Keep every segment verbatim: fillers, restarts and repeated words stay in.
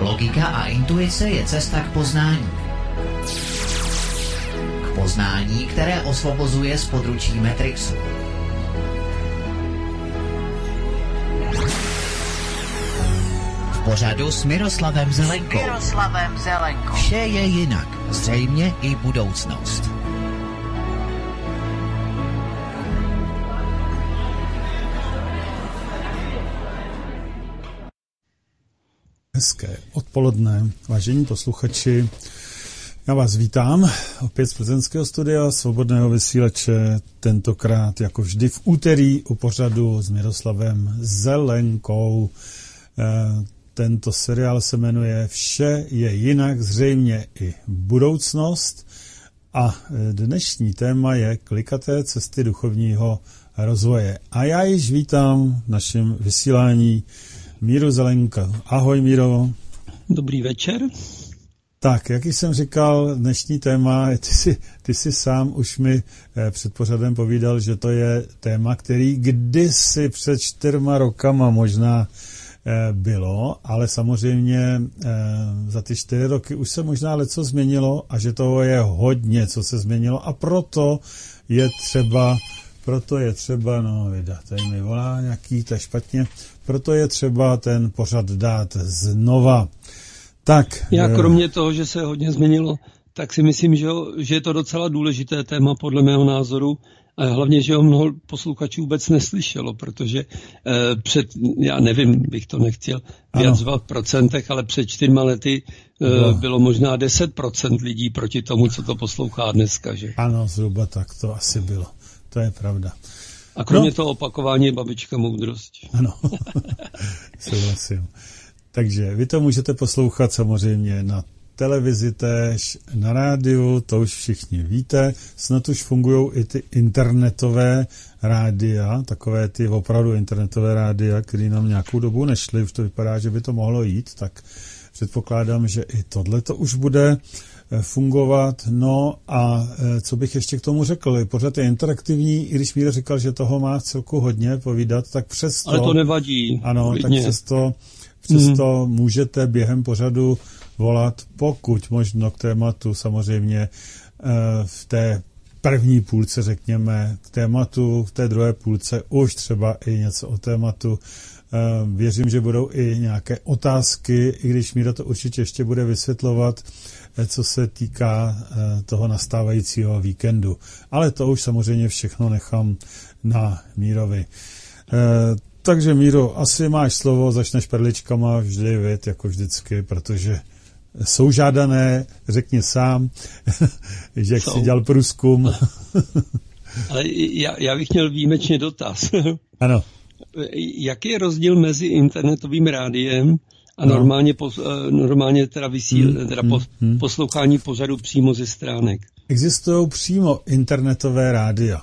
Logika a intuice je cesta k poznání. K poznání, které osvobozuje z područí Matrixu. V pořadu s Miroslavem Zelenkou. Miroslavem Zelenkou. Vše je jinak, zřejmě i budoucnost. Hezké odpoledne, vážení posluchači. Já vás vítám opět z plzeňského studia Svobodného vysílače, tentokrát jako vždy v úterý u pořadu s Miroslavem Zelenkou. Tento seriál se jmenuje Vše je jinak, zřejmě i budoucnost a dnešní téma je klikaté cesty duchovního rozvoje. A já již vítám v našem vysílání Míru Zelenka. Ahoj, Míro. Dobrý večer. Tak, jak jsem říkal, dnešní téma, ty jsi, ty jsi sám už mi před pořadem povídal, že to je téma, který kdysi před čtyřma rokama možná bylo, ale samozřejmě za ty čtyři roky už se možná leco změnilo a že toho je hodně, co se změnilo a proto je třeba, proto je třeba, no vydat, tady mi volá nějaký, tak špatně, proto je třeba ten pořad dát znova. Tak. Já kromě toho, že se hodně změnilo, tak si myslím, že, že je to docela důležité téma podle mého názoru a hlavně, že ho mnoho posluchačů vůbec neslyšelo, protože eh, před, já nevím, bych to nechtěl vyjadřovat v procentech, ale před čtyřma lety eh, no. bylo možná deset procent lidí proti tomu, co to poslouchá dneska. Že? Ano, zhruba tak to asi bylo. To je pravda. A kromě no. toho opakování je babička moudrosti. Ano, souhlasím. Takže vy to můžete poslouchat samozřejmě na televizi též, na rádiu, to už všichni víte. Snad už fungují i ty internetové rádia, takové ty opravdu internetové rádia, které nám nějakou dobu nešly, už to vypadá, že by to mohlo jít, tak předpokládám, že i tohle to už bude fungovat. No a co bych ještě k tomu řekl, pořád je interaktivní, i když Míra říkal, že toho má celku hodně povídat, tak přesto... Ale to nevadí. Ano, klidně. Tak přesto, přesto hmm. můžete během pořadu volat, pokud možno k tématu, samozřejmě v té první půlce, řekněme, k tématu, v té druhé půlce už třeba i něco o tématu. Věřím, že budou i nějaké otázky, i když Míra to určitě ještě bude vysvětlovat, co se týká toho nastávajícího víkendu. Ale to už samozřejmě všechno nechám na Mírovi. Takže Míro, asi máš slovo, začneš perličkama vždy, vět, jako vždycky, protože jsou žádané, řekni sám, že jak jsi dělal průzkum. Ale já, já bych měl výjimečně dotaz. Ano. Jaký je rozdíl mezi internetovým rádiem a no. normálně, pos, normálně teda, vysíl, hmm, teda pos, hmm. poslouchání pořadu přímo ze stránek? Existují přímo internetové rádia.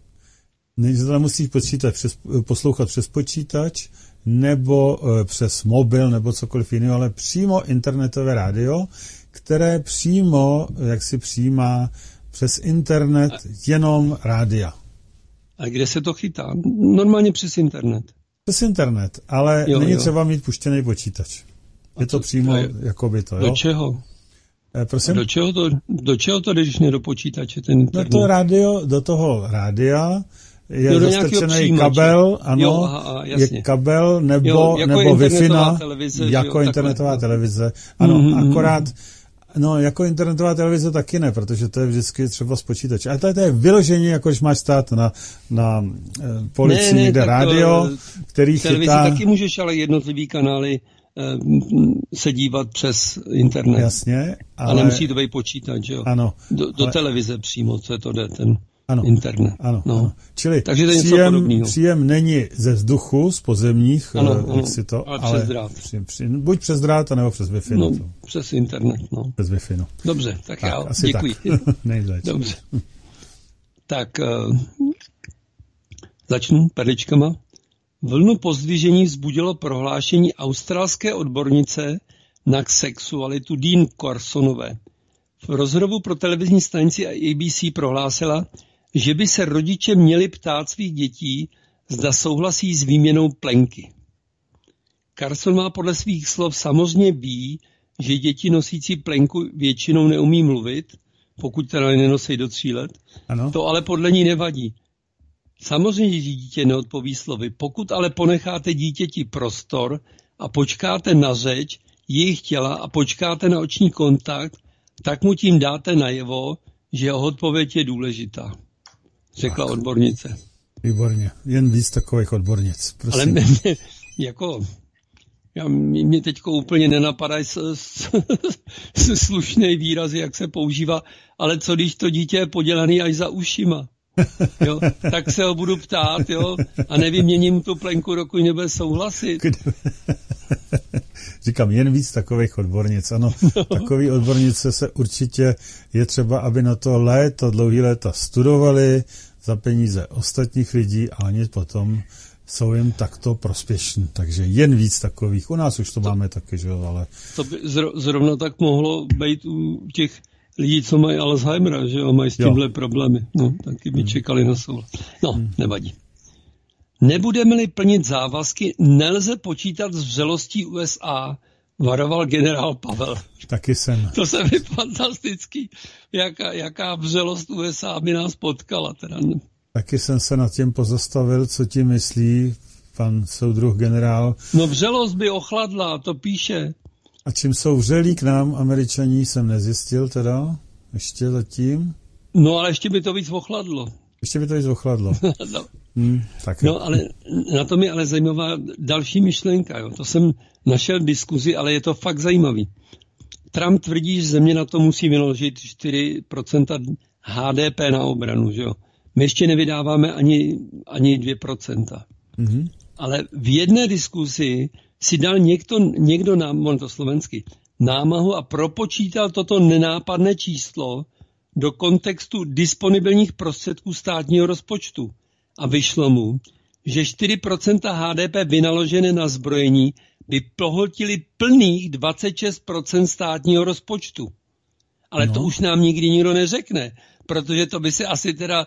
To nemusíš počítat přes, poslouchat přes počítač nebo e, přes mobil nebo cokoliv jiného, ale přímo internetové rádio, které přímo, jak si přijímá přes internet jenom rádia. A kde se to chytá? Normálně přes internet. Přes internet, ale jo, není jo. třeba mít puštěný počítač. Je to, to přímo je, jakoby to, jo? Do čeho? E, prosím? Do čeho to, do čeho to jdeš do počítače ten internet? No to rádio, do toho rádia je zastrčený kabel, ano, jo, aha, je kabel nebo, jo, jako nebo Wi-Fi, televize, jako jo, internetová takhle. televize. Ano, mm-hmm. akorát, no jako internetová televize taky ne, protože to je vždycky třeba z počítače. A to je, to je vyložení, jakož máš stát na, na eh, policii, ne, ne, kde rádio, který chytá... taky můžeš, ale jednotlivý kanály eh, se dívat přes internet. Jasně, ale... A nemusí to být počítač, jo? Ano. Do, do ale... televize přímo, co to jde, ten... Ano, internet. Ano, no. ano. Čili takže to příjem, příjem není ze vzduchu, z pozemních, ano, jak ano, si to, ale, ale přes drát. Při, při, buď přes drát, nebo přes Wi-Fi. No, přes internet, no. Přes Wi-Fi, no. Dobře, tak, tak já asi děkuji. Tak. Nejzač. Dobře. Tak uh, začnu perličkama. Vlnu pozdvižení vzbudilo prohlášení australské odbornice na sexualitu Dean Carsonové. V rozhovoru pro televizní stanici A B C prohlásila, že by se rodiče měli ptát svých dětí, zda souhlasí s výměnou plenky. Carson má podle svých slov samozřejmě ví, že děti nosící plenku většinou neumí mluvit, pokud teda nenosí do tří let. Ano. To ale podle ní nevadí. Samozřejmě, že dítě neodpoví slovy. Pokud ale ponecháte dítěti prostor a počkáte na řeč jejich těla a počkáte na oční kontakt, tak mu tím dáte najevo, že jeho odpověď je důležitá, řekla tak. odbornice. Výborně, jen víc takových odbornic, prosím. Ale mě, mě, jako, já, mě teďko úplně nenapadají slušné výrazy, jak se používá, ale co když to dítě je podělaný až za ušima? Jo, tak se ho budu ptát, jo, a nevyměním tu plenku, dokud nebude souhlasit. Říkám, jen víc takových odbornic. Ano, no. Takový odbornice se určitě je třeba, aby na to léta, dlouhý léta studovali za peníze ostatních lidí a oni potom jsou jim takto prospěšní. Takže jen víc takových. U nás už to, to máme taky, že jo, ale... To by zrovna tak mohlo být u těch lidí, co mají Alzheimera, že jo, mají s tímhle problémy. No, taky by čekali na souhlas. No, hmm. nevadí. Nebudeme-li plnit závazky, nelze počítat s vřelostí U S A, varoval generál Pavel. Taky jsem. To se mi fantastický, jaká, jaká vřelost U S A by nás potkala. Teda. Taky jsem se nad tím pozastavil, co ti myslí pan soudruh generál. No vřelost by ochladla, to píše. A čím jsou vřelí k nám, Američaní, jsem nezjistil teda, ještě zatím. No ale ještě by to víc ochladlo. Ještě by to víc ochladlo. no. Hmm, tak no ale na tom je ale zajímavá další myšlenka. Jo. To jsem našel v diskuzi, ale je to fakt zajímavý. Trump tvrdí, že země na to musí vynaložit čtyři procenta H D P na obranu. Že jo. My ještě nevydáváme ani, ani dvě procenta. Mm-hmm. Ale v jedné diskuzi si dal někdo, někdo nám, on to slovensky, námahu a propočítal toto nenápadné číslo do kontextu disponibilních prostředků státního rozpočtu. A vyšlo mu, že čtyři procenta H D P vynaložené na zbrojení by pohltili plných dvacet šest procent státního rozpočtu. Ale no. to už nám nikdy nikdo neřekne, protože to by se asi teda,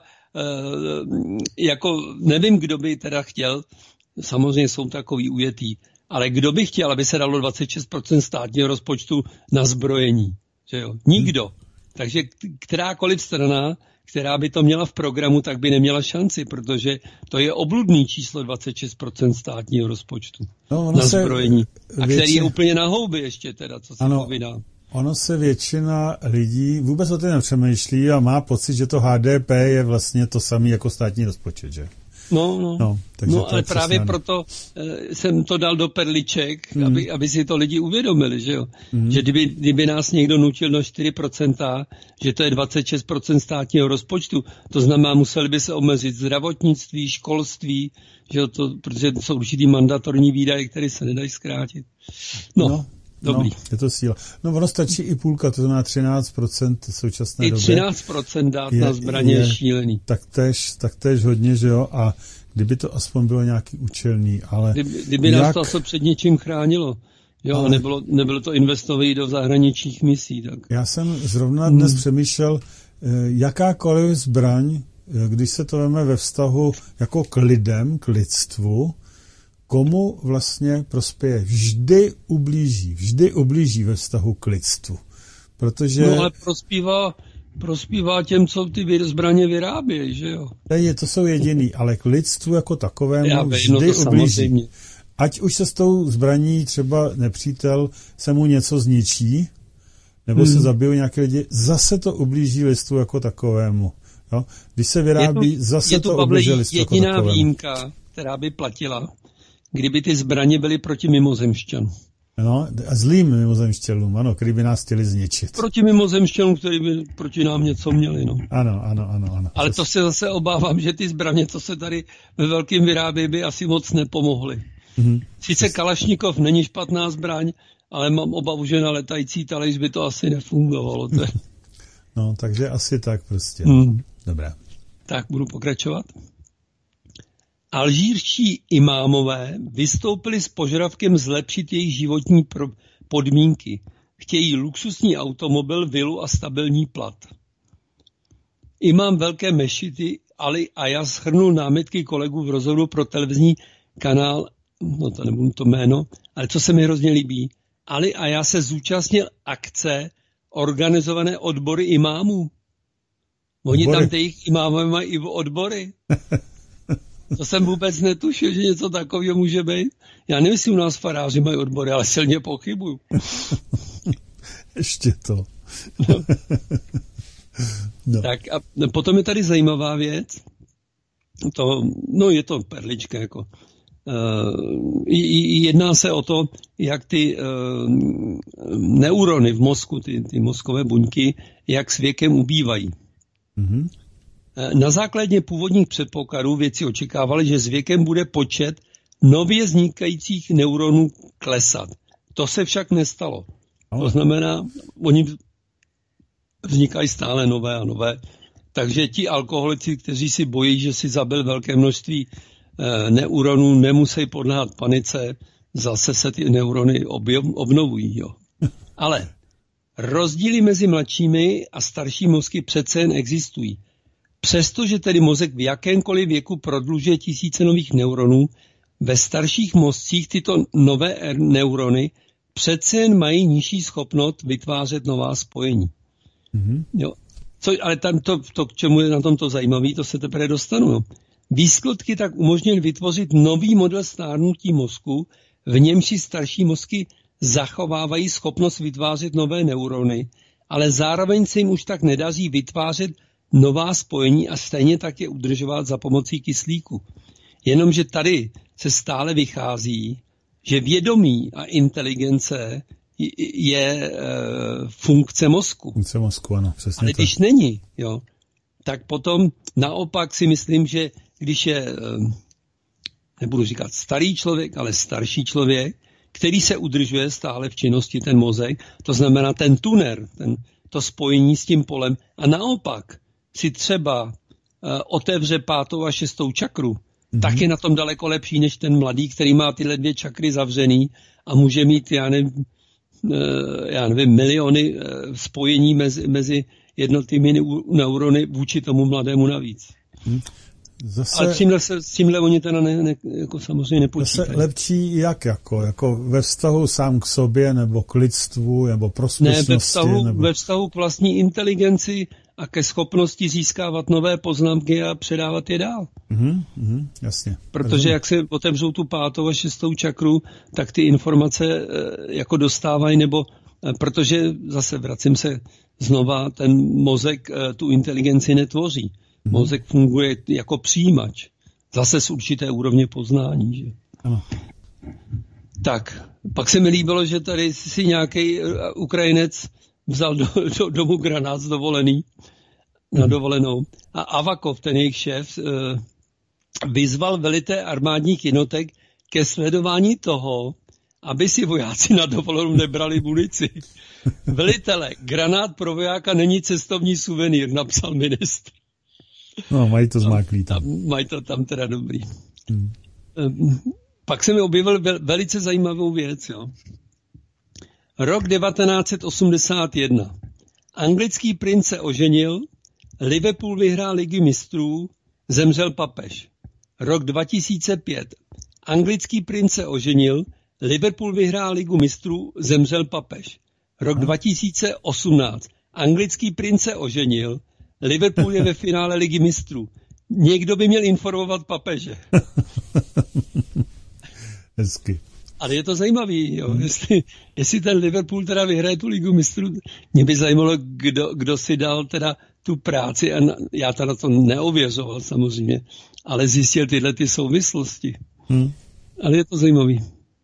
uh, jako nevím, kdo by teda chtěl, samozřejmě jsou takový ujetý, ale kdo by chtěl, aby se dalo dvacet šest procent státního rozpočtu na zbrojení? Že jo? Nikdo. Hmm. Takže kterákoliv strana, která by to měla v programu, tak by neměla šanci, protože to je obludný číslo dvacet šest procent státního rozpočtu no, na zbrojení. A větši... který je úplně na houby ještě teda, co se ano, povídá. Ono se většina lidí vůbec o tom nepřemýšlí a má pocit, že to H D P je vlastně to samé jako státní rozpočet, že? No, no. no, no ale právě přesně. Proto e, jsem to dal do perliček, mm. aby, aby si to lidi uvědomili, že jo. Mm. Že kdyby, kdyby nás někdo nutil na čtyři procenta, že to je dvacet šest procent státního rozpočtu, to znamená, museli by se omezit zdravotnictví, školství, že jo, to, protože to jsou určitý mandatorní výdaje, které se nedají zkrátit. No. no. Dobrý. No, je to síla. No ono stačí i půlka, to znamená třináct procent současné I době. třináct procent dát je, na zbraně je, je šílený. Tak též, tak též hodně, že jo, a kdyby to aspoň bylo nějaký účelný, ale... Kdyby, kdyby jak... nás to asi před něčím chránilo, jo, ale... nebylo, nebylo to investovat do zahraničních misí, tak... Já jsem zrovna dnes hmm. přemýšlel, jakákoliv zbraň, když se to veme ve vztahu jako k lidem, k lidstvu, komu vlastně prospěje, vždy ublíží, vždy ublíží ve vztahu k lidstvu. Protože... No ale prospívá, prospívá těm, co ty zbraně vyrábějí, že jo? Je, to jsou jediný, ale k lidstvu jako takovému Já vždy no ublíží. Samozřejmě. Ať už se s tou zbraní třeba nepřítel se mu něco zničí, nebo hmm. se zabijou nějaké lidi, zase to ublíží lidstvu jako takovému. Jo? Když se vyrábí, je to, zase je to, to ublíží lidstvu jako takovému. Jediná výjimka, která by platila, kdyby ty zbraně byly proti mimozemšťanům. No, a zlým mimozemštělům, ano, který by nás chtěli zničit. Proti mimozemštělům, který by proti nám něco měli, no. Ano, ano, ano, ano. Ale to se zase obávám, že ty zbraně, co se tady ve velkým vyrábí, by asi moc nepomohly. Mm-hmm. Sice Kalašnikov není špatná zbraň, ale mám obavu, že na letající talíř by to asi nefungovalo. To je... No, takže asi tak prostě. Mm. Dobré. Tak, budu pokračovat. Alžírští imámové vystoupili s požadavkem zlepšit jejich životní podmínky. Chtějí luxusní automobil, vilu a stabilní plat. Imám velké mešity Ali Ayaz shrnul námitky kolegů v rozhovoru pro televizní kanál, no to nebudu to jméno, ale co se mi hrozně líbí, ale a já se zúčastnil akce organizované odbory imámů. Oni Odbory? tam ty jejich imámové mají i odbory. To jsem vůbec netušil, že něco takového může být. Já nevím, jestli u nás faráři mají odbory, ale silně pochybuju. Ještě to. No. No. Tak a potom je tady zajímavá věc. To, no je to perlička, jako. Uh, jedná se o to, jak ty uh, neurony v mozku, ty, ty mozkové buňky, jak s věkem ubývají. Mm-hmm. Na základě původních předpokladů vědci očekávali, že s věkem bude počet nově vznikajících neuronů klesat. To se však nestalo. Oh. To znamená, oni vznikají stále nové a nové. Takže ti alkoholici, kteří si bojí, že si zabil velké množství e, neuronů, nemusí podléhat panice, zase se ty neurony objev, obnovují. Jo. Ale rozdíly mezi mladšími a starší mozky přece jen existují. Přestože tedy mozek v jakémkoliv věku prodlužuje tisíce nových neuronů, ve starších mozcích tyto nové neurony přece jen mají nižší schopnost vytvářet nová spojení. Mm-hmm. Jo. Co, ale tam to, to, k čemu je na tomto zajímavé, to se teprve dostanu. No. Výsledky tak umožnily vytvořit nový model stárnutí mozku, v němž si starší mozky zachovávají schopnost vytvářet nové neurony, ale zároveň se jim už tak nedaří vytvářet nová spojení a stejně tak je udržovat za pomocí kyslíku. Jenomže tady se stále vychází, že vědomí a inteligence je e, funkce mozku. Funkce mozku, ano, přesně. Ale to. Když není, jo, tak potom naopak si myslím, že když je, e, nebudu říkat starý člověk, ale starší člověk, který se udržuje stále v činnosti ten mozek, to znamená ten tuner, ten, to spojení s tím polem a naopak si třeba uh, otevře pátou a šestou čakru, mm-hmm. tak je na tom daleko lepší než ten mladý, který má tyhle dvě čakry zavřený a může mít, já nevím, uh, já nevím miliony uh, spojení mezi, mezi jednotlivými neurony vůči tomu mladému navíc. Mm. Zase, ale s tímhle, se, s tímhle oni teda ne, ne, jako samozřejmě nepočítají. Zase lepší jak jako? Jako ve vztahu sám k sobě, nebo k lidstvu, nebo prospěšnosti? Ne, ve vztahu, nebo... ve vztahu k vlastní inteligenci a ke schopnosti získávat nové poznámky a předávat je dál. Mm-hmm, mm, jasně. Protože Rozumím. jak se otevřou tu pátou a šestou čakru, tak ty informace e, jako dostávají, nebo e, protože zase vracím se znova, ten mozek e, tu inteligenci netvoří. Mm-hmm. Mozek funguje jako přijímač. Zase z určité úrovně poznání. Že? Ano. Tak, pak se mi líbilo, že tady si nějaký Ukrajinec vzal do, do domu granát z dovolený, mm. na dovolenou. A Avakov, ten jejich šéf, vyzval velité armádních jednotek ke sledování toho, aby si vojáci na dovolenou nebrali munici. Velitele, granát pro vojáka není cestovní suvenýr, napsal ministr. No, mají to zmáklý tam. tam. Mají to tam teda dobrý. Hmm. Pak se mi objevil velice zajímavou věc. Jo. Rok devatenáct set osmdesát jedna. Anglický princ se oženil, Liverpool vyhrál ligy mistrů, zemřel papež. Rok dva tisíce pět. Anglický princ se oženil, Liverpool vyhrál ligu mistrů, zemřel papež. Rok dva tisíce osmnáct. Anglický princ se oženil, Liverpool je ve finále ligy mistrů. Někdo by měl informovat papeže. Hezky. Ale je to zajímavý, jo. Hmm. Jestli, jestli ten Liverpool teda vyhraje tu ligu mistrů, mě by zajímalo, kdo, kdo si dal teda tu práci, a na, já teda to neověřoval samozřejmě, ale zjistil tyhle ty souvislosti. Hmm. Ale je to zajímavý.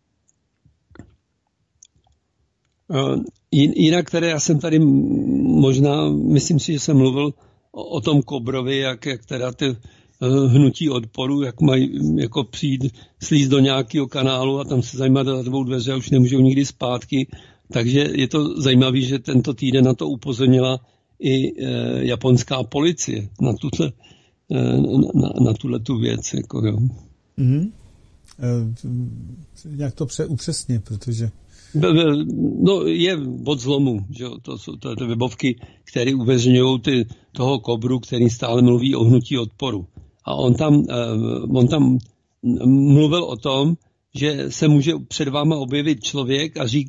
Uh, jinak tady já jsem tady možná, myslím si, že jsem mluvil o, o tom Kobrovi, jak, jak teda ty uh, hnutí odporu, jak mají jako přijít, slízt do nějakého kanálu a tam se zajímat za dvou dveře a už nemůžou nikdy zpátky. Takže je to zajímavé, že tento týden na to upozornila i uh, japonská policie na tuhle, uh, na, na tuhle tu věc. Jako, jo. Mm-hmm. Uh, jak to pře- upřesně, protože No, je od zlomu, že jo? To jsou to, to webovky, které uveřejňují ty, toho Kobru, který stále mluví o hnutí odporu. A on tam, uh, on tam mluvil o tom, že se může před váma objevit člověk a říct,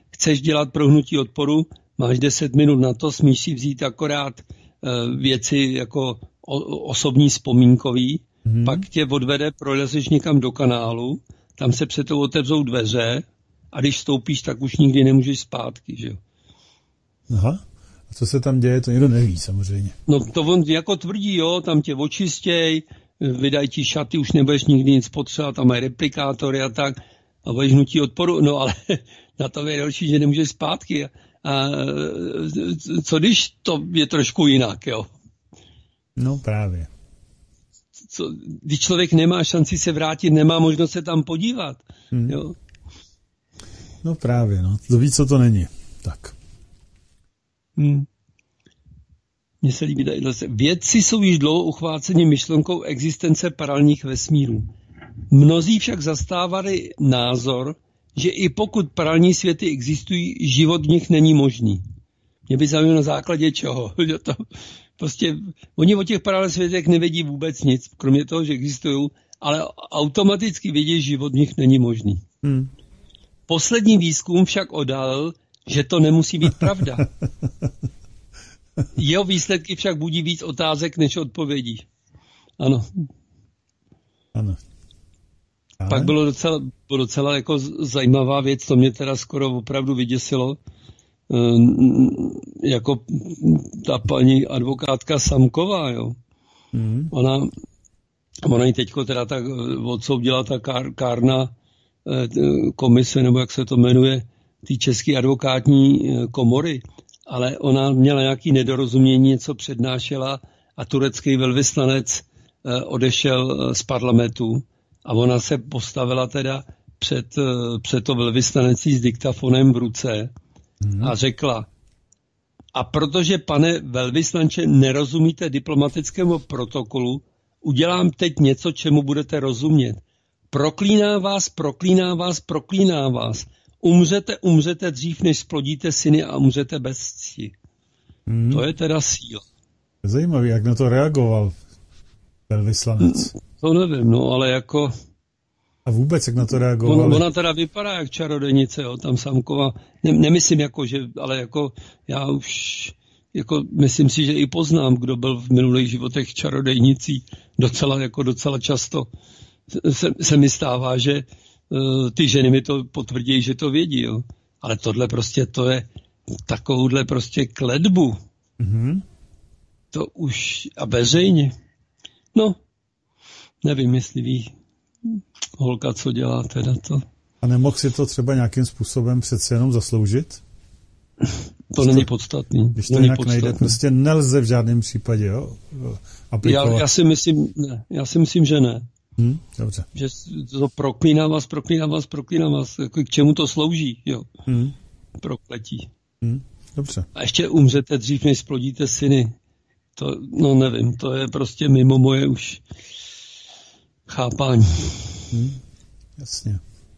chceš dělat prohnutí odporu, máš deset minut na to, smíš si vzít akorát uh, věci jako o, osobní vzpomínkový, hmm. pak tě odvede, prolezeš někam do kanálu, tam se před tou otevřou dveře a když vstoupíš, tak už nikdy nemůžeš zpátky, že jo. Aha. A co se tam děje, to nikdo neví samozřejmě. No to on jako tvrdí, jo, tam tě očistěj, vydají ti šaty, už nebudeš nikdy nic potřebovat, tam mají replikátory a tak, a budeš hnutí odporu, no ale na to je další, že nemůžeš zpátky. A co když to je trošku jinak, jo? No právě. Co, když člověk nemá šanci se vrátit, nemá možnost se tam podívat, hmm. jo? No právě, no. To ví, co to není. Tak. Hmm. Mně se líbí tady zase. Vědci jsou již dlouho uchváceni myšlenkou existence paralelních vesmírů. Mnozí však zastávali názor, že i pokud paralelní světy existují, život v nich není možný. Mě by zajímalo na základě čeho. To, prostě, oni o těch paralelních světech nevědí vůbec nic, kromě toho, že existují, ale automaticky vědí, že život v nich není možný. Hmm. Poslední výzkum však odhalil, že to nemusí být pravda. Jeho výsledky však budí víc otázek než odpovědí. Ano. Ano. Ale? Pak bylo docela, bylo docela jako zajímavá věc, to mě teda skoro opravdu vyděsilo, jako ta paní advokátka Samková, jo. Mm. Ona, ona ji teďko teda tak odsoudila ta kár, kárna komise, nebo jak se to jmenuje, ty české advokátní komory, ale ona měla nějaké nedorozumění, něco přednášela a turecký velvyslanec odešel z parlamentu a ona se postavila teda před, před to velvyslanectví s diktafonem v ruce hmm. a řekla, a protože, pane velvyslanče, nerozumíte diplomatickému protokolu, udělám teď něco, čemu budete rozumět. Proklíná vás, proklíná vás, proklíná vás. Umřete, umřete dřív, než splodíte syny a umřete bez cti. Hmm. To je teda síla. Zajímavý, jak na to reagoval velvyslanec. To nevím, no, ale jako... A vůbec, jak na to reagoval? Ona, ona teda vypadá jak čarodejnice, jo, tam Samková. Ne, nemyslím jako, že, ale jako já už, jako myslím si, že i poznám, kdo byl v minulých životech čarodejnicí. Docela, jako docela často se, se mi stává, že uh, ty ženy mi to potvrdí, že to vědí, jo. Ale tohle prostě, to je takovouhle prostě kletbu. Mm-hmm. To už, a veřejně. No, nevím, jestli ví holka, co dělá teda to. A nemohl si to třeba nějakým způsobem přece jenom zasloužit? To není podstatný. Když to jinak nejde, prostě nelze v žádném případě, jo, aplikovat. Já, já si myslím, ne, já si myslím, že ne. Hmm, dobře. Že to proklíná vás, proklíná vás, proklíná vás, jako k čemu to slouží, jo. Hmm. Prokletí. Hmm, dobře. A ještě umřete dřív, než splodíte syny. To, no nevím, to je prostě mimo moje už chápání. Hmm, jasně.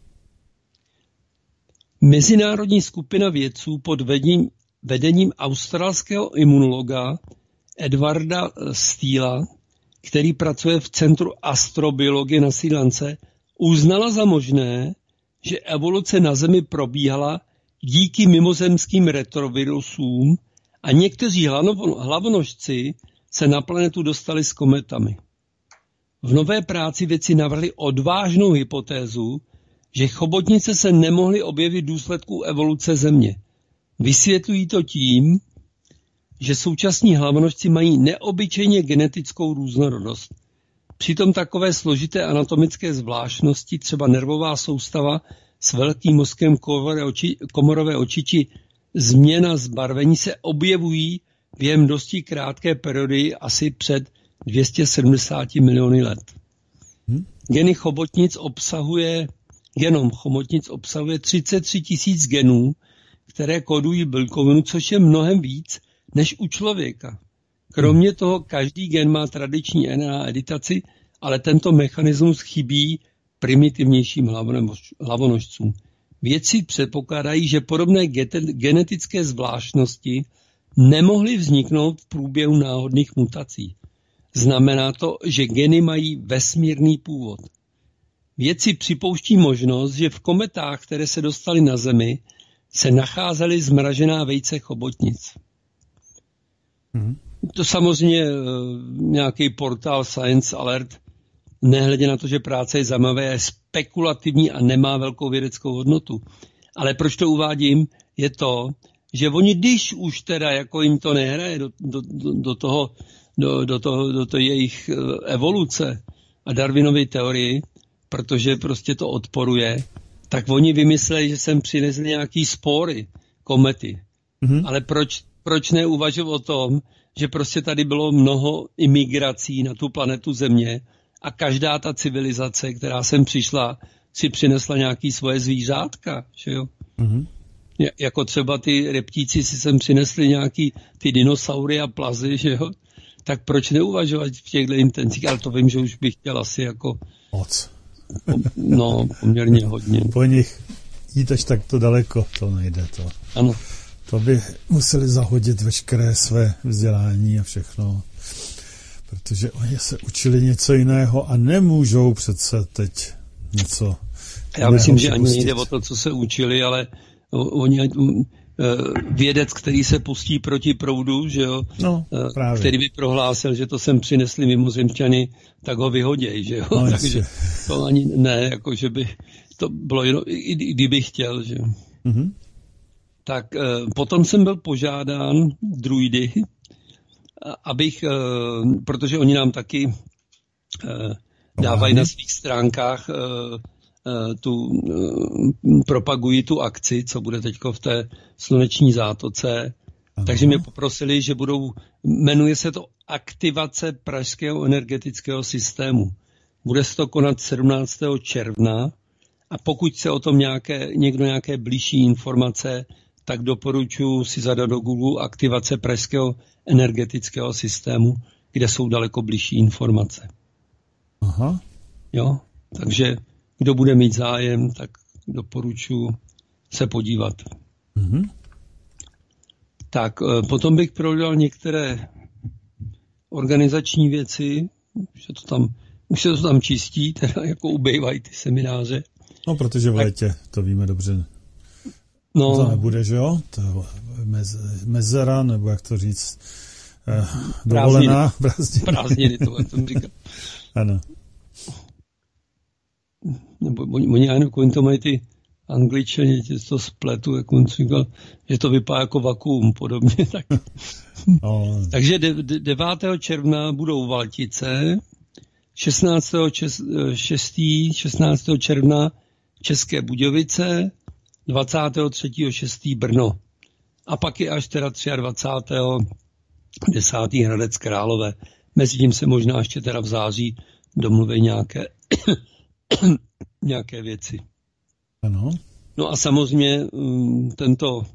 Mezinárodní skupina vědců pod vedením, vedením australského imunologa Edwarda Steela, který pracuje v Centru astrobiologie na Srí Lance, uznala za možné, že evoluce na Zemi probíhala díky mimozemským retrovirusům a někteří hlavonožci se na planetu dostali s kometami. V nové práci vědci navrhli odvážnou hypotézu, že chobotnice se nemohly objevit v důsledku evoluce Země. Vysvětlují to tím, že současní hlavonožci mají neobyčejně genetickou různorodost. Přitom takové složité anatomické zvláštnosti, třeba nervová soustava s velkým mozkem komorové oči, komorové oči či změna zbarvení se objevují během dosti krátké periody asi před dvě stě sedmdesát miliony let. Hmm? Geny chobotnic obsahuje, genom chobotnic obsahuje třicet tři tisíc genů, které kodují bílkovinu, což je mnohem víc než u člověka. Kromě toho každý gen má tradiční R N A editaci, ale tento mechanismus chybí primitivnějším hlavonožcům. Vědci předpokládají, že podobné genetické zvláštnosti nemohly vzniknout v průběhu náhodných mutací. Znamená to, že geny mají vesmírný původ. Vědci připouští možnost, že v kometách, které se dostaly na Zemi, se nacházely zmražená vejce chobotnic. Hmm. To samozřejmě nějaký portál Science Alert, nehledě na to, že práce je zajímavé, je spekulativní a nemá velkou vědeckou hodnotu. Ale proč to uvádím, je to, že oni, když už teda jako jim to nehraje do, do, do toho, do, do toho, do toho jejich evoluce a Darwinovy teorii, protože prostě to odporuje, tak oni vymysleli, že sem přinesli nějaký spory, komety. Mm-hmm. Ale proč, proč neuvažovat o tom, že prostě tady bylo mnoho imigrací na tu planetu Země a každá ta civilizace, která sem přišla, si přinesla nějaký svoje zvířátka, že jo? Mm-hmm. Jako třeba ty reptíci si sem přinesli nějaký ty dinosaury a plazy, že jo? Tak proč neuvažovat v těchto intencích? Ale to vím, že už bych chtěl asi jako... Moc. No, poměrně hodně. Po nich jít až takto daleko, to nejde to. Ano. To by museli zahodit veškeré své vzdělání a všechno, protože oni se učili něco jiného a nemůžou přece teď něco... Já myslím, že ani nejde o to, co se učili, ale oni, vědec, který se pustí proti proudu, že jo, no, který by prohlásil, že to sem přinesli mimozemšťany, tak ho vyhoděj, že jo, no, takže to ani ne, jako že by to bylo jenom, i kdyby chtěl, že jo. Mm-hmm. Tak potom jsem byl požádán druidy, abych, protože oni nám taky dávají na svých stránkách tu, propagují tu akci, co bude teďko v té sluneční zátoce. Aha. Takže mě poprosili, že budou, jmenuje se to aktivace pražského energetického systému. Bude se to konat sedmnáctého června a pokud se o tom nějaké, někdo nějaké blížší informace, tak doporučuji si zadat do Google aktivace pražského energetického systému, kde jsou daleko blížší informace. Aha. Jo, takže kdo bude mít zájem, tak doporučuji se podívat. Mm-hmm. Tak potom bych prodal některé organizační věci, už se to tam, už se to tam čistí, teda jako ubejvají ty semináře. No, protože v létě, tak, to víme dobře, no, to nebude, že jo? To mez, mezera, nebo jak to říct, eh, dovolená. Prázdniny, prázdniny to jsem říkal. Ano. Nebo oni ani to mají ty Angličani, to spletu, jak on říkal, že to vypadá jako vakuum podobně. Tak. No. Takže devátého června budou Valtice, šestnáctého června České Budějovice, dvacátého třetího šestého Brno. A pak je až teda dvacátého třetího desátého Hradec Králové. Mezitím se možná ještě teda v září domluví nějaké nějaké věci. Ano. No a samozřejmě tento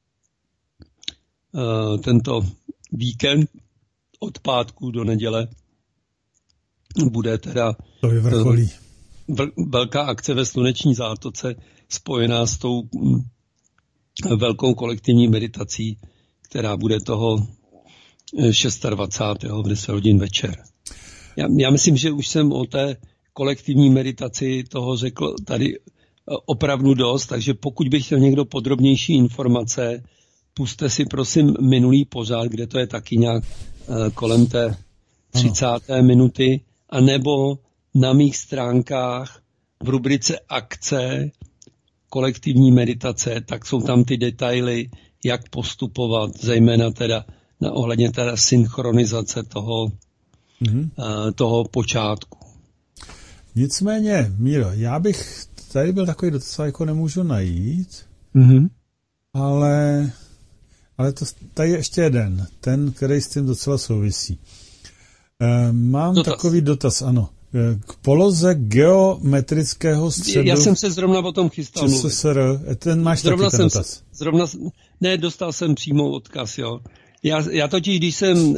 tento víkend od pátku do neděle bude teda to vyvrcholí. Velká akce ve sluneční zátoce spojená s tou velkou kolektivní meditací, která bude toho dvacátého šestého v deset hodin večer. Já, já myslím, že už jsem o té kolektivní meditaci toho řekl tady opravdu dost, takže pokud by chtěl někdo podrobnější informace, pusťte si prosím minulý pořad, kde to je taky nějak uh, kolem té třicáté Ano. minuty, anebo na mých stránkách v rubrice akce kolektivní meditace, tak jsou tam ty detaily, jak postupovat, zejména teda na ohledně teda synchronizace toho, mm-hmm. uh, toho počátku. Nicméně, Míro, já bych, tady byl takový dotaz, jako nemůžu najít, mm-hmm. ale, ale to, tady je ještě jeden, ten, který s tím docela souvisí. E, mám dotaz. takový dotaz, ano. K poloze geometrického středu... Já jsem se zrovna o tom chystal mluvit. ČSSR, ten máš zrovna taky ten jsem, dotaz. Zrovna, ne, dostal jsem přímo odkaz, jo. Já, já totiž, když jsem...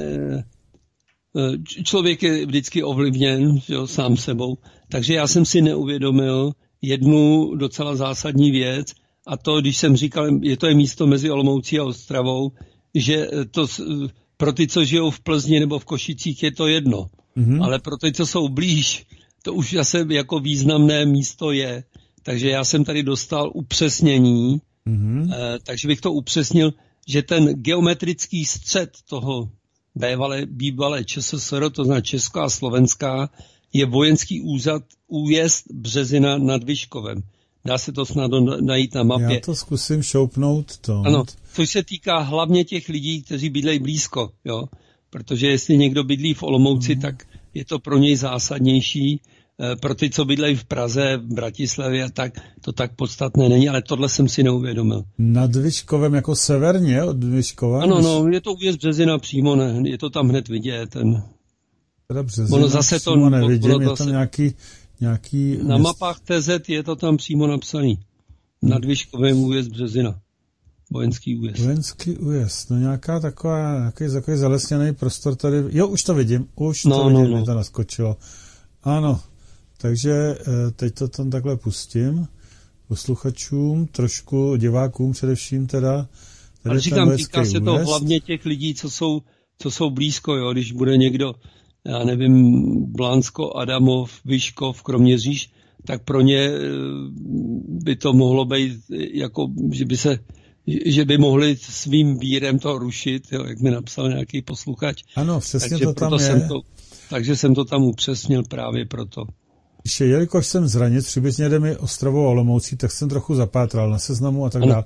Člověk je vždycky ovlivněn, jo, sám sebou, takže já jsem si neuvědomil jednu docela zásadní věc, a to, když jsem říkal, je to je místo mezi Olomoucí a Ostravou, že to pro ty, co žijou v Plzni nebo v Košicích, je to jedno. Mm-hmm. Ale pro ty, co jsou blíž, to už zase jako významné místo je. Takže já jsem tady dostal upřesnění, Mm-hmm. E, takže bych to upřesnil, že ten geometrický střed toho bývalé, bývalé ČSSR, to znamená Česká a Slovenská, je vojenský úřad, újezd Březina nad Vyškovem. Dá se to snad najít na mapě. Já to zkusím šoupnout to. Ano, což se týká hlavně těch lidí, kteří bydlejí blízko, jo. Protože jestli někdo bydlí v Olomouci, mm. tak je to pro něj zásadnější. Pro ty, co bydlejí v Praze, v Bratislavě a tak, to tak podstatné není, ale tohle jsem si neuvědomil. Nad Vyškovem jako severně od Vyškova? Ano, no, je to újezd Březina přímo, ne, je to tam hned vidět. Ten... Teda Březina ono zase to nevidím, je tam nějaký, nějaký... Na měst... mapách T Z je to tam přímo napsaný. Nad Vyškovem újezd Březina. Vojenský újezd. Vojenský újezd, no nějaká taková, nějaký takový zalesněný prostor tady, jo, už to vidím, už no, to vidím, no, no. mi to naskočilo. Ano, takže teď to tam takhle pustím posluchačům, trošku divákům především teda. Ale říkám, týká se to hlavně těch lidí, co jsou, co jsou blízko, jo, když bude někdo, já nevím, Blánsko, Adamov, Vyškov, Kroměříž, tak pro ně by to mohlo být, jako, že by se, že by mohli svým vírem to rušit, jo, jak mi napsal nějaký posluchač. Ano, přesně takže to tam je. Jsem to, takže jsem to tam upřesnil právě proto. Ještě, jelikož jsem z Hranic, přibližně jde mi Ostravou a Olomoucí, tak jsem trochu zapátral na seznamu a tak dále.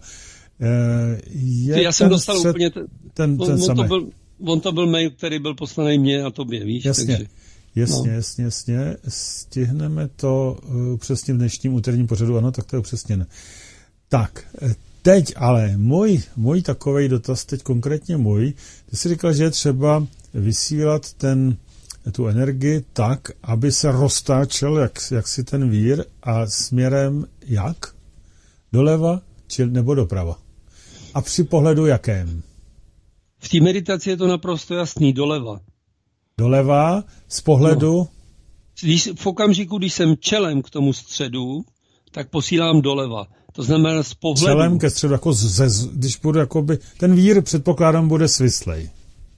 E, Já jsem dostal střed, úplně ten, ten, ten on, samý. On to, byl, on to byl mail, který byl poslaný mně a tobě, víš? Jasně, takže, jasně, no. jasně, jasně. Stihneme to upřesnit v dnešním úterním pořadu, ano, tak to je upřesněné. Tak, teď ale můj, můj takovej dotaz, teď konkrétně můj, ty jsi říkal, že je třeba vysílat ten tu energii tak, aby se roztáčel jak, jak si ten vír a směrem jak? Doleva či nebo doprava? A při pohledu jakém? V té meditaci je to naprosto jasný, doleva. Doleva z pohledu? No. Když, v okamžiku, když jsem čelem k tomu středu, tak posílám doleva. To znamená z pohledu. Čelem ke středu, jako ze, když budu jakoby, ten vír předpokládám bude svislej.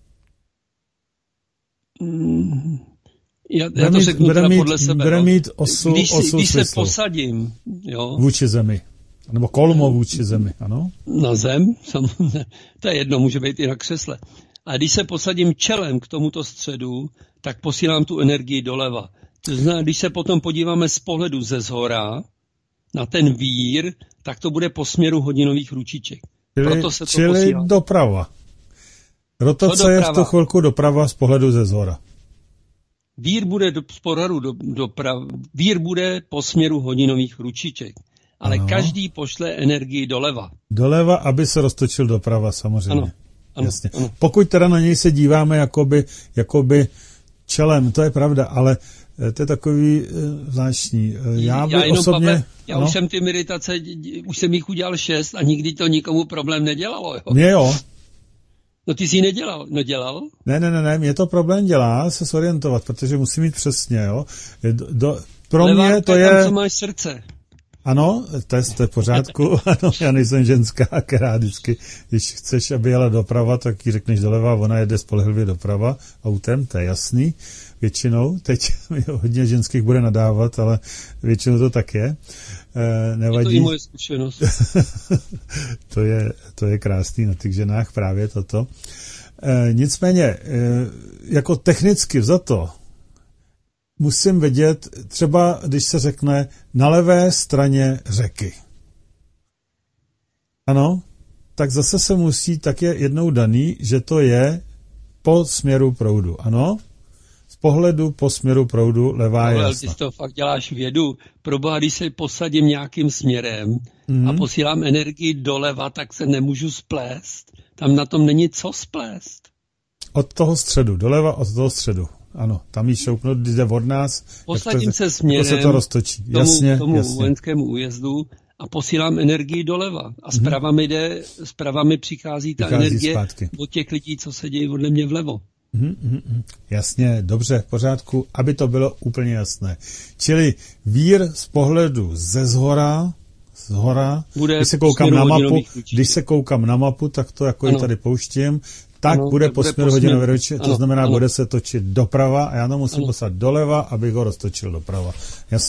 Já, já to řeknu teda mít, podle sebe. Bude mít osu, když si, osu když se posadím, jo, vůči zemi, nebo kolmo vůči zemi, ano? Na zem, samozřejmě, to je jedno, může být i na křesle. A když se posadím čelem k tomuto středu, tak posílám tu energii doleva. To znamená, když se potom podíváme z pohledu ze zhora na ten vír, tak to bude po směru hodinových ručiček. Čili, Proto se to čili posílá. doprava. Rotace je v tu chvilku doprava z pohledu ze zhora. Vír bude do, z pohledu do, doprav, vír bude po směru hodinových ručiček, ale ano. Každý pošle energii doleva. Doleva, aby se roztočil doprava, samozřejmě. Ano. Ano, Jasně. Ano. Pokud teda na něj se díváme jakoby, jakoby čelem, to je pravda, ale to je takový uh, zvláštní. Já, já, jenom, osobně, Pavle, já už jsem ty meditace, už jsem jich udělal šest a nikdy to nikomu problém nedělalo. Jo? Mně jo. No ty jsi ji nedělal, nedělal? Ne, ne, ne, ne, mě to problém dělá se zorientovat, protože musím mít přesně, jo. Do, do, pro Levá mě to je... je... Tam, co máš srdce. Ano, to je, to je v pořádku, ano, já nejsem ženská, která vždycky, když chceš, aby jela doprava, tak jí řekneš doleva, ona jede spolehlivě doprava autem, to je jasný, většinou, teď hodně ženských bude nadávat, ale většinou to tak je, e, nevadí. Je to i moje zkušenost. to, je, to je krásný na těch ženách právě toto. E, nicméně, e, jako technicky vzato, musím vědět, třeba když se řekne na levé straně řeky. Ano, tak zase se musí, tak je jednou daný, že to je po směru proudu. Ano, z pohledu po směru proudu levá je jasná. Ty to fakt děláš vědu. Proboha, když se posadím nějakým směrem mm. a posílám energii doleva, tak se nemůžu splést. Tam na tom není co splést. Od toho středu, doleva od toho středu. Ano, tam jí šoupnout, když jde od nás, posadím to, se směrem se to roztočí. Tomu, jasně, tomu jasně. vojenskému újezdu a posílám energii doleva. A zprava mi jde, zprava mi přichází ta Přichází energie zpátky. od těch lidí, co se dějí ode mě vlevo. Mm, mm, mm. Jasně, dobře, v pořádku, aby to bylo úplně jasné. Čili vír z pohledu ze zhora, z hora, když se koukám na mapu, když se koukám na mapu, tak to jako je tady pouštím, tak ano, bude po směru hodinové ručičky, to znamená, ano. Bude se točit doprava a já to musím ano. poslat doleva, abych ho roztočil doprava. Jasně,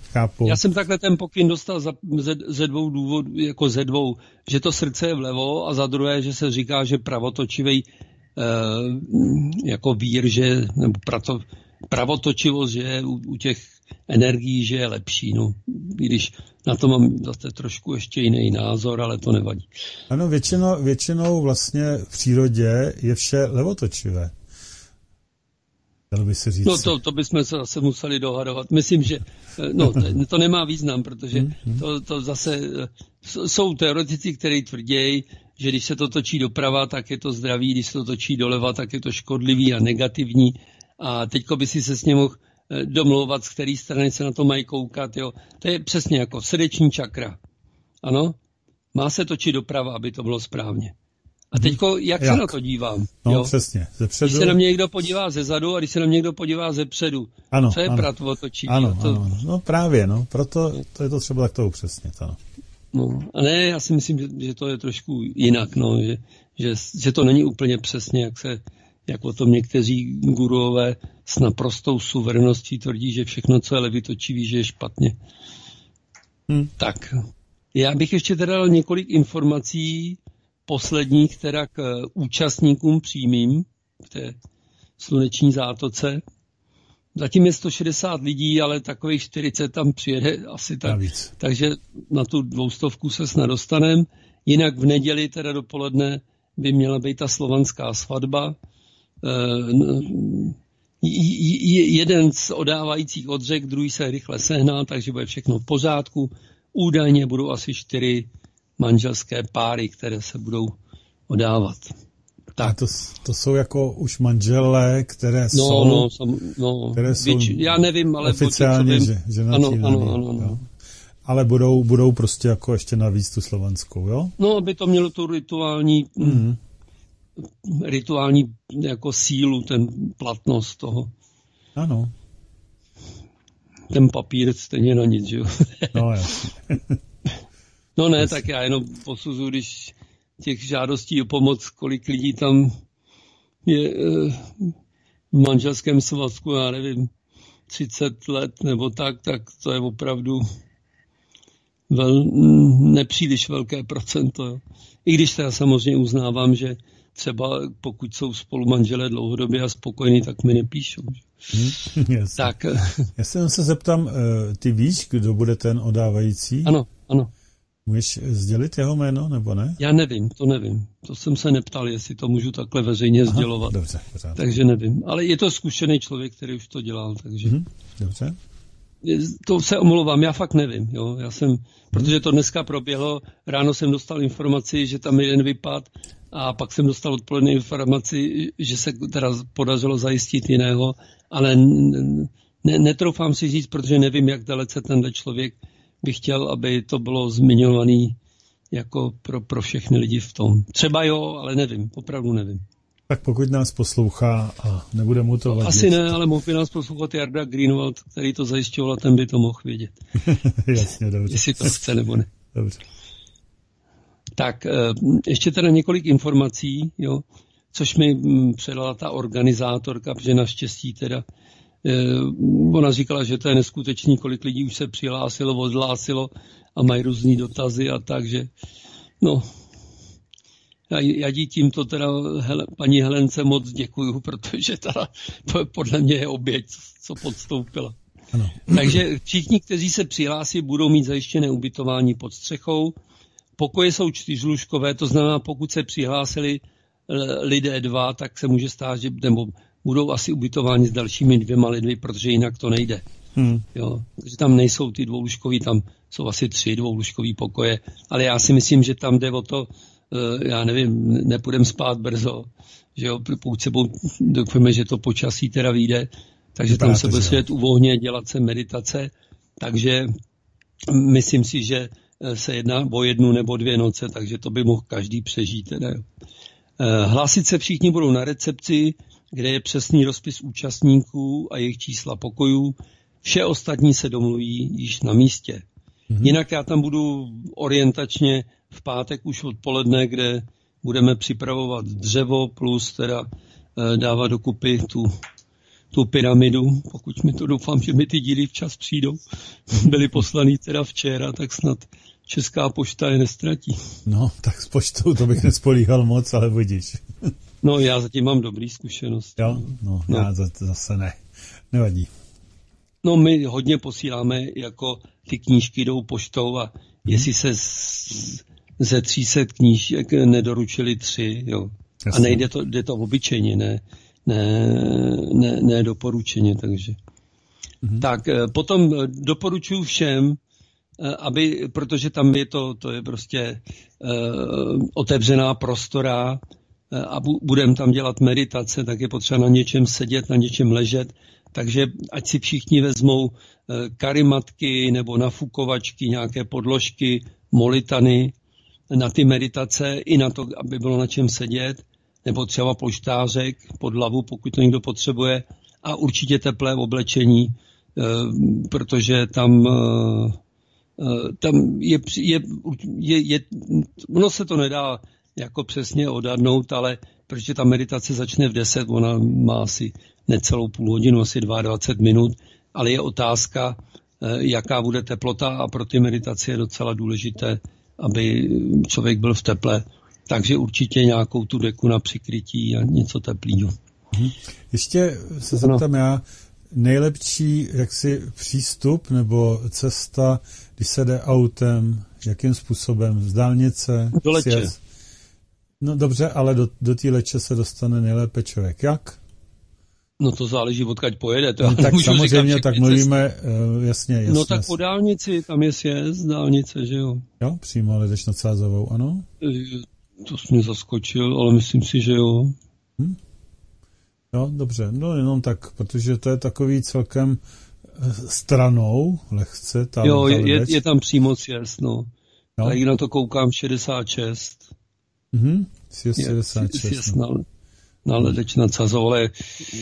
chápu. Já jsem takhle ten pokyn dostal za, ze, ze dvou důvodů, jako ze dvou, že to srdce je vlevo a za druhé, že se říká, že pravotočivý eh, jako vír, že, nebo prato, pravotočivost, že je u, u těch energií, že je lepší. No. I když na to mám zase trošku ještě jiný názor, ale to nevadí. Ano, většinou, většinou vlastně v přírodě je vše levotočivé. Dalo by se říct. No to, to bychom se zase museli dohadovat. Myslím, že no, to nemá význam, protože to, to zase jsou teoretici, kteří tvrdí, že když se to točí doprava, tak je to zdravý, když se to točí doleva, tak je to škodlivý a negativní. A teďko by si se s ním mohl domlouvat, z které strany se na to mají koukat. Jo. To je přesně jako srdeční čakra. Ano? Má se točit doprava, aby to bylo správně. A teďko, jak, jak se na to dívám? No, jo? přesně. Zepředu. Když se na mě někdo podívá ze zadu a když se na mě někdo podívá ze předu. Ano, co je ano. pravotočí? Ano, to... ano, no právě, no. Proto to je to třeba takto upřesnit, ano. No, a ne, já si myslím, že, že to je trošku jinak, no, že, že, že to není úplně přesně, jak se, jak o tom někteří guruové s naprostou suvereností tvrdí, že všechno, co je levitočivý, že je špatně. Hmm. Tak, já bych ještě teda dal několik informací posledních teda k účastníkům přímým v té sluneční zátoce. Zatím je sto šedesát lidí, ale takových čtyřicet tam přijede asi tak. Navíc. Takže na tu dvoustovku se snad dostaneme. Jinak v neděli teda dopoledne by měla být ta slovanská svatba. Jeden z odávajících odřek, druhý se rychle sehná, takže bude všechno v pořádku. Údajně budou asi čtyři manželské páry, které se budou odávat. Tak. To, to jsou jako už manželé, které no, jsou... No, sam, no, které jsou věč, já nevím, ale... oficiálně vím, že, ženatý. Ano, ano, ano, ano. Ale budou, budou prostě jako ještě navíc tu slovanskou, jo? No, aby to mělo tu rituální... Mm-hmm. rituální jako sílu, ten platnost toho. Ano. Ten papír stejně na nic, že jo? No, jasně. No ne, tak já jenom posuzuji, když těch žádostí o pomoc, kolik lidí tam je v manželském svazku, já nevím, třicet let nebo tak, tak to je opravdu vel, nepříliš velké procento. Jo. I když teda samozřejmě uznávám, že třeba pokud jsou spolu manželé dlouhodobě a spokojení, tak mi nepíšou. Hmm, tak. Já se se zeptám, ty víš, kdo bude ten odávající? Ano, ano. Můžeš sdělit jeho jméno, nebo ne? Já nevím, to nevím. To jsem se neptal, jestli to můžu takhle veřejně Aha, sdělovat. Dobře, pořád. Takže nevím. Ale je to zkušený člověk, který už to dělal, takže... Hmm, dobře. To se omlouvám, já fakt nevím. Jo? Já jsem, protože to dneska proběhlo, ráno jsem dostal informaci, že tam jeden vypad a pak jsem dostal odpoledne informaci, že se teda podařilo zajistit jiného, ale ne, netroufám si říct, protože nevím, jak dalece tenhle člověk by chtěl, aby to bylo zmiňovaný jako pro, pro všechny lidi v tom. Třeba jo, ale nevím, opravdu nevím. Tak pokud nás poslouchá a nebude mu to vadit. Asi ne, ale mohl by nás poslouchat Jarda Greenwald, který to zajišťoval, ten by to mohl vědět. Jasně, dobře. Jestli to chce nebo ne. Dobře. Tak, ještě teda několik informací, jo, což mi předala ta organizátorka, protože naštěstí teda, ona říkala, že to je neskutečný, kolik lidí už se přihlásilo, odhlásilo a mají různý dotazy a tak, že no... Já, já tímto teda hele, paní Helence moc děkuju, protože teda to podle mě je oběť, co podstoupila. Ano. Takže všichni, kteří se přihlásí, budou mít zajištěné ubytování pod střechou. Pokoje jsou čtyřlůžkové, to znamená, pokud se přihlásili lidé dva, tak se může stát, že nebo budou asi ubytováni s dalšími dvěma lidmi, protože jinak to nejde. Hmm. Jo, takže tam nejsou ty dvoulůžkový, tam jsou asi tři dvoulůžkový pokoje, ale já si myslím, že tam jde o to, já nevím, nepůjdeme spát brzo, že jo, pokud se doufáme, že to počasí teda vyjde, takže tam se bude sedět u ohně, dělat se meditace, takže myslím si, že se jedná o jednu nebo dvě noce, takže to by mohl každý přežít. Teda, jo. Hlásit se všichni budou na recepci, kde je přesný rozpis účastníků a jejich čísla pokojů. Vše ostatní se domluví již na místě. Mm-hmm. Jinak já tam budu orientačně v pátek už odpoledne, kde budeme připravovat dřevo plus teda dávat dokupy tu tu pyramidu, pokud mi to doufám, že mi ty díly včas přijdou, byly poslaný teda včera, tak snad Česká pošta je nestratí. No, tak s poštou to bych nespolíhal moc, ale budíš. No, já zatím mám dobrý zkušenost. Jo, no, no. Já zase ne. Nevadí. No, my hodně posíláme, jako ty knížky jdou poštou a hmm. jestli se z, ze tří set knížek nedoručili tři, jo. Jasně. A nejde to, jde to obyčejně, ne, ne, ne, ne doporučeně, takže. Hmm. Tak potom doporučuji všem, aby, protože tam je to, to je prostě uh, otevřená prostora uh, a bu, budeme tam dělat meditace, tak je potřeba na něčem sedět, na něčem ležet, takže ať si všichni vezmou uh, karimatky nebo nafukovačky, nějaké podložky, molitany na ty meditace i na to, aby bylo na čem sedět, nebo třeba polštářek pod hlavu, pokud to někdo potřebuje, a určitě teplé oblečení, uh, protože tam uh, tam je, je, je, je, ono se to nedá jako přesně odhadnout, ale protože ta meditace začne v deset, ona má asi necelou půl hodinu, asi dvacet dva minut, ale je otázka, jaká bude teplota a pro ty meditace je docela důležité, aby člověk byl v teple, takže určitě nějakou tu deku na přikrytí a něco teplýho. Ještě se zeptám no. já, nejlepší jaksi přístup nebo cesta, když se jde autem, jakým způsobem? Z dálnice? Do Leče. Sjezd? No dobře, ale do, do té Leče se dostane nejlépe člověk. Jak? No to záleží, odkud pojede. To no, tak samozřejmě, tak mluvíme, uh, jasně, jasně. No tak po dálnici, tam je sjezd, dálnice, že jo? Jo, přímo, ale jdeš nad Sázavou, ano? To jsi mě zaskočil, ale myslím si, že jo. Hm? Jo, dobře, no jenom tak, protože to je takový celkem stranou, lehce. Ta, jo, ta je, je tam přímo sjezd, no. no. A jak na to koukám, šedesát šest. Mhm, sjezd šedesát šest. Sjezd na, na Ledeč nad Sázavou, ale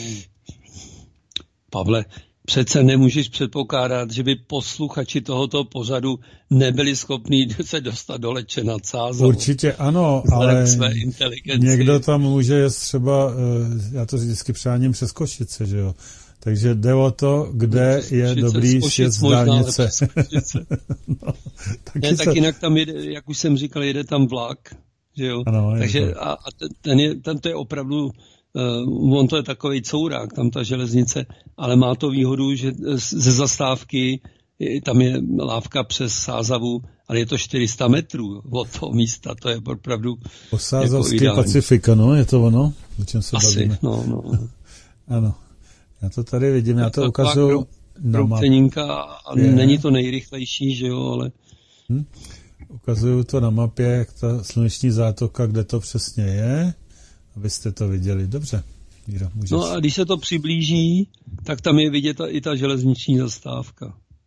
Pavle, přece nemůžeš předpokládat, že by posluchači tohoto pořadu nebyli schopní se dostat do Leče nad Sázavou. Určitě ano, ale někdo tam může jet třeba, já to vždycky přáním přes Košice, že jo. Takže jde o to, kde no, je dobrý sjezd z dálnice. no, taky, ne, se... tak jinak tam jede, jak už jsem říkal, jede tam vlak, že jo. Ano, takže a, a ten je, ten to je opravdu Uh, on to je takovej courák, tam ta železnice, ale má to výhodu, že ze zastávky je, tam je lávka přes Sázavu, ale je to čtyři sta metrů od toho místa, to je opravdu Posázavský jako Pacifika, no, je to ono, o čem se Asi, bavíme. no, no. Ano, já to tady vidím, já to ukazuju na mapě. Není to nejrychlejší, že jo, ale... Hm? Ukazuju to na mapě, jak ta sluneční zátoka, kde to přesně je, abyste to viděli. Dobře. Míro, můžeš. No a když se to přiblíží, tak tam je vidět i ta železniční zastávka.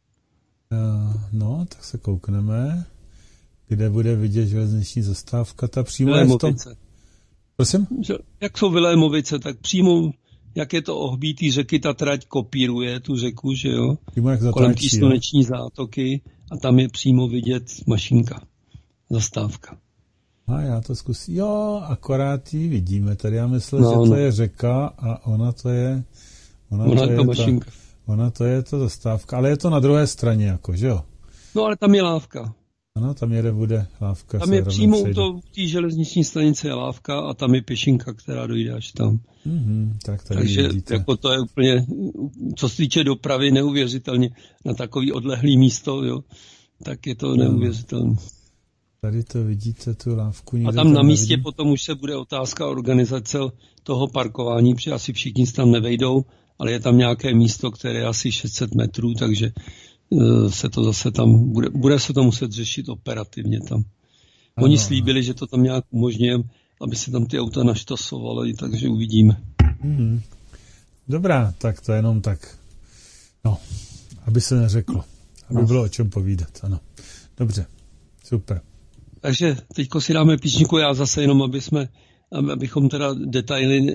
Uh, no, tak se koukneme, kde bude vidět železniční zastávka. Ta přímo je v tom... Prosím? Jak jsou Vilémovice, tak přímo, jak je to ohbítý řeky, ta trať kopíruje tu řeku, že jo? Přímo jak zatáčí, kolem té sluneční zátoky a tam je přímo vidět mašinka, zastávka. A já to zkusím. Jo, akorát ji vidíme. Tady já myslím, no, že to no. je řeka a ona to je... Ona, ona to je mašinka. Ta, ona to je to zastávka, ale je to na druhé straně, jako, že jo? No, ale tam je lávka. Ano, tam jede bude lávka. Tam je přímo u té železniční stanice je lávka a tam je pěšinka, která dojde až tam. Mm-hmm, tak tady Takže vidíte. Jako to je úplně, co se týče dopravy, neuvěřitelně na takový odlehlý místo, jo, tak je to neuvěřitelné. Tady to vidíte, tu lávku. A tam na místě nevidím. Potom už se bude otázka organizace toho parkování, protože asi všichni se tam nevejdou, ale je tam nějaké místo, které je asi šest set metrů, takže se to zase tam, bude, bude se to muset řešit operativně tam. Ano. Oni slíbili, že to tam nějak umožňuje, aby se tam ty auta naštasovaly, takže uvidíme. Mm-hmm. Dobrá, tak to jenom tak, no, aby se neřeklo, aby no. bylo o čem povídat, ano. Dobře, super. Takže teďko si dáme písničku, já zase jenom, aby jsme, abychom teda detaily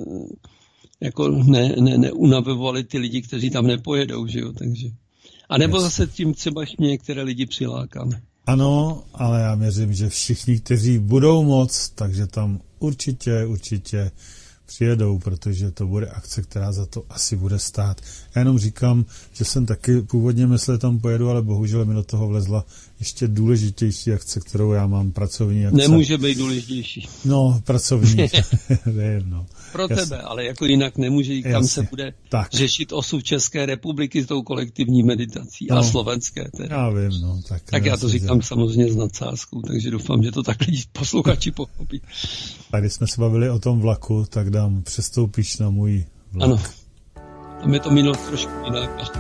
jako ne, ne, neunavovali ty lidi, kteří tam nepojedou, že jo, takže. A nebo yes. zase tím třeba některé lidi přilákáme. Ano, ale já věřím, že všichni, kteří budou moc, takže tam určitě, určitě přijedou, protože to bude akce, která za to asi bude stát. Já jenom říkám, že jsem taky původně myslel, tam pojedu, ale bohužel mi do toho vlezla ještě důležitější akce, kterou já mám, pracovní akce. Nemůže být důležitější. No, pracovní, nejedno. Pro Jasně. tebe, ale jako jinak nemůže, kam Jasně. se bude tak. řešit osud České republiky s tou kolektivní meditací no, a slovenské. Teda. Já vím, no. Tak, tak já to říkám že... samozřejmě s nadsázkou, takže doufám, že to tak lidi posluchači pochopí. A když jsme se bavili o tom vlaku, tak dám, přestoupíš na můj vlak. Ano, tam je to minulost trošku jinak.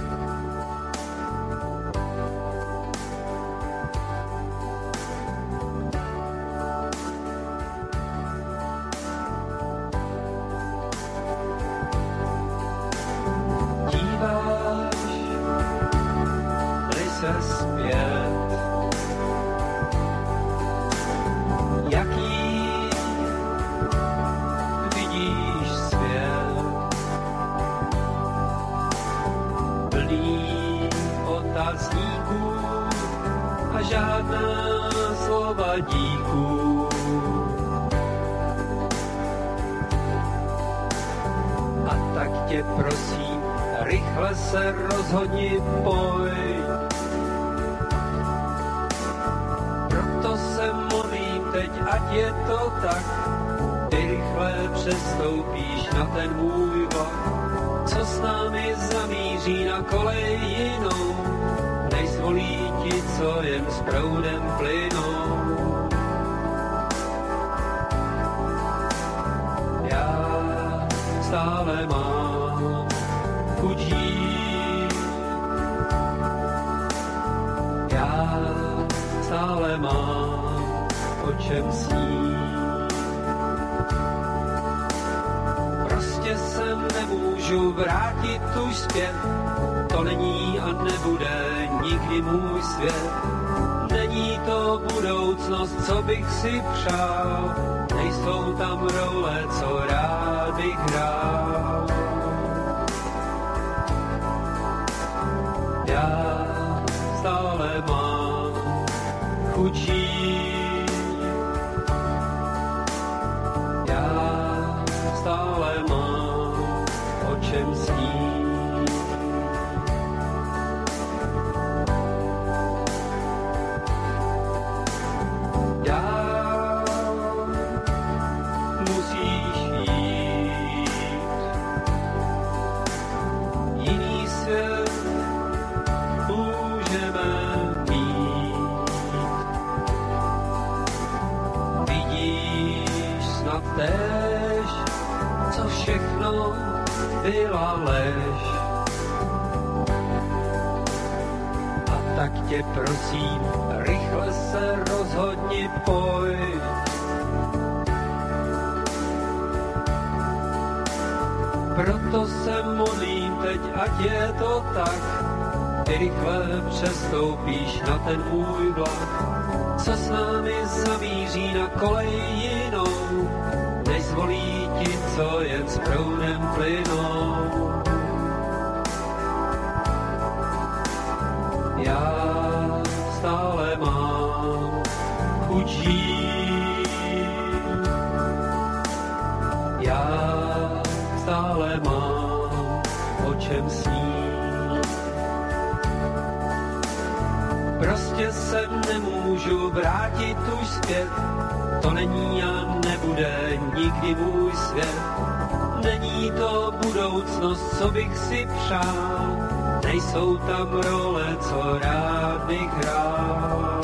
Nejsou tam role, co rád bych hrál.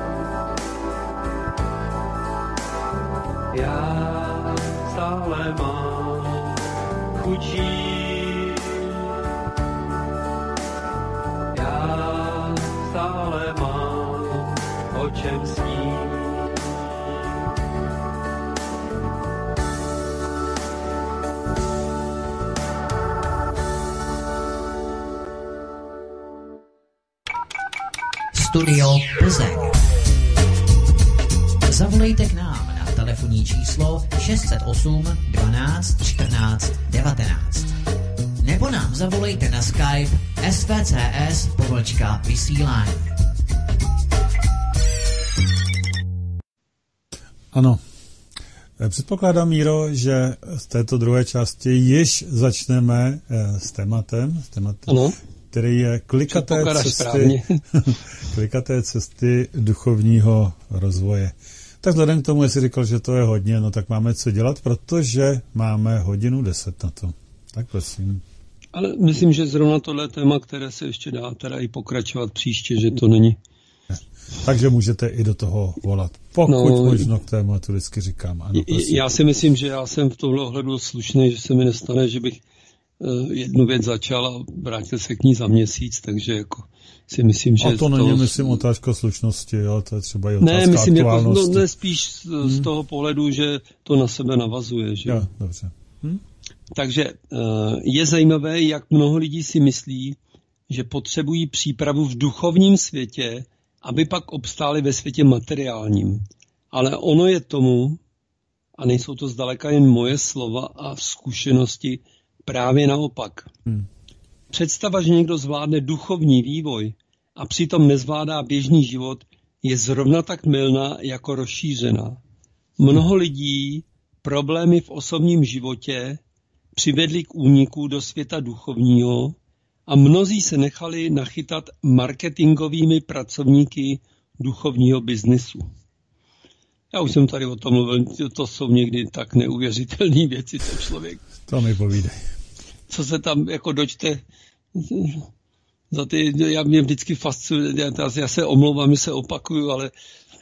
Já stále mám chuť žít. Já stále mám o čem snít. Studio Plzeň. Zavolejte k nám na telefonní číslo šest set osm dvanáct čtrnáct devatenáct. Nebo nám zavolejte na Skype S V C S pomlčka vysílání. Ano. Předpokládám, Míro, že z této druhé části již začneme s tématem, s tématem ano. který je klikaté cesty, klikaté cesty duchovního rozvoje. Tak vzhledem k tomu, jestli říkal, že to je hodně, no tak máme co dělat, protože máme hodinu deset na to. Tak prosím. Ale myslím, že zrovna tohle téma, které se ještě dá teda i pokračovat příště, že to není. Takže můžete i do toho volat. Pokud no, možno k tématu vždycky říkám. Ano, já si myslím, že já jsem v tomhle ohledu slušný, že se mi nestane, že bych jednu věc začal a vrátil se k ní za měsíc, takže jako si myslím, že... A to není, to... myslím, otázka slušnosti, jo, to je třeba i otázka ne, myslím, aktuálnosti. Jako, no, ne, spíš z, hmm. z toho pohledu, že to na sebe navazuje, že? Jo, dobře. Hm? Takže je zajímavé, jak mnoho lidí si myslí, že potřebují přípravu v duchovním světě, aby pak obstáli ve světě materiálním. Ale ono je tomu, a nejsou to zdaleka jen moje slova a zkušenosti, právě naopak. Hmm. Představa, že někdo zvládne duchovní vývoj a přitom nezvládá běžný život, je zrovna tak mylná jako rozšířená. Mnoho lidí problémy v osobním životě přivedly k úniku do světa duchovního a mnozí se nechali nachytat marketingovými pracovníky duchovního biznesu. Já už jsem tady o tom mluvil, to jsou někdy tak neuvěřitelné věci, to člověk. To mi povídej. Co se tam jako dočte za ty, já mě vždycky fascinuje, já, já se omlouvám, že se opakuju, ale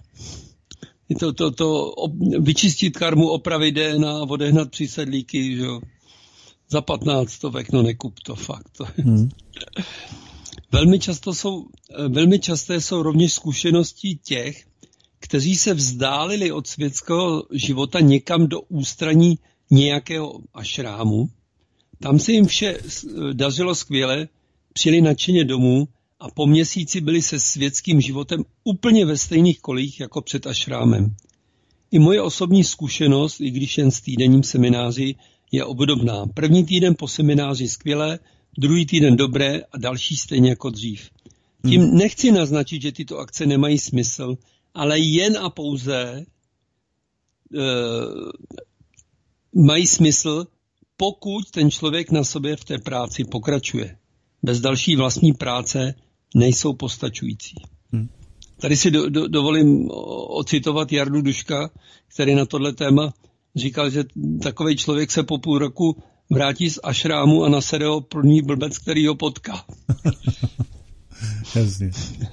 to, to, to vyčistit karmu, opravit D N A, odehnat přísedlíky, že jo. Za patnáct stovek, no nekup to, fakt. To. Hmm. velmi, často jsou, velmi časté jsou rovněž zkušenosti těch, kteří se vzdálili od světského života někam do ústraní nějakého ašrámu. Tam se jim vše dařilo skvěle, přijeli nadšeně domů a po měsíci byli se světským životem úplně ve stejných kolích jako před ašrámem. I moje osobní zkušenost, i když jen s týdenním semináři, je obdobná. První týden po semináři skvělé, druhý týden dobré a další stejně jako dřív. Tím hmm. nechci naznačit, že tyto akce nemají smysl, ale jen a pouze e, mají smysl, pokud ten člověk na sobě v té práci pokračuje. Bez další vlastní práce nejsou postačující. Hmm. Tady si do, do, dovolím ocitovat Jardu Duška, který na tohle téma říkal, že takovej člověk se po půl roku vrátí z ašrámu a nasede ho první blbec, který ho potká. Jasně.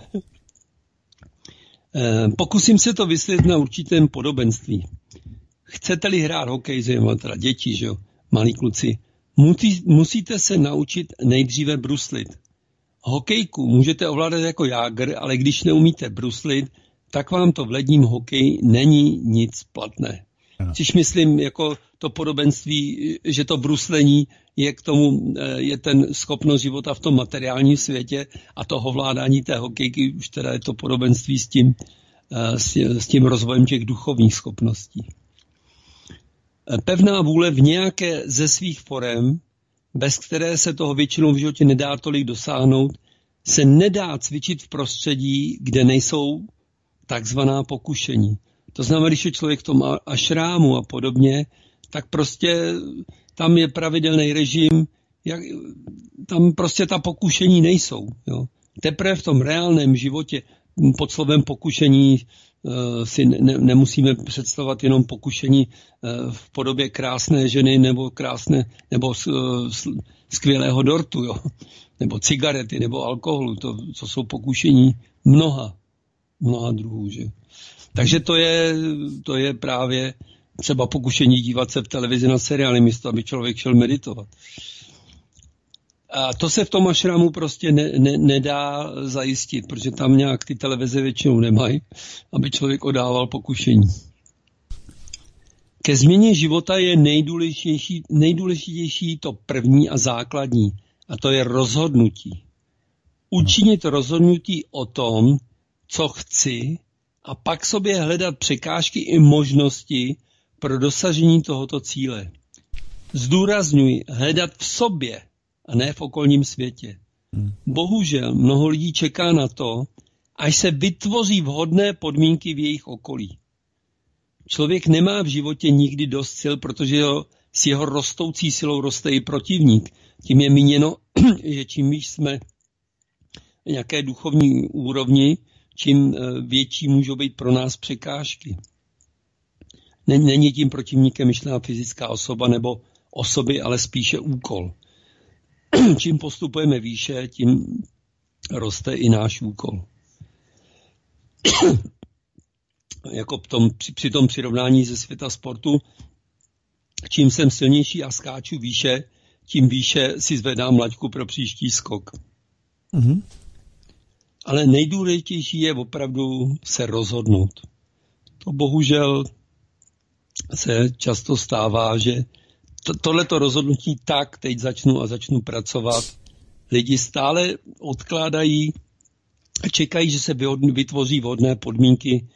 Pokusím se to vysvětlit na určitém podobenství. Chcete-li hrát hokej, zejména teda děti, že jo, malí kluci, musí, musíte se naučit nejdříve bruslit. Hokejku můžete ovládat jako jágr, ale když neumíte bruslit, tak vám to v ledním hokeji není nic platné. Což myslím, jako to podobenství, že to bruslení je k tomu, je ten schopnost života v tom materiálním světě a toho vládání té hokejky, už teda je to podobenství s tím, s tím rozvojem těch duchovních schopností. Pevná vůle v nějaké ze svých forem, bez které se toho většinou v životě nedá tolik dosáhnout, se nedá cvičit v prostředí, kde nejsou takzvaná pokušení. To znamená, když je člověk v tom ašrámu a podobně, tak prostě tam je pravidelný režim, jak, tam prostě ta pokušení nejsou. Jo. Teprve v tom reálném životě pod slovem pokušení uh, si ne, nemusíme představovat jenom pokušení uh, v podobě krásné ženy nebo krásné, nebo uh, skvělého dortu, jo. Nebo cigarety, nebo alkoholu. To, to jsou pokušení mnoha, mnoha druhů, že. Takže to je, to je právě třeba pokušení dívat se v televizi na seriály, místo aby člověk šel meditovat. A to se v tom ašramu prostě ne, ne, nedá zajistit, protože tam nějak ty televize většinou nemají, aby člověk odával pokušení. Ke změně života je nejdůležitější, nejdůležitější to první a základní, a to je rozhodnutí. Učinit rozhodnutí o tom, co chci, a pak sobě hledat překážky i možnosti pro dosažení tohoto cíle. Zdůrazňuji, hledat v sobě a ne v okolním světě. Hmm. Bohužel mnoho lidí čeká na to, až se vytvoří vhodné podmínky v jejich okolí. Člověk nemá v životě nikdy dost sil, protože ho, s jeho rostoucí silou roste i protivník. Tím je míněno, že čím víc jsme na nějaké duchovní úrovni, čím větší můžou být pro nás překážky. Není tím protivníkem myšlená fyzická osoba nebo osoby, ale spíše úkol. Čím postupujeme výše, tím roste i náš úkol. Jako tom, při, při tom přirovnání ze světa sportu, čím jsem silnější a skáču výše, tím výše si zvedám laťku pro příští skok. Mm-hmm. Ale nejdůležitější je opravdu se rozhodnout. To bohužel se často stává, že to, tohleto rozhodnutí tak, teď začnu a začnu pracovat, lidi stále odkládají a čekají, že se vytvoří vhodné podmínky,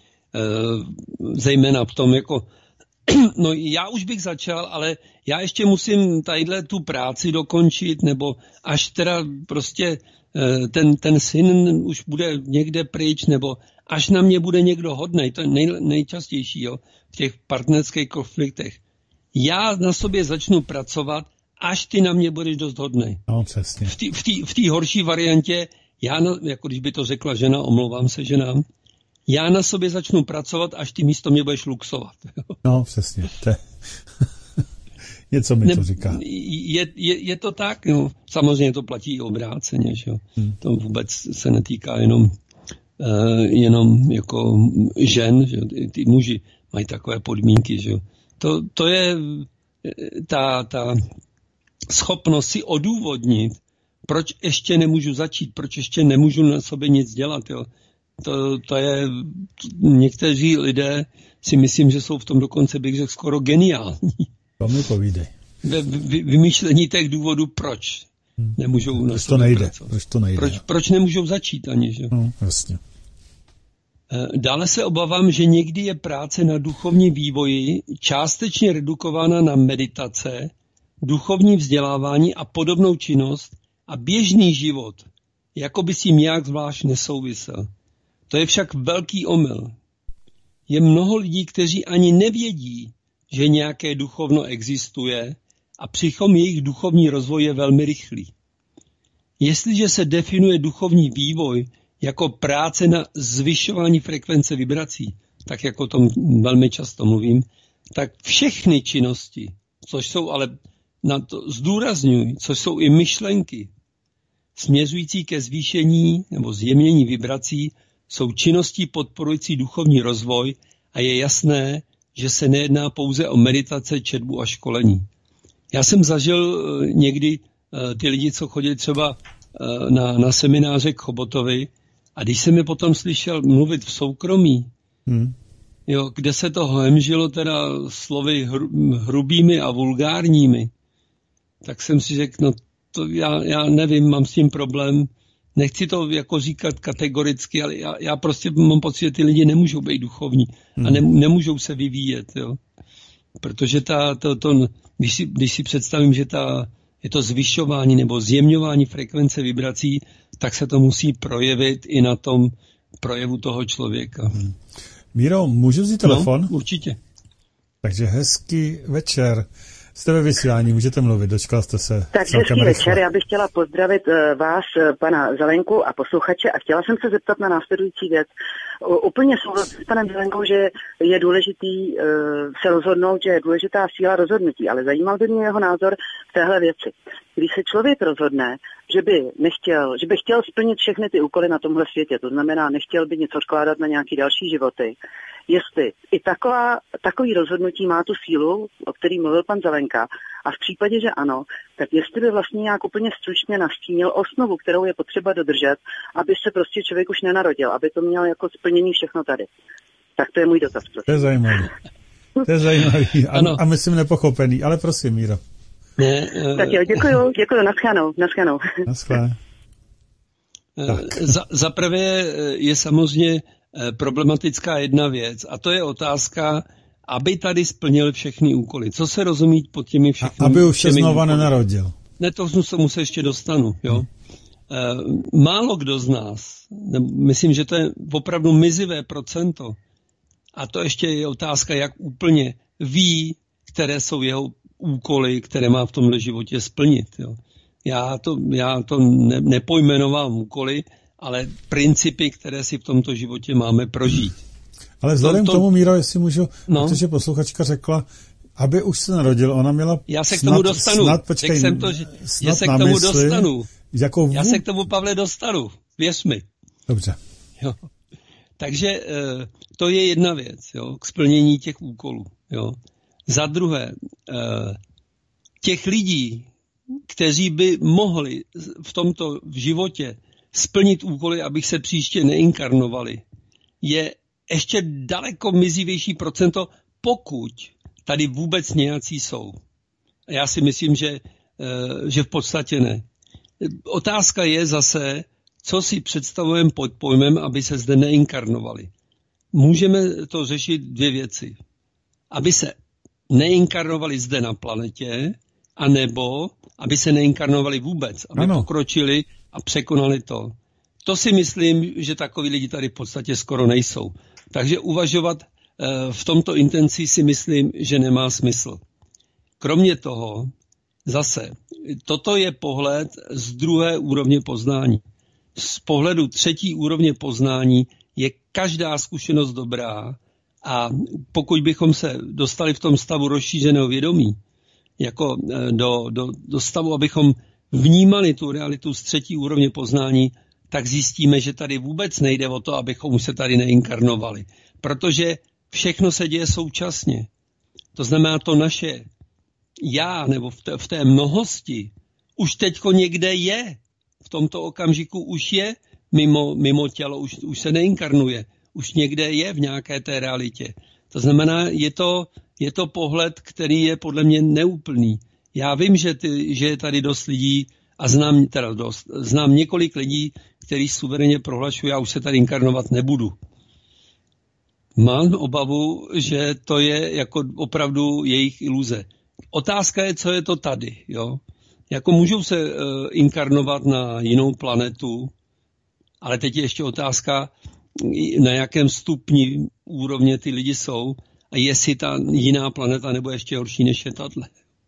zejména v tom, jako no já už bych začal, ale já ještě musím tadyhle tu práci dokončit, nebo až teda prostě ten, ten syn už bude někde pryč, nebo až na mě bude někdo hodnej, to je nej, nejčastější, jo, v těch partnerských konfliktech. Já na sobě začnu pracovat, až ty na mě budeš dost hodnej. No, přesně. V té v tý, v tý horší variantě, já, na, jako když by to řekla žena, omlouvám se ženám, já na sobě začnu pracovat, až ty místo mě budeš luxovat. No, přesně. To je... Něco mi ne, to říká. Je, je, je to tak, no. Samozřejmě to platí i obráceně, že jo. Hmm. To vůbec se netýká jenom, uh, jenom jako žen, že jo. Ty, ty muži mají takové podmínky, že jo. To, to je ta, ta schopnost si odůvodnit, proč ještě nemůžu začít, proč ještě nemůžu na sobě nic dělat, jo. To, to je, někteří lidé si myslím, že jsou v tom dokonce, bych řekl, skoro geniální. To mi povídej. Ve vy, vymýšlení těch důvodů, proč hmm. nemůžou na proč sobě to nejde, pracovat. Proč to nejde. Proč, proč nemůžou začít ani, že? No, jasně. Dále se obávám, že někdy je práce na duchovní vývoji částečně redukována na meditace, duchovní vzdělávání a podobnou činnost a běžný život, jako by s tím nějak zvlášť nesouvisel. To je však velký omyl. Je mnoho lidí, kteří ani nevědí, že nějaké duchovno existuje a přitom jejich duchovní rozvoj je velmi rychlý. Jestliže se definuje duchovní vývoj jako práce na zvyšování frekvence vibrací, tak jako o tom velmi často mluvím, tak všechny činnosti, což jsou ale, na to zdůrazňuji, což jsou i myšlenky, směřující ke zvýšení nebo zjemnění vibrací, jsou činností podporující duchovní rozvoj a je jasné, že se nejedná pouze o meditace, četbu a školení. Já jsem zažil někdy ty lidi, co chodili třeba na, na semináře k Chobotovi, a když jsem je potom slyšel mluvit v soukromí, hmm. jo, kde se to hemžilo teda slovy hru, hrubými a vulgárními, tak jsem si řekl, no to já, já nevím, mám s tím problém, nechci to jako říkat kategoricky, ale já, já prostě mám pocit, že ty lidi nemůžou být duchovní hmm. a ne, nemůžou se vyvíjet, jo. Protože ta, to, to, když, si, když si představím, že ta, je to zvyšování nebo zjemňování frekvence vibrací, tak se to musí projevit i na tom projevu toho člověka. Hmm. Míro, můžu vzít telefon? No, určitě. Takže hezký večer. Jste ve vysílání, můžete mluvit, dočkal jste se. Tak hezký večer, já bych chtěla pozdravit uh, vás, uh, pana Zelenku a posluchače a chtěla jsem se zeptat na následující věc. U, úplně souhlasím s panem Zelenkou, že je důležitý uh, se rozhodnout, že je důležitá síla rozhodnutí, ale zajímal by mě jeho názor v téhle věci. Když se člověk rozhodne, že by nechtěl, že by chtěl splnit všechny ty úkoly na tomhle světě, to znamená, nechtěl by nic odkládat na nějaký další životy, jestli i taková, takový rozhodnutí má tu sílu, o který mluvil pan Zelenka, a v případě, že ano, tak jestli by vlastně nějak úplně stručně nastínil osnovu, kterou je potřeba dodržet, aby se prostě člověk už nenarodil, aby to měl jako splnění všechno tady. Tak to je můj dotaz, prosím. To je zajímavý. To je zajímavý a, a myslím nepochopený, ale prosím, Míro. Ne, uh... Tak jo, děkuju, děkuju, naschledanou, naschledanou. Naschle. Za, za prvé je samozřejmě problematická jedna věc a to je otázka, aby tady splnil všechny úkoly. Co se rozumí pod těmi všechny a aby už se znova úkoly? Nenarodil. Ne, to se mu se ještě dostanu. Jo? Hmm. Málo kdo z nás, myslím, že to je opravdu mizivé procento, A to ještě je otázka, jak úplně ví, které jsou jeho úkoly, které má v tomhle životě splnit. Jo. Já to, já to ne, nepojmenovám úkoly, ale principy, které si v tomto životě máme prožít. Ale vzhledem to, k tomu, Míro, jestli můžu, no. protože posluchačka řekla, aby už se narodil, ona měla Já se k snad, tomu dostanu. Snad, počkej, jsem to, že, snad že se k tomu mysli, dostanu. Jako Já se k tomu, Pavle, dostanu. Věř mi. Dobře. Jo. Takže to je jedna věc, jo, k splnění těch úkolů. Jo. Za druhé, těch lidí, kteří by mohli v tomto v životě splnit úkoly, abych se příště neinkarnovali, je ještě daleko mizivější procento, pokud tady vůbec nějací jsou. A já si myslím, že, že v podstatě ne. Otázka je zase, co si představujeme pod pojmem, aby se zde neinkarnovali. Můžeme to řešit dvě věci. Aby se neinkarnovali zde na planetě, anebo aby se neinkarnovali vůbec, aby ano. pokročili a překonali to. To si myslím, že takoví lidi tady v podstatě skoro nejsou. Takže uvažovat v tomto intenci si myslím, že nemá smysl. Kromě toho, zase, toto je pohled z druhé úrovně poznání. Z pohledu třetí úrovně poznání je každá zkušenost dobrá a pokud bychom se dostali v tom stavu rozšířeného vědomí, jako do, do, do stavu, abychom vnímali tu realitu z třetí úrovně poznání, tak zjistíme, že tady vůbec nejde o to, abychom se tady neinkarnovali. Protože všechno se děje současně. To znamená, to naše já, nebo v té, v té mnohosti, už teďko někde je. V tomto okamžiku už je mimo, mimo tělo, už, už se neinkarnuje. Už někde je v nějaké té realitě. To znamená, je to, je to pohled, který je podle mě neúplný. Já vím, že, ty, že je tady dost lidí, a znám, teda dost, znám několik lidí, kteří suverénně prohlašují, já už se tady inkarnovat nebudu. Mám obavu, že to je jako opravdu jejich iluze. Otázka je, co je to tady. Jo? Jako můžou se uh, inkarnovat na jinou planetu, ale teď je ještě otázka, na jakém stupni úrovně ty lidi jsou a jestli ta jiná planeta nebo ještě horší než je tato.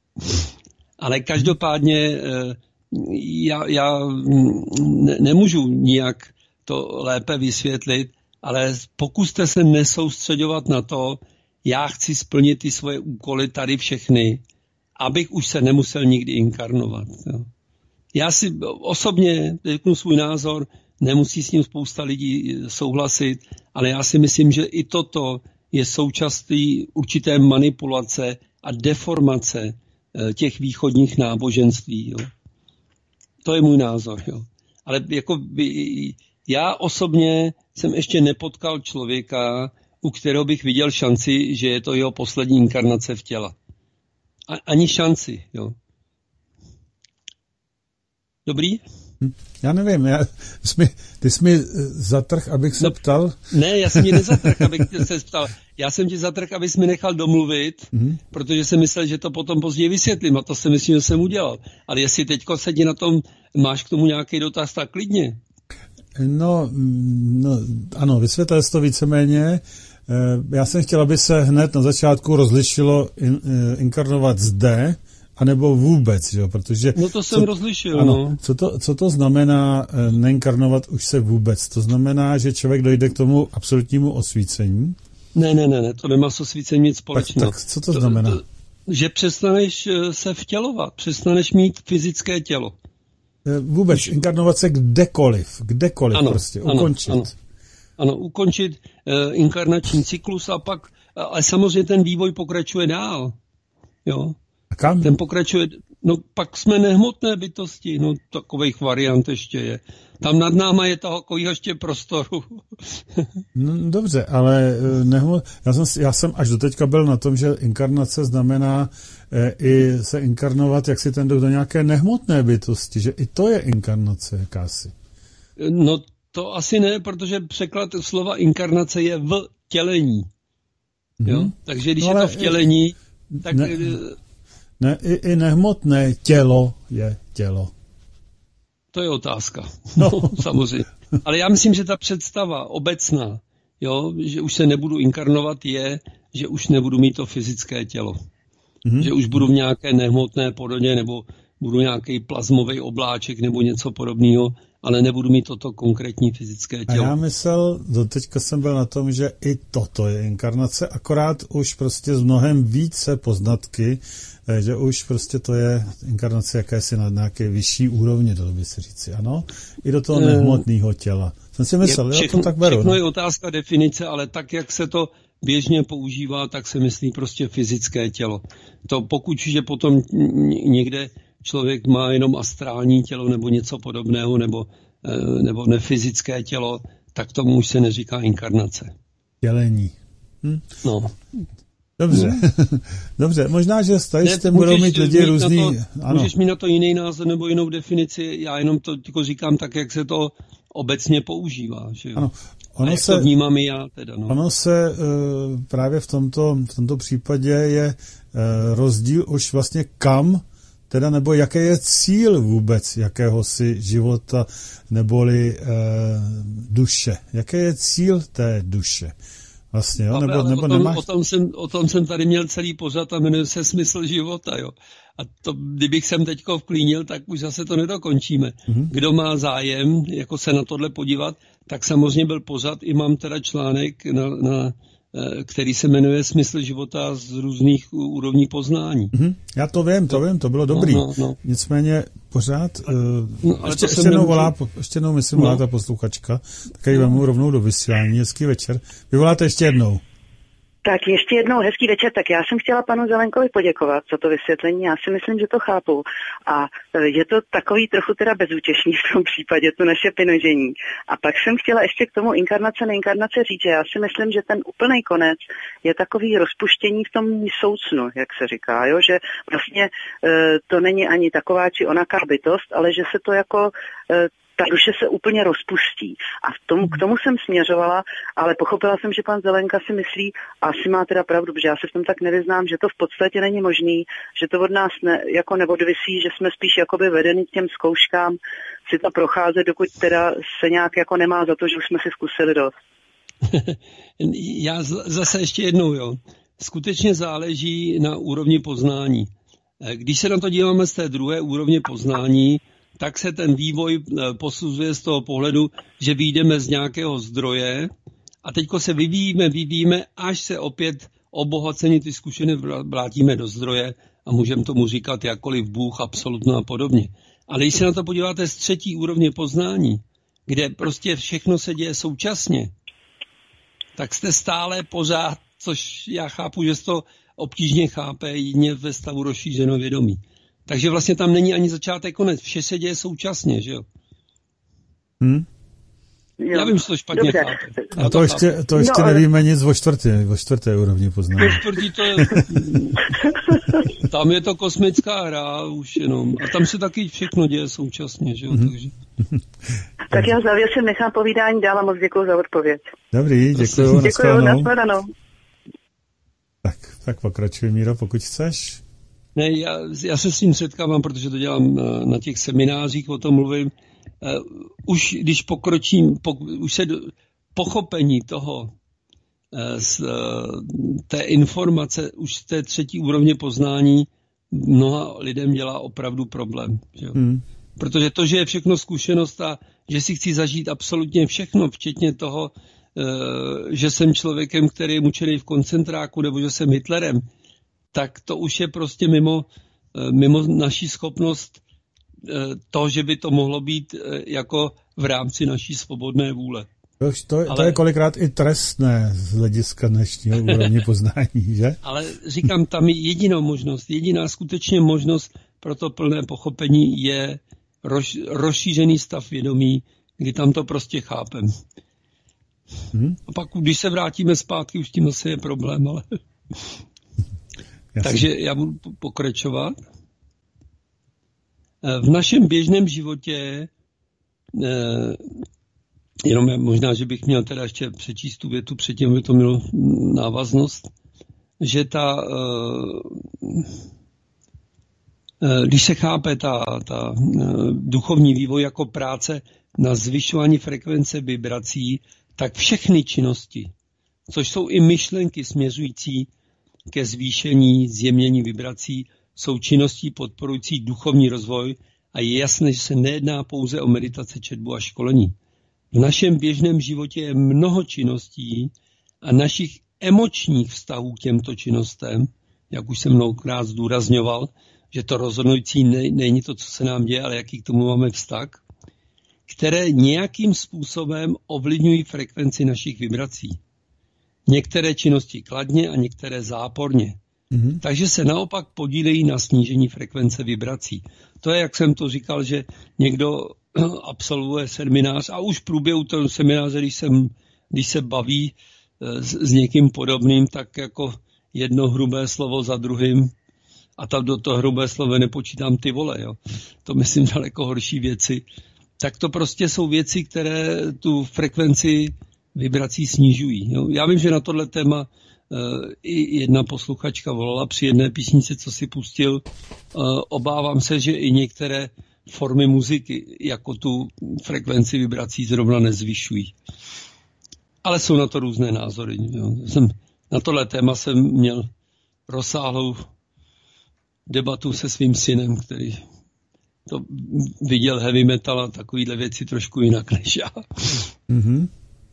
Ale každopádně uh, já, já ne, nemůžu nijak to lépe vysvětlit, ale pokuste se nesoustředovat na to, já chci splnit ty svoje úkoly tady všechny, abych už se nemusel nikdy inkarnovat. Jo. Já si osobně řeknu svůj názor, nemusí s ním spousta lidí souhlasit, ale já si myslím, že i toto je součástí určité manipulace a deformace těch východních náboženství. Jo. To je můj názor. Jo. Ale jako by, já osobně jsem ještě nepotkal člověka, u kterého bych viděl šanci, že je to jeho poslední inkarnace v těle. A, ani šanci, jo. Dobrý? Já nevím, já, jsi mi, ty jsi mi zatrh, abych se no, ptal. Ne, já jsem ti nezatrh, abych se ptal. Já jsem ti zatrh, abys mi nechal domluvit, mm-hmm. protože jsem myslel, že to potom později vysvětlím a to si myslím, že jsem udělal. Ale jestli teďko sedí na tom, máš k tomu nějaký dotaz, tak klidně. No, no ano, vysvětlil jsi to víceméně. Já jsem chtěl, aby se hned na začátku rozlišilo in, inkarnovat zde, anebo vůbec, jo, protože... No to jsem co, rozlišil, ano, no. Co to, co to znamená neinkarnovat už se vůbec? To znamená, že člověk dojde k tomu absolutnímu osvícení? Ne, ne, ne, ne, to nemá s osvícením nic společného. Tak, tak co to znamená? To, to, že přestaneš se vtělovat, přestaneš mít fyzické tělo. Vůbec, už... inkarnovat se kdekoliv, kdekoliv ano, prostě, ano, ukončit. Ano, ano ukončit uh, inkarnační cyklus a pak, uh, ale samozřejmě ten vývoj pokračuje dál, jo. A kam? Ten pokračuje, no pak jsme nehmotné bytosti, no takových variant ještě je. Tam nad náma je takovýho ještě prostoru. No, dobře, ale nehmo, já, jsem, já jsem až doteďka byl na tom, že inkarnace znamená e, i se inkarnovat, jak si ten do nějaké nehmotné bytosti, že i to je inkarnace jakási. No to asi ne, protože překlad slova inkarnace je vtělení. Mm-hmm. Jo? Takže když no, je to vtělení, tak... Ne, ne, i, i nehmotné tělo je tělo. To je otázka. No, samozřejmě. Ale já myslím, že ta představa obecná, jo, že už se nebudu inkarnovat, je, že už nebudu mít to fyzické tělo. Mm-hmm. Že už budu v nějaké nehmotné podobě, nebo budu nějaký plazmový obláček nebo něco podobného, ale nebudu mít toto konkrétní fyzické tělo. A já myslel, doteďka jsem byl na tom, že i toto je inkarnace, akorát už prostě s mnohem více poznatky, že už prostě to je inkarnace jakési na nějaké vyšší úrovni, dalo by se říci, ano? I do toho nehmotného těla. Jsem si myslel, všechno, já to tak beru. Všechno no? je otázka definice, ale tak, jak se to běžně používá, tak se myslí prostě fyzické tělo. To pokud, že potom někde člověk má jenom astrální tělo nebo něco podobného, nebo, nebo nefyzické tělo, tak tomu už se neříká inkarnace. Tělení. Hm? No. Dobře, hmm. Dobře, možná, že tady s tím budou mít lidi různý... To, můžeš mít na to jiný názor nebo jinou definici, já jenom to jako říkám tak, jak se to obecně používá. Že? Ano. Ono a jak se, to vnímám i já teda. No. Ono se uh, právě v tomto, v tomto případě je uh, rozdíl už vlastně kam, teda nebo jaký je cíl vůbec jakéhosi života neboli uh, duše. Jaký je cíl té duše? Vlastně, jo? Nebo, nebo o, tom, nemáš... o, tom jsem, o tom jsem tady měl celý pořad a jmenuje se Smysl života. Jo. A to, kdybych jsem teďko vklínil, tak už zase to nedokončíme. Mm-hmm. Kdo má zájem jako se na tohle podívat, tak samozřejmě byl pořad, i mám teda článek, na, na, který se jmenuje Smysl života z různých úrovní poznání. Mm-hmm. Já to vím, to vím, to bylo dobrý. No, no, no. Nicméně pořád, no, ale ještě, ještě, jednou volá, ještě jednou myslím no. volá ta posluchačka, tak ji vemu rovnou do vysílání. Hezký večer. Vy voláte ještě jednou. Tak ještě jednou hezký večer. Tak já jsem chtěla panu Zelenkovi poděkovat za to vysvětlení. Já si myslím, že to chápu. A je to takový trochu teda bezútěšný v tom případě, to naše pinožení. A pak jsem chtěla ještě k tomu inkarnace, neinkarnace říct, že já si myslím, že ten úplný konec je takový rozpuštění v tom soucnu, jak se říká, jo? Že vlastně e, to není ani taková či onaká bytost, ale že se to jako... E, ta duše se úplně rozpustí. A v tom, k tomu jsem směřovala, ale pochopila jsem, že pan Zelenka si myslí, a asi má teda pravdu, protože já se v tom tak nevyznám, že to v podstatě není možný, že to od nás ne, jako neodvisí, že jsme spíš jakoby vedeni k těm zkouškám si to procházet, dokud teda se nějak jako nemá za to, že už jsme si zkusili dost. Já zase ještě jednou, jo. Skutečně záleží na úrovni poznání. Když se na to díváme z té druhé úrovně poznání, tak se ten vývoj posuzuje z toho pohledu, že vyjdeme z nějakého zdroje a teďko se vyvíjíme, vyvíjíme, až se opět obohacení ty zkušenosti vrátíme do zdroje a můžeme tomu říkat jakkoliv Bůh, absolutno a podobně. Ale když se na to podíváte z třetí úrovně poznání, kde prostě všechno se děje současně, tak jste stále pořád, což já chápu, že se to obtížně chápe jedině ve stavu rozšířeného vědomí. Takže vlastně tam není ani začátek, konec. Vše se děje současně, že jo? Hmm? Jo. Já vím, že to špatně chápu. A to, to ještě, to ještě no, ale... nevíme nic o čtvrté, o čtvrté úrovni poznání. O čtvrtý to je... Tam je to kosmická hra už jenom. A tam se taky všechno děje současně, že jo? Mm-hmm. Takže... Tak já závěsem nechám povídání dál a moc děkuji za odpověď. Dobrý, děkuji. Děkuji, nashledanou. Tak, tak pokračuj, Míro, pokud chceš. Ne, já, já se s tím setkávám, protože to dělám na, na těch seminářích, o tom mluvím. Uh, už když pokročím, pok, už se do, pochopení toho, uh, z uh, té informace, už z té třetí úrovně poznání mnoha lidem dělá opravdu problém. Že jo? Hmm. Protože to, že je všechno zkušenost a že si chci zažít absolutně všechno, včetně toho, uh, že jsem člověkem, který je mučený v koncentráku, nebo že jsem Hitlerem, tak to už je prostě mimo, mimo naší schopnost to, že by to mohlo být jako v rámci naší svobodné vůle. To, to, ale, to je kolikrát i trestné z hlediska dnešního úrovně poznání, že? Ale říkám, tam je jediná možnost, jediná skutečně možnost pro to plné pochopení je roz, rozšířený stav vědomí, kdy tam to prostě chápem. Hmm? A pak, když se vrátíme zpátky, už tím zase je problém, ale... Jasně. Takže já budu pokračovat. V našem běžném životě, jenom možná, že bych měl teda ještě přečíst tu větu předtím, aby to mělo návaznost, že ta, když se chápe ta, ta duchovní vývoj jako práce na zvyšování frekvence vibrací, tak všechny činnosti, což jsou i myšlenky směřující ke zvýšení, zjemnění vibrací, jsou činností podporující duchovní rozvoj a je jasné, že se nejedná pouze o meditace, četbu a školení. V našem běžném životě je mnoho činností a našich emočních vztahů k těmto činnostem, jak už jsem mnohokrát zdůrazňoval, že to rozhodující ne, není to, co se nám děje, ale jaký k tomu máme vztah, které nějakým způsobem ovlivňují frekvenci našich vibrací. Některé činnosti kladně a některé záporně. Mm-hmm. Takže se naopak podílejí na snížení frekvence vibrací. To je, jak jsem to říkal, že někdo absolvuje seminář a už v průběhu toho semináře, když, jsem, když se baví s, s někým podobným, tak jako jedno hrubé slovo za druhým a tam do toho hrubé slovo nepočítám ty vole, jo. To myslím daleko horší věci. Tak to prostě jsou věci, které tu frekvenci vibrací snižují. Jo. Já vím, že na tohle téma uh, i jedna posluchačka volala při jedné písnici, co si pustil. Uh, obávám se, že i některé formy muziky jako tu frekvenci vibrací zrovna nezvyšují. Ale jsou na to různé názory. Jo. Jsem, na tohle téma jsem měl rozsáhlou debatu se svým synem, který to viděl heavy metal a takovýhle věci trošku jinak než já. Mm-hmm.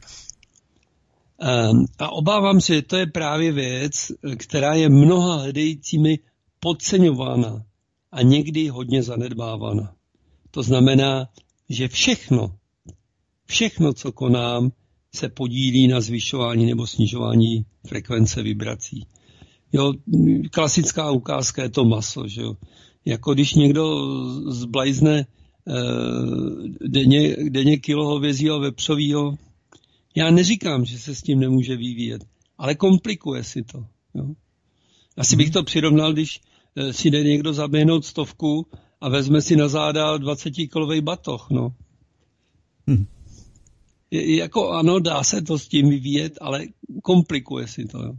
A obávám se, že to je právě věc, která je mnoha hledajícími podceňována a někdy hodně zanedbávána. To znamená, že všechno, všechno, co konám, se podílí na zvyšování nebo snižování frekvence vibrací. Jo, klasická ukázka je to maso, že jo. Jako když někdo zblajzne eh, denně, denně kilo hovězího vepřovýho, já neříkám, že se s tím nemůže vyvíjet, ale komplikuje si to. Jo. Asi bych to přirovnal, když eh, si jde někdo zaběhnout stovku a vezme si na záda dvacetikilový batoh. No. Hmm. Je, jako ano, dá se to s tím vyvíjet, ale komplikuje si to. Jo.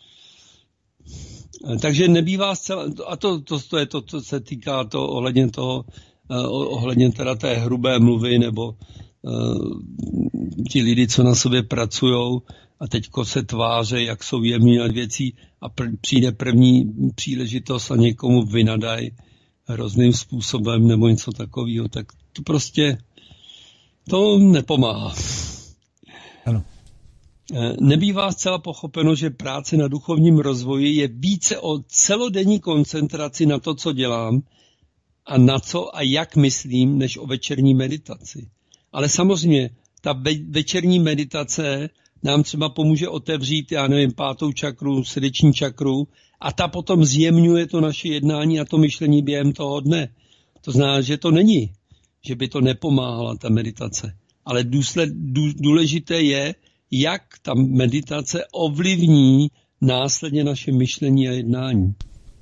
Takže nebývá zcela, a to, to, to je to, co se týká to ohledně toho, ohledně teda té hrubé mluvy, nebo uh, ti lidi, co na sobě pracujou a teďko se tváří, jak jsou jemní nad věcí a pr- přijde první příležitost a někomu vynadají hrozným způsobem nebo něco takového, tak to prostě to nepomáhá. Ano. Nebývá zcela pochopeno, že práce na duchovním rozvoji je více o celodenní koncentraci na to, co dělám a na co a jak myslím, než o večerní meditaci. Ale samozřejmě ta večerní meditace nám třeba pomůže otevřít, já nevím, pátou čakru, srdeční čakru a ta potom zjemňuje to naše jednání a to myšlení během toho dne. To znamená, že to není, že by to nepomáhala ta meditace. Ale důsled, důležité je, jak ta meditace ovlivní následně naše myšlení a jednání.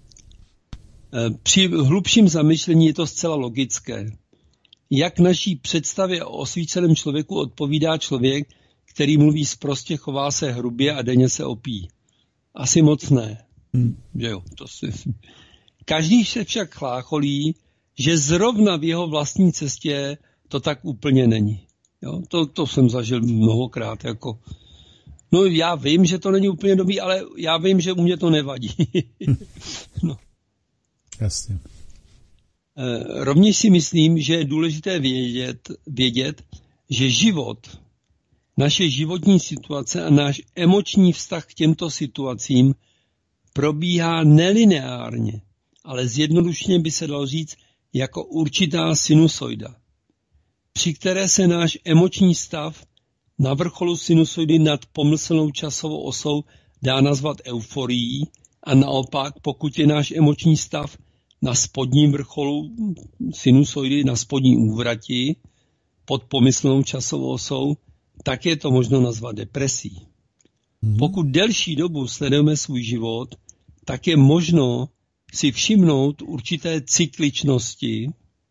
Při hlubším zamyšlení je to zcela logické. Jak naší představě o osvíceném člověku odpovídá člověk, který mluví sprostě, chová se hrubě a denně se opíjí? Asi moc ne. Hmm. Že jo, to si... Každý se však chlácholí, že zrovna v jeho vlastní cestě to tak úplně není. Jo, to, to jsem zažil mnohokrát. Jako. No já vím, že to není úplně dobrý, ale já vím, že u mě to nevadí. No. Jasně. E, rovněž si myslím, že je důležité vědět, vědět, že život, naše životní situace a náš emoční vztah k těmto situacím probíhá nelineárně, ale zjednodušeně by se dalo říct jako určitá sinusoida, při které se náš emoční stav na vrcholu sinusoidy nad pomyslnou časovou osou dá nazvat euforií a naopak, pokud je náš emoční stav na spodním vrcholu sinusoidy, na spodní úvrati pod pomyslnou časovou osou, tak je to možno nazvat depresí. Hmm. Pokud delší dobu sledujeme svůj život, tak je možno si všimnout určité cykličnosti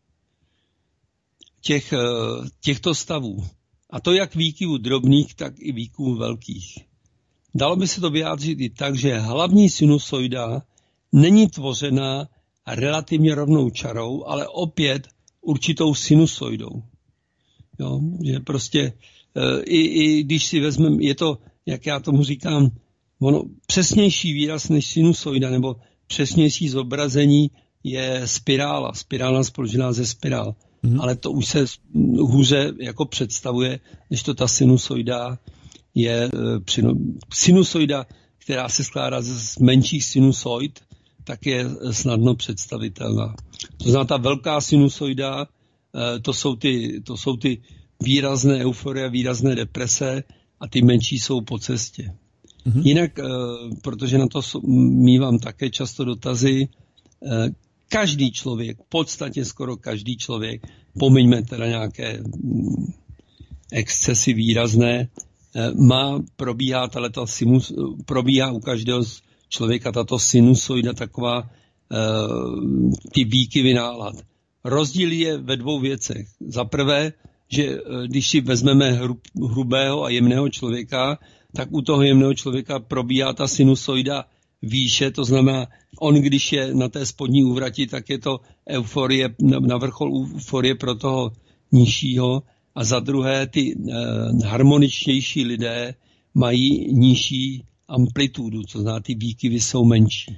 těch, těchto stavů. A to jak výkyvů drobných, tak i výkyvů velkých. Dalo by se to vyjádřit i tak, že hlavní sinusoida není tvořena relativně rovnou čarou, ale opět určitou sinusoidou. Jo, že prostě i, i když si vezmeme, je to, jak já tomu říkám, ono přesnější výraz než sinusoida, nebo přesnější zobrazení je spirála, spirála spoložená ze spirál. Hmm. Ale to už se hůře jako představuje, než to ta sinusoida je, sinusoida, která se skládá z menších sinusoid, tak je snadno představitelná. To znamená, ta velká sinusoida, to jsou ty, to jsou ty výrazné euforie, výrazné deprese a ty menší jsou po cestě. Mm-hmm. Jinak, protože na to mívám také často dotazy, každý člověk, v podstatě skoro každý člověk, pomiňme teda nějaké excesy výrazné, má, probíhá, tato sinus, probíhá u každého člověka tato sinusoida, taková ty výkyvy nálad. Rozdíl je ve dvou věcech. Za prvé, že když si vezmeme hrub, hrubého a jemného člověka, tak u toho jemného člověka probíhá ta sinusoida výše, to znamená, on když je na té spodní úvrati, tak je to euforie, na vrchol euforie pro toho nižšího, a za druhé ty eh, harmoničtější lidé mají nižší amplitudu, to znamená, ty výkyvy jsou menší.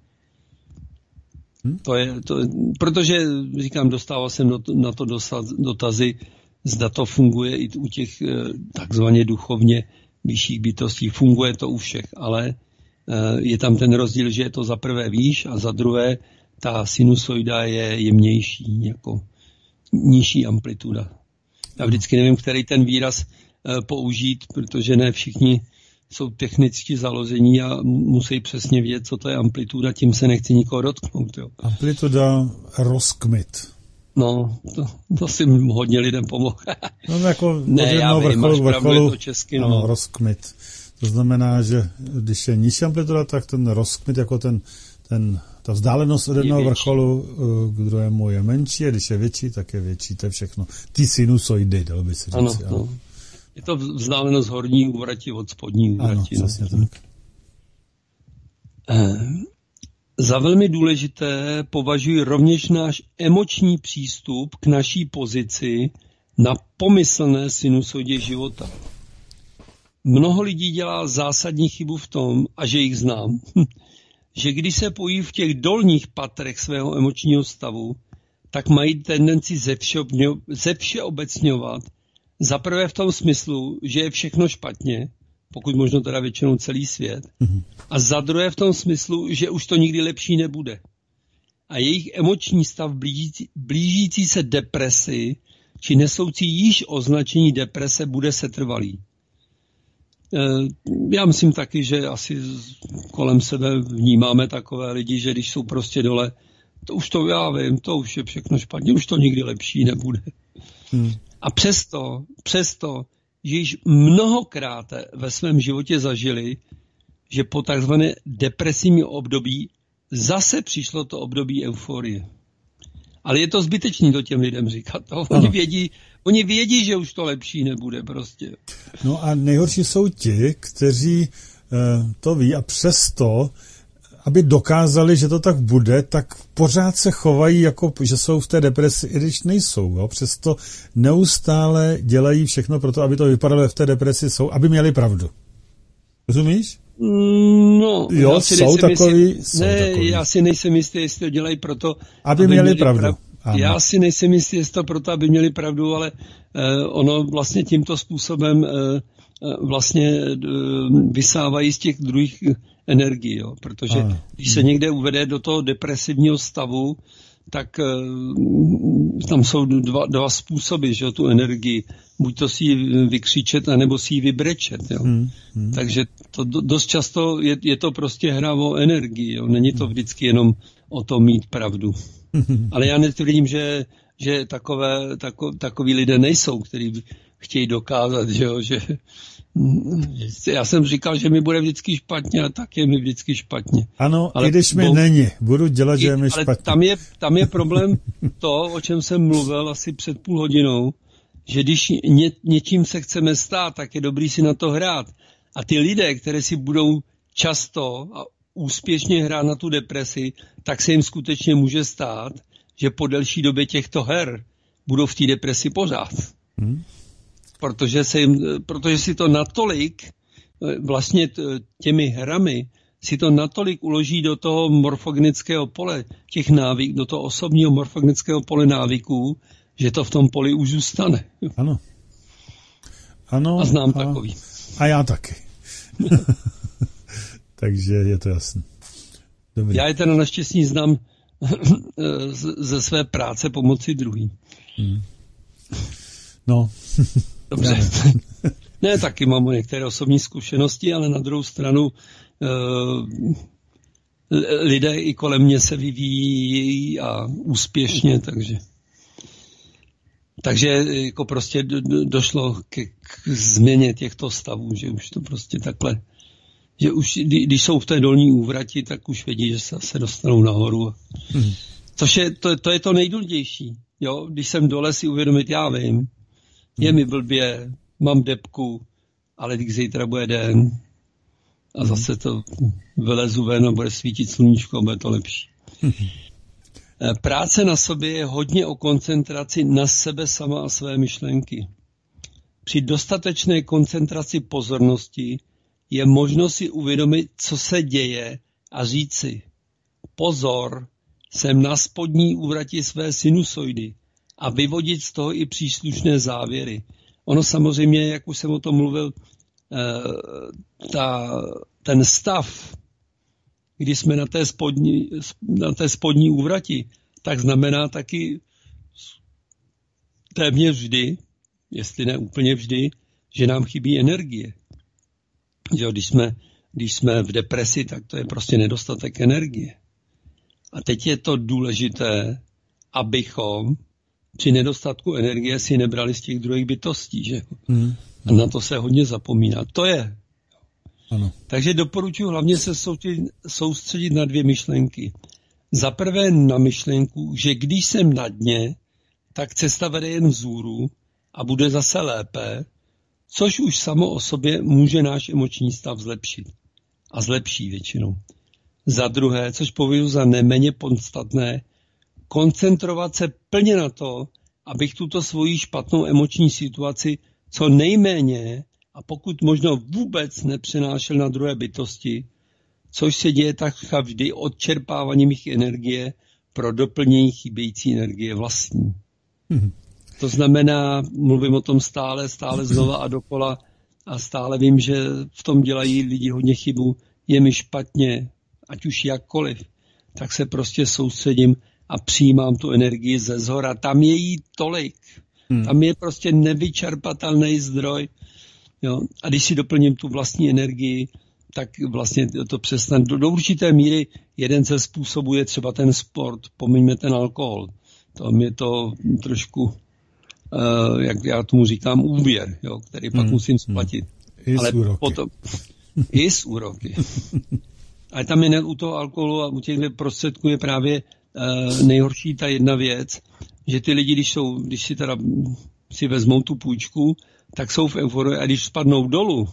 Hmm? To je, to, protože, říkám, dostával jsem do, na to dotazy, zda to funguje i u těch eh, takzvaně duchovně vyšších bytostí. Funguje to u všech, ale eh, je tam ten rozdíl, že je to za prvé výš a za druhé ta sinusoida je jemnější, jako nižší amplituda. Já vždycky nevím, který ten výraz e, použít, protože ne všichni jsou technicky založení a musí přesně vědět, co to je amplituda, tím se nechci nikoho dotknout. Jo. Amplituda rozkmit. No, to, to si hodně lidem pomohl. No jako ne, já vím, máš pravdu, je to česky. No. Ano, rozkmit. To znamená, že když je nižší amplituda, tak ten rozkmit, jako ten, ten, ta vzdálenost od jednoho vrcholu k druhému je menší, a když je větší, tak je větší. To je všechno. Ty sinusoidy, dalo by se říct. Ano, no. Je to vzdálenost horní úvrati od spodní úvrati. Ano, přesně no. tak. Za velmi důležité považuji rovněž náš emoční přístup k naší pozici na pomyslné sinusoidě života. Mnoho lidí dělá zásadní chybu v tom, a že jich znám, že když se pojí v těch dolních patrech svého emočního stavu, tak mají tendenci ze všeobecňovat, zaprvé v tom smyslu, že je všechno špatně, pokud možno teda většinou celý svět, mm-hmm. a za druhé v tom smyslu, že už to nikdy lepší nebude. A jejich emoční stav blížící, blížící se depresi, či nesoucí již označení deprese, bude setrvalý. Já myslím taky, že asi kolem sebe vnímáme takové lidi, že když jsou prostě dole, to už to já vím, to už je všechno špatně, už to nikdy lepší nebude. Hmm. A přesto, přesto, že již mnohokrát ve svém životě zažili, že po takzvané depresivní období zase přišlo to období euforie. Ale je to zbytečný to těm lidem říkat. To. Oni vědí, oni vědí, že už to lepší nebude prostě. No a nejhorší jsou ti, kteří e, to ví a přesto, aby dokázali, že to tak bude, tak pořád se chovají, jako že jsou v té depresi, i když nejsou. Jo? Přesto neustále dělají všechno pro to, aby to vypadalo, v té depresi jsou, aby měli pravdu. Rozumíš? No, jo, jsou takový, jistý, ne, takový. Já si nejsem jistý, jestli to dělají proto, aby, aby měli, měli pravdu. Prav... Já si nejsem jistý, jestli to proto, aby měli pravdu, ale eh, ono vlastně tímto způsobem eh, vlastně eh, vysávají z těch druhých energií, jo? Protože ano. Když se někde uvede do toho depresivního stavu, tak uh, tam jsou dva, dva způsoby, že jo, tu energii. Buď to si ji vykřičet, anebo si ji vybrečet, jo. Hmm, hmm. Takže to dost často je, je to prostě hra o energii, jo. Není to vždycky jenom o tom mít pravdu. Hmm. Ale já netvrdím, že, že takové, tako, takoví lidé nejsou, kteří chtějí dokázat, že jo, že já jsem říkal, že mi bude vždycky špatně a tak je mi vždycky špatně. Ano, ale i když mi bo... není, budu dělat, že je mi špatně. Tam je, tam je problém to, o čem jsem mluvil asi před půl hodinou, že když ně, něčím se chceme stát, tak je dobrý si na to hrát. A ty lidé, které si budou často a úspěšně hrát na tu depresi, tak se jim skutečně může stát, že po delší době těchto her budou v té depresi pořád. Hmm. protože, se jim, protože si to natolik, vlastně těmi hrami, si to natolik uloží do toho morfogenického pole těch návyk, do toho osobního morfogenického pole návyků, že to v tom poli už zůstane. Ano. Ano. A znám a, takový. A já taky. Takže je to jasné. Dobrý. Já je teda naštěstí znám ze své práce pomoci druhým. Hmm. No. Dobře. Ne, taky mám některé osobní zkušenosti, ale na druhou stranu lidé i kolem mě se vyvíjí a úspěšně, takže takže jako prostě došlo k, k změně těchto stavů, že už to prostě takhle, že už když jsou v té dolní úvrati, tak už vědí, že se, se dostanou nahoru. Hmm. Což je to, to je to nejdůležitější. Jo? Když jsem dole, si uvědomit, já vím, je mi blbě, mám depku, ale když zítra bude den a zase to vylezu ven a bude svítit sluníčko, bude to lepší. Práce na sobě je hodně o koncentraci na sebe sama a své myšlenky. Při dostatečné koncentraci pozornosti je možno si uvědomit, co se děje a říct si: pozor, jsem na spodní úvrati své sinusoidy, a vyvodit z toho i příslušné závěry. Ono samozřejmě, jak už jsem o tom mluvil, ta, ten stav, kdy jsme na té, spodní, na té spodní úvrati, tak znamená taky téměř vždy, jestli ne úplně vždy, že nám chybí energie. Že když jsme, když jsme v depresi, tak to je prostě nedostatek energie. A teď je to důležité, abychom při nedostatku energie si nebrali z těch druhých bytostí, že? Hmm. A na to se hodně zapomíná. To je. Ano. Takže doporučuji hlavně se soustředit na dvě myšlenky. Za prvé na myšlenku, že když jsem na dně, tak cesta vede jen vzhůru a bude zase lépe, což už samo o sobě může náš emoční stav zlepšit. A zlepší většinou. Za druhé, což považuji za neméně podstatné, koncentrovat se plně na to, abych tuto svoji špatnou emoční situaci co nejméně a pokud možno vůbec nepřenášel na druhé bytosti, což se děje takřka vždy odčerpáváním jejich energie pro doplnění chybějící energie vlastní. Mm-hmm. To znamená, mluvím o tom stále, stále znova a dokola a stále vím, že v tom dělají lidi hodně chybu, je mi špatně, ať už jakkoliv, tak se prostě soustředím a přijímám tu energii ze zhora. Tam je jí tolik. Hmm. Tam je prostě nevyčerpatelný zdroj. Jo? A když si doplním tu vlastní energii, tak vlastně to přestane. Do, do určité míry jeden ze způsobů je třeba ten sport, pomiňme ten alkohol. Tam je to trošku, uh, jak já tomu říkám, úvěr, jo? Který pak hmm. musím splatit. I ale s úroky. Potom, I s úroky. Ale tam je u toho alkoholu a u těch prostředků je právě uh, nejhorší ta jedna věc, že ty lidi, když, jsou, když si teda si vezmou tu půjčku, tak jsou v euforii a když spadnou dolů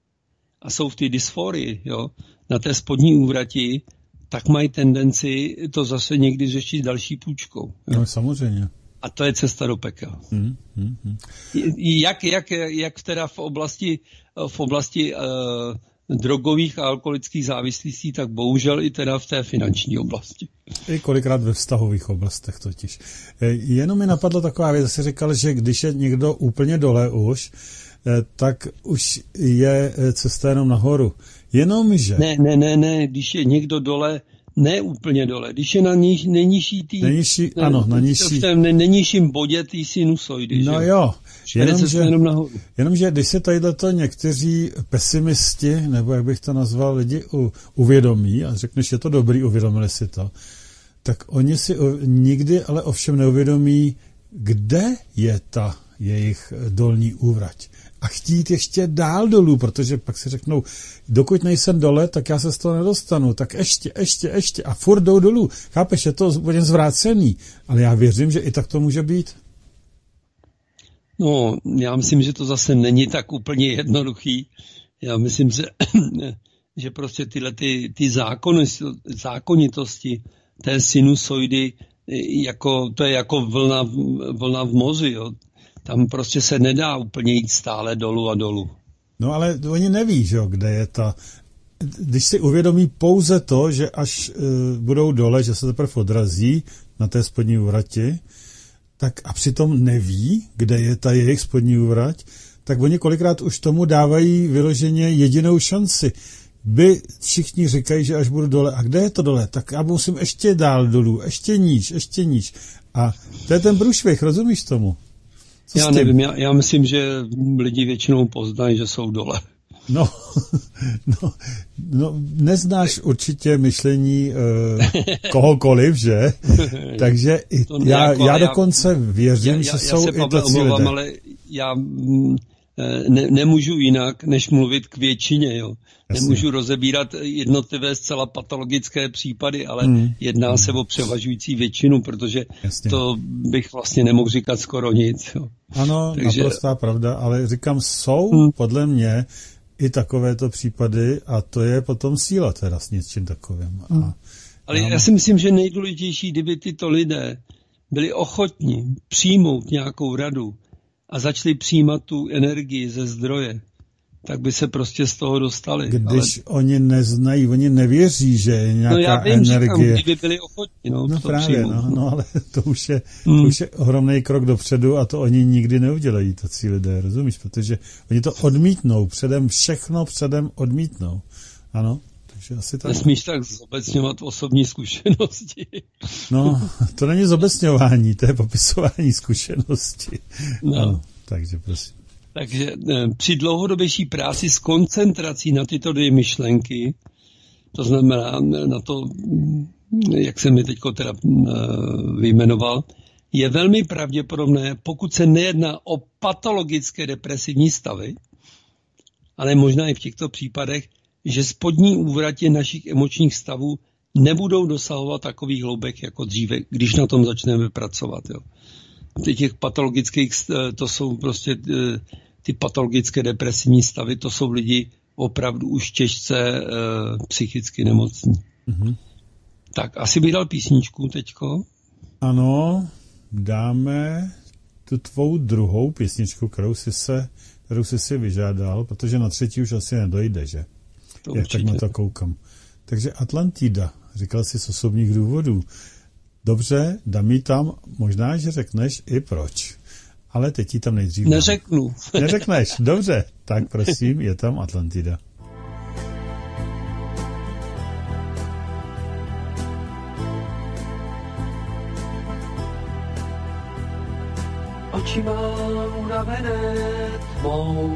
a jsou v té dysforii, jo, na té spodní úvrati, tak mají tendenci to zase někdy řešit další půjčkou. Jo. No samozřejmě. A to je cesta do pekel. Hmm, hmm, hmm. Jak, jak, jak teda v oblasti, v oblasti uh, drogových a alkoholických závislostí, tak bohužel i teda v té finanční oblasti. I kolikrát ve vztahových oblastech totiž. Jenom mi napadla taková věc, jsi říkal, že když je někdo úplně dole už, tak už je cesta jenom nahoru. Jenomže... Ne, ne, ne, ne, když je někdo dole, ne úplně dole, když je na níž, nejnižší tý... Nejnižší, ne, ano, na nižší... V tom nejnižším bodě tý sinusoidy, no že? jo, jenomže, jenom nahoru. Jenomže když se tadyto někteří pesimisti, nebo jak bych to nazval, lidi u, uvědomí a řekneš, je to dobrý, uvědomili si to, tak oni si nikdy ale ovšem neuvědomí, kde je ta jejich dolní úvrať. A chtít ještě dál dolů, protože pak si řeknou, dokud nejsem dole, tak já se z toho nedostanu, tak ještě, ještě, ještě a furt jdou dolů. Chápeš, je to úplně zvrácený, ale já věřím, že i tak to může být. No, já myslím, že to zase není tak úplně jednoduchý. Já myslím, že, že prostě tyhle ty, ty zákonitosti té sinusoidy, jako, to je jako vlna, vlna v moři, jo. tam prostě se nedá úplně jít stále dolů a dolů. No ale oni neví, že jo, kde je ta... Když si uvědomí pouze to, že až uh, budou dole, že se teprve odrazí na té spodní úvrati, tak a přitom neví, kde je ta jejich spodní úvrať, tak oni kolikrát už tomu dávají vyloženě jedinou šanci. By všichni říkají, že až budu dole, a kde je to dole? Tak já musím ještě dál dolů, ještě níž, ještě níž. A to je ten průšvih, rozumíš tomu? Co já nevím, já, já myslím, že lidi většinou poznají, že jsou dole. No, no, no neznáš určitě myšlení uh, kohokoliv, že? Takže i, já, jako, já dokonce já, věřím, já, že já, jsou já se, i tací lidé. Ale já ne, nemůžu jinak, než mluvit k většině, jo. Jasně. Nemůžu rozebírat jednotlivé zcela patologické případy, ale hmm. jedná se o převažující většinu, protože Jasně. to bych vlastně nemohl říkat skoro nic. Jo. Ano, Takže... naprostá pravda, ale říkám, jsou hmm. podle mě i takovéto případy a to je potom síla teda s něčím takovým. Hmm. A ale já... já si myslím, že nejdůležitější, kdyby tyto lidé byli ochotní přijmout nějakou radu a začali přijímat tu energii ze zdroje, tak by se prostě z toho dostali. Když ale... oni neznají, oni nevěří, že je nějaká no já vím, energie. Říkám, kdyby byli ochotní. No, no to právě, no, no, ale to už, je, hmm. to už je ohromný krok dopředu a to oni nikdy neudělají, tací lidé, rozumíš? Protože oni to odmítnou, předem všechno předem odmítnou. Ano, takže asi tak. Nesmíš tak zobecňovat osobní zkušenosti. No, to není zobecňování, to je popisování zkušenosti. No. Ano, takže prosím. Takže při dlouhodobější práci s koncentrací na tyto dvě myšlenky, to znamená na to, jak jsem mi teďko teda vyjmenoval, je velmi pravděpodobné, pokud se nejedná o patologické depresivní stavy, ale možná i v těchto případech, že spodní úvratě našich emočních stavů nebudou dosahovat takových hloubek jako dříve, když na tom začneme pracovat. Jo. Těch patologických, to jsou prostě ty patologické depresivní stavy, to jsou lidi opravdu už těžce uh, psychicky nemocní. Mm-hmm. Tak asi bych dal písničku teďko. Ano, dáme tu tvou druhou písničku, kterou jsi, se, kterou jsi si vyžádal, protože na třetí už asi nedojde, že? To Jak tak na to koukám. Takže Atlantida, říkal jsi z osobních důvodů. Dobře, dám ji tam, možná, že řekneš i proč. Ale teď ji tam nejdřív... Neřeknu. Neřekneš, dobře. Tak prosím, je tam Atlantida. Oči mám unavené tmou,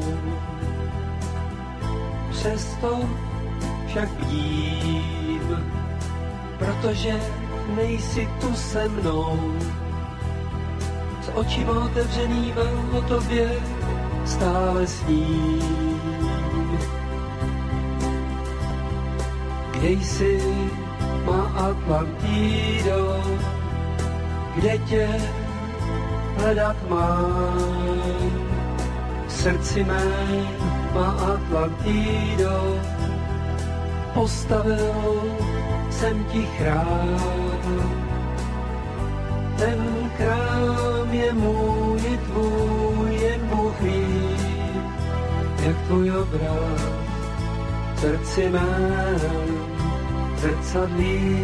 přesto však vidím, protože nejsi tu se mnou. S očima otevřenýma o tobě stále sním. Kde jsi, má Atlantido, kde tě hledat mám. V srdci mém má Atlantido, postavil jsem ti chrám. Ten chrám je můj i tvůj, jen Bůh ví, jak tvůj obraz v srdci mém zrcadlí.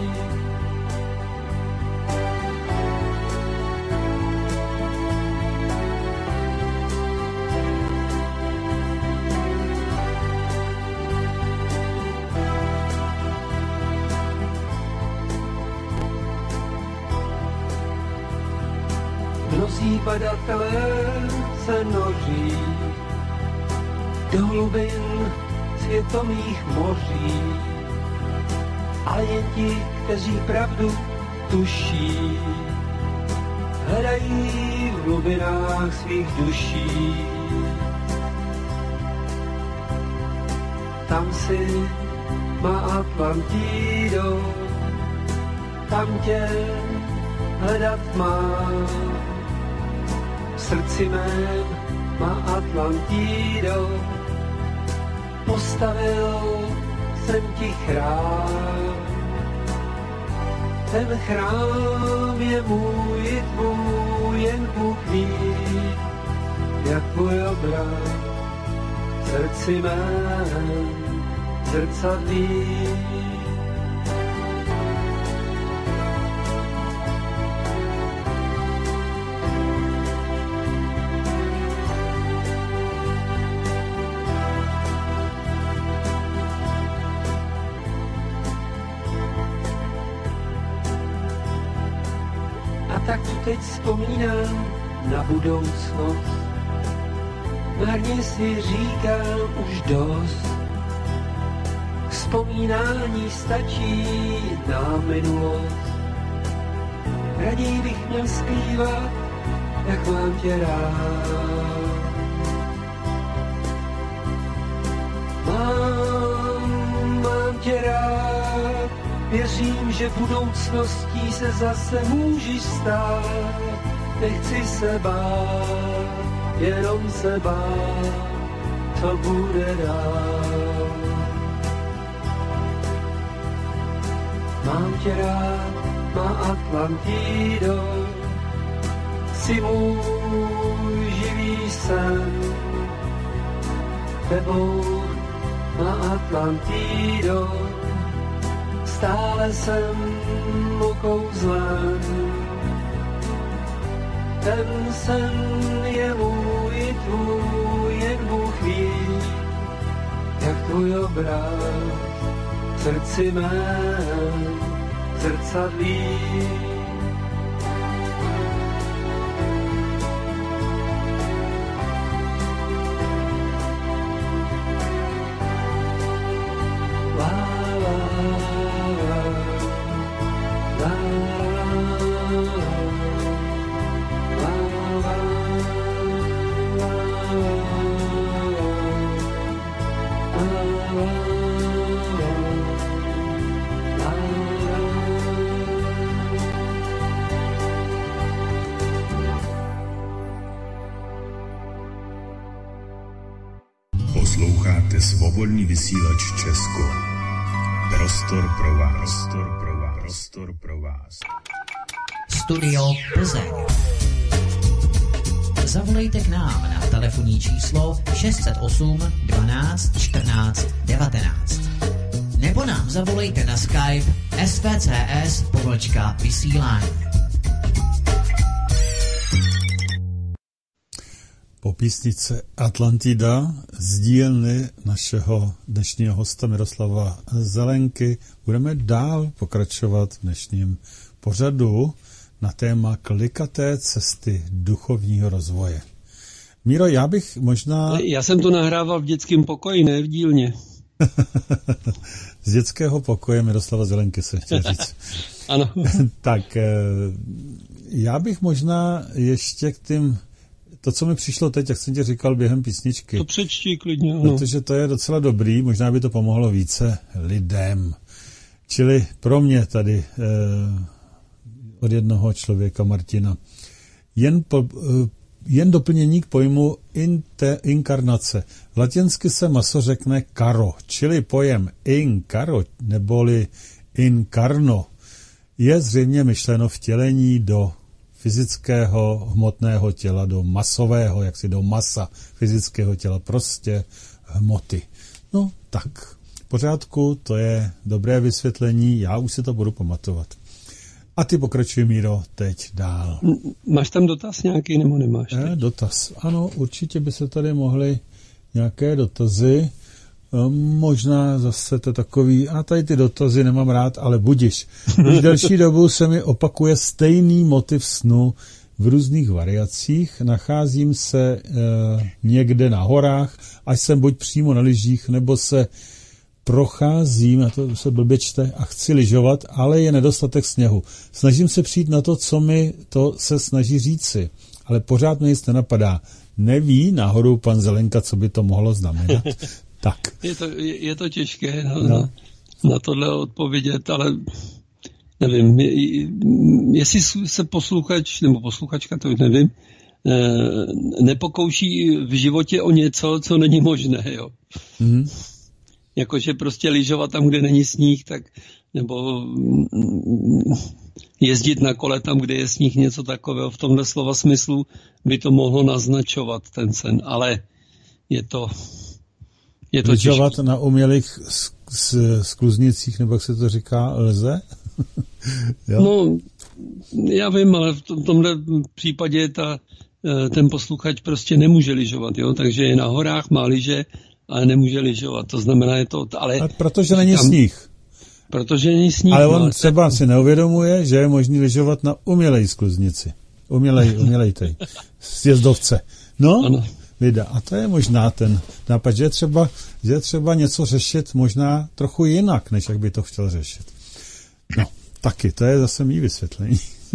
Mnozí badatelé se noří do hlubin světomých moří, ale jen ti, kteří pravdu tuší, hledají v hlubinách svých duší. Tam si má Atlantido, tam tě hledat mám. V srdci mém má Atlantido, postavil jsem ti chrám. Ten chrám je můj i tvůj, jen Bůh ví, jak tvůj obraz v srdci mém zrcadlí. Tak tu teď vzpomínám na budoucnost. Marně si říkám už dost. Vzpomínání stačí na minulost. Raději bych měl zpívat, jak mám tě rád. Mám, mám tě rád. Věřím, že budoucností se zase můžeš stát. Nechci se bát, jenom se bát, co bude dál. Mám tě rád, má Atlantido, jsi můj živý sen. Tebou má Atlantido, stále jsem okouzlen. Ten sen je můj i tvůj, jen Bůh ví, jak tvůj obraz v srdci mém zrcadlí. Posloucháte Svobodný vysílač Česko. Prostor pro vás. Prostor pro vás. Prostor pro vás. Studio Plzeň. Zavolejte k nám na telefonní číslo šest set osm dvanáct čtrnáct devatenáct. Nebo nám zavolejte na Skype S V C S pomlčka vysílání. Po písnice Atlantida z dílny našeho dnešního hosta Miroslava Zelenky budeme dál pokračovat v dnešním pořadu na téma klikaté cesty duchovního rozvoje. Míro, já bych možná... Já jsem to nahrával v dětském pokoji, ne v dílně. Z dětského pokoje Miroslava Zelenky se chtěl říct. Ano. Tak já bych možná ještě k tím... To, co mi přišlo teď, jak jsem ti říkal během písničky. To přečti klidně, ano. Protože to je docela dobrý, možná by to pomohlo více lidem. Čili pro mě tady eh, od jednoho člověka, Martina, jen, po, eh, jen doplnění k pojmu inte, inkarnace. Latinsky se maso řekne caro, čili pojem incaro, neboli incarno, je zřejmě myšleno vtělení do fyzického hmotného těla, do masového, jaksi do masa fyzického těla, prostě hmoty. No tak, v pořádku, to je dobré vysvětlení, já už si to budu pamatovat. A ty pokračuj, Míro, teď dál. Máš tam dotaz nějaký, nebo nemáš? Je, dotaz. Ano, určitě by se tady mohly nějaké dotazy. Možná zase to takový, a tady ty dotazy nemám rád, ale budiš. Už delší dobu se mi opakuje stejný motiv snu v různých variacích. Nacházím se e, někde na horách, až jsem buď přímo na lyžích, nebo se procházím, a to se blbě čte, a chci lyžovat, ale je nedostatek sněhu. Snažím se přijít na to, co mi to se snaží říci, ale pořád mi nic nenapadá. Neví náhodou pan Zelenka, co by to mohlo znamenat? Tak. Je to, je, je to těžké na, no. na, na tohle odpovědět, ale nevím, je, jestli se posluchač, nebo posluchačka, to nevím, nepokouší v životě o něco, co není možné, jo. Mm. Jakože prostě lyžovat tam, kde není sníh, tak, nebo jezdit na kole tam, kde je sníh, něco takového v tomhle slova smyslu by to mohlo naznačovat ten sen, ale je to je to lyžovat na umělých skluznicích, nebo jak se to říká, lze? Jo? No, já vím, ale v tomhle případě ta, ten posluchač prostě nemůže lyžovat, jo, takže je na horách, má lyže, ale nemůže lyžovat, to znamená, je to, ale... ale protože není tam, sníh. Protože není sníh. Ale on třeba tak... si neuvědomuje, že je možný lyžovat na umělej skluznici. Umělej, umělej tej, sjezdovce. No, ano. Vida. A to je možná ten nápad, že je třeba, že je třeba něco řešit možná trochu jinak, než jak by to chtěl řešit. No, taky, to je zase mý vysvětlení.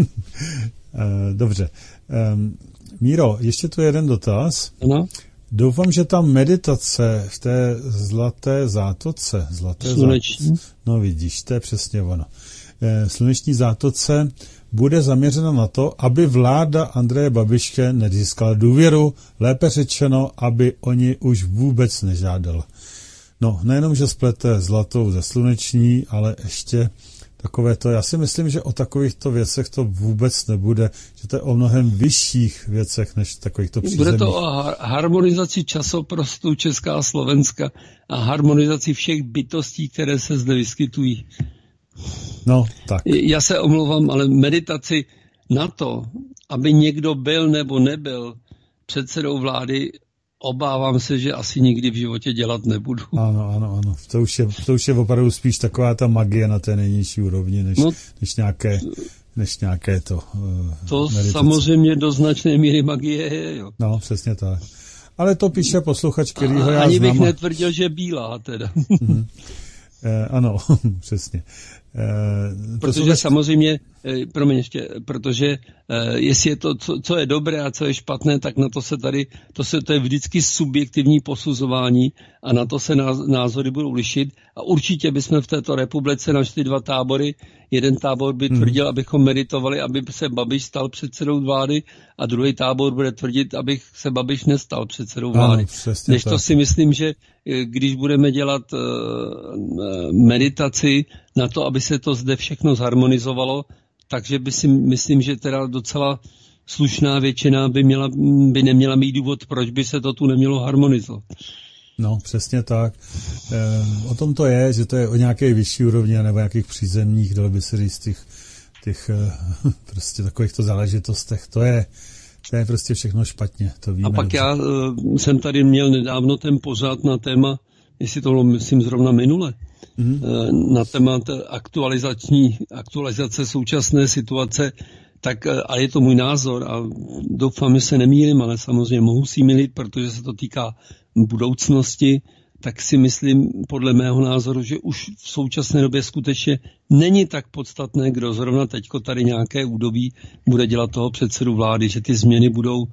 Dobře. Míro, ještě tu jeden dotaz. Ano. Doufám, že ta meditace v té zlaté zátoce, zlaté sluneční. zátoce, no vidíš, to je přesně ono. Sluneční zátoce bude zaměřena na to, aby vláda Andreje Babiše nezískala důvěru, lépe řečeno, aby oni už vůbec nežádal. No, nejenom, že splete zlatou ze sluneční, ale ještě takové to, já si myslím, že o takovýchto věcech to vůbec nebude, že to je o mnohem vyšších věcech, než takovýchto přízemních. Bude to o harmonizaci časoprostoru Česká a Slovenska a harmonizaci všech bytostí, které se zde vyskytují. No, tak. Já se omlouvám, ale meditaci na to, aby někdo byl nebo nebyl předsedou vlády, obávám se, že asi nikdy v životě dělat nebudu. Ano, ano, ano. To už je, to už je opravdu spíš taková ta magie na té nejnižší úrovni, než, no, než, nějaké, než nějaké to uh, To meditace. Samozřejmě do značné míry magie je, jo. No, přesně tak. Ale to píše posluchač, kterýho já ani znám. bych netvrdil, že bílá teda. Mm-hmm. Eh, ano, přesně. Eh, protože posluchač... samozřejmě, eh, promiň ještě, protože eh, jestli je to, co, co je dobré a co je špatné, tak na to se tady, to, se, to je vždycky subjektivní posuzování a na to se názory budou lišit a určitě bychom v této republice našli dva tábory. Jeden tábor by tvrdil, hmm. abychom meditovali, aby se Babiš stal předsedou vlády a druhý tábor bude tvrdit, aby se Babiš nestal předsedou vlády. Ano, Než to tak. si myslím, že když budeme dělat uh, meditaci na to, aby se to zde všechno zharmonizovalo, takže by si myslím, že teda docela slušná většina by, měla, by neměla mít důvod, proč by se to tu nemělo harmonizovat. No, přesně tak. E, o tom to je, že to je o nějaké vyšší úrovni nebo nějakých přízemních, dalo by se říct, těch, těch prostě takovýchto záležitostech. To je, to je prostě všechno špatně, to víme. A pak dobře. já uh, jsem tady měl nedávno ten pořád na téma, jestli to bylo, myslím, zrovna minule, mm-hmm. uh, na téma aktualizační, aktualizace současné situace, tak a je to můj názor a doufám, že se nemýlím, ale samozřejmě mohu si mýlit, protože se to týká budoucnosti, tak si myslím podle mého názoru, že už v současné době skutečně není tak podstatné, kdo zrovna teďko tady nějaké údobí bude dělat toho předsedu vlády, že ty změny budou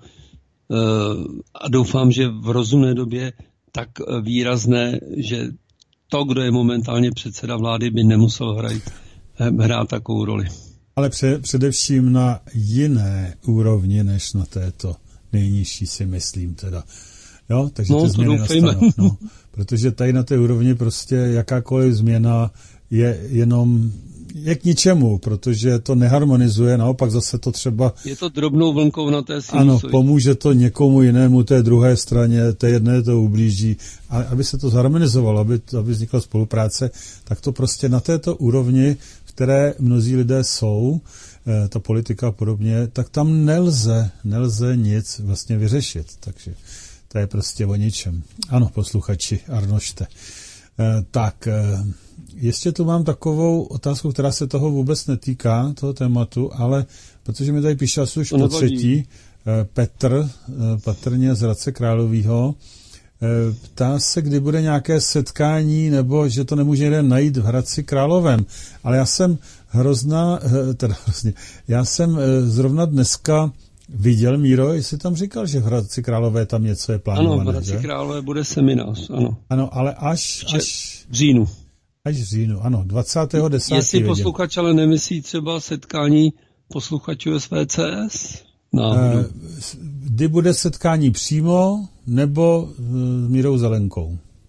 a doufám, že v rozumné době tak výrazné, že to, kdo je momentálně předseda vlády, by nemusel hrát, hrát takovou roli. Ale pře- především na jiné úrovni, než na této nejnižší, si myslím teda. Jo, takže no, ty změny nastanou. No, protože tady na té úrovni prostě jakákoliv změna je jenom je k ničemu, protože to neharmonizuje, naopak zase to třeba... Je to drobnou vlnkou na té sinusoidě. Ano, pomůže to někomu jinému, té druhé straně, té jedné to ublíží. A aby se to zharmonizovalo, aby, aby vznikla spolupráce, tak to prostě na této úrovni, v které mnozí lidé jsou, ta politika a podobně, tak tam nelze, nelze nic vlastně vyřešit. Takže to je prostě o ničem. Ano, posluchači, Arnošte. Eh, tak, eh, ještě tu mám takovou otázku, která se toho vůbec netýká, toho tématu, ale protože mi tady píše asi už po třetí, eh, Petr, eh, patrně z Hradce Královýho, eh, ptá se, kdy bude nějaké setkání, nebo že to nemůže jeden najít v Hradci Královém. Ale já jsem hrozná, eh, teda hrozně, já jsem eh, zrovna dneska viděl, Míro, jestli tam říkal, že v Hradci Králové tam něco je plánované. Ano, v Hradci Králové bude seminář, ano. Ano, ale až... až v říjnu. Až v říjnu, ano, dvacátého desátého Jestli posluchač ale nemyslí třeba setkání posluchačů S V C S? No. Kdy bude setkání přímo, nebo s Mírou Zelenkou?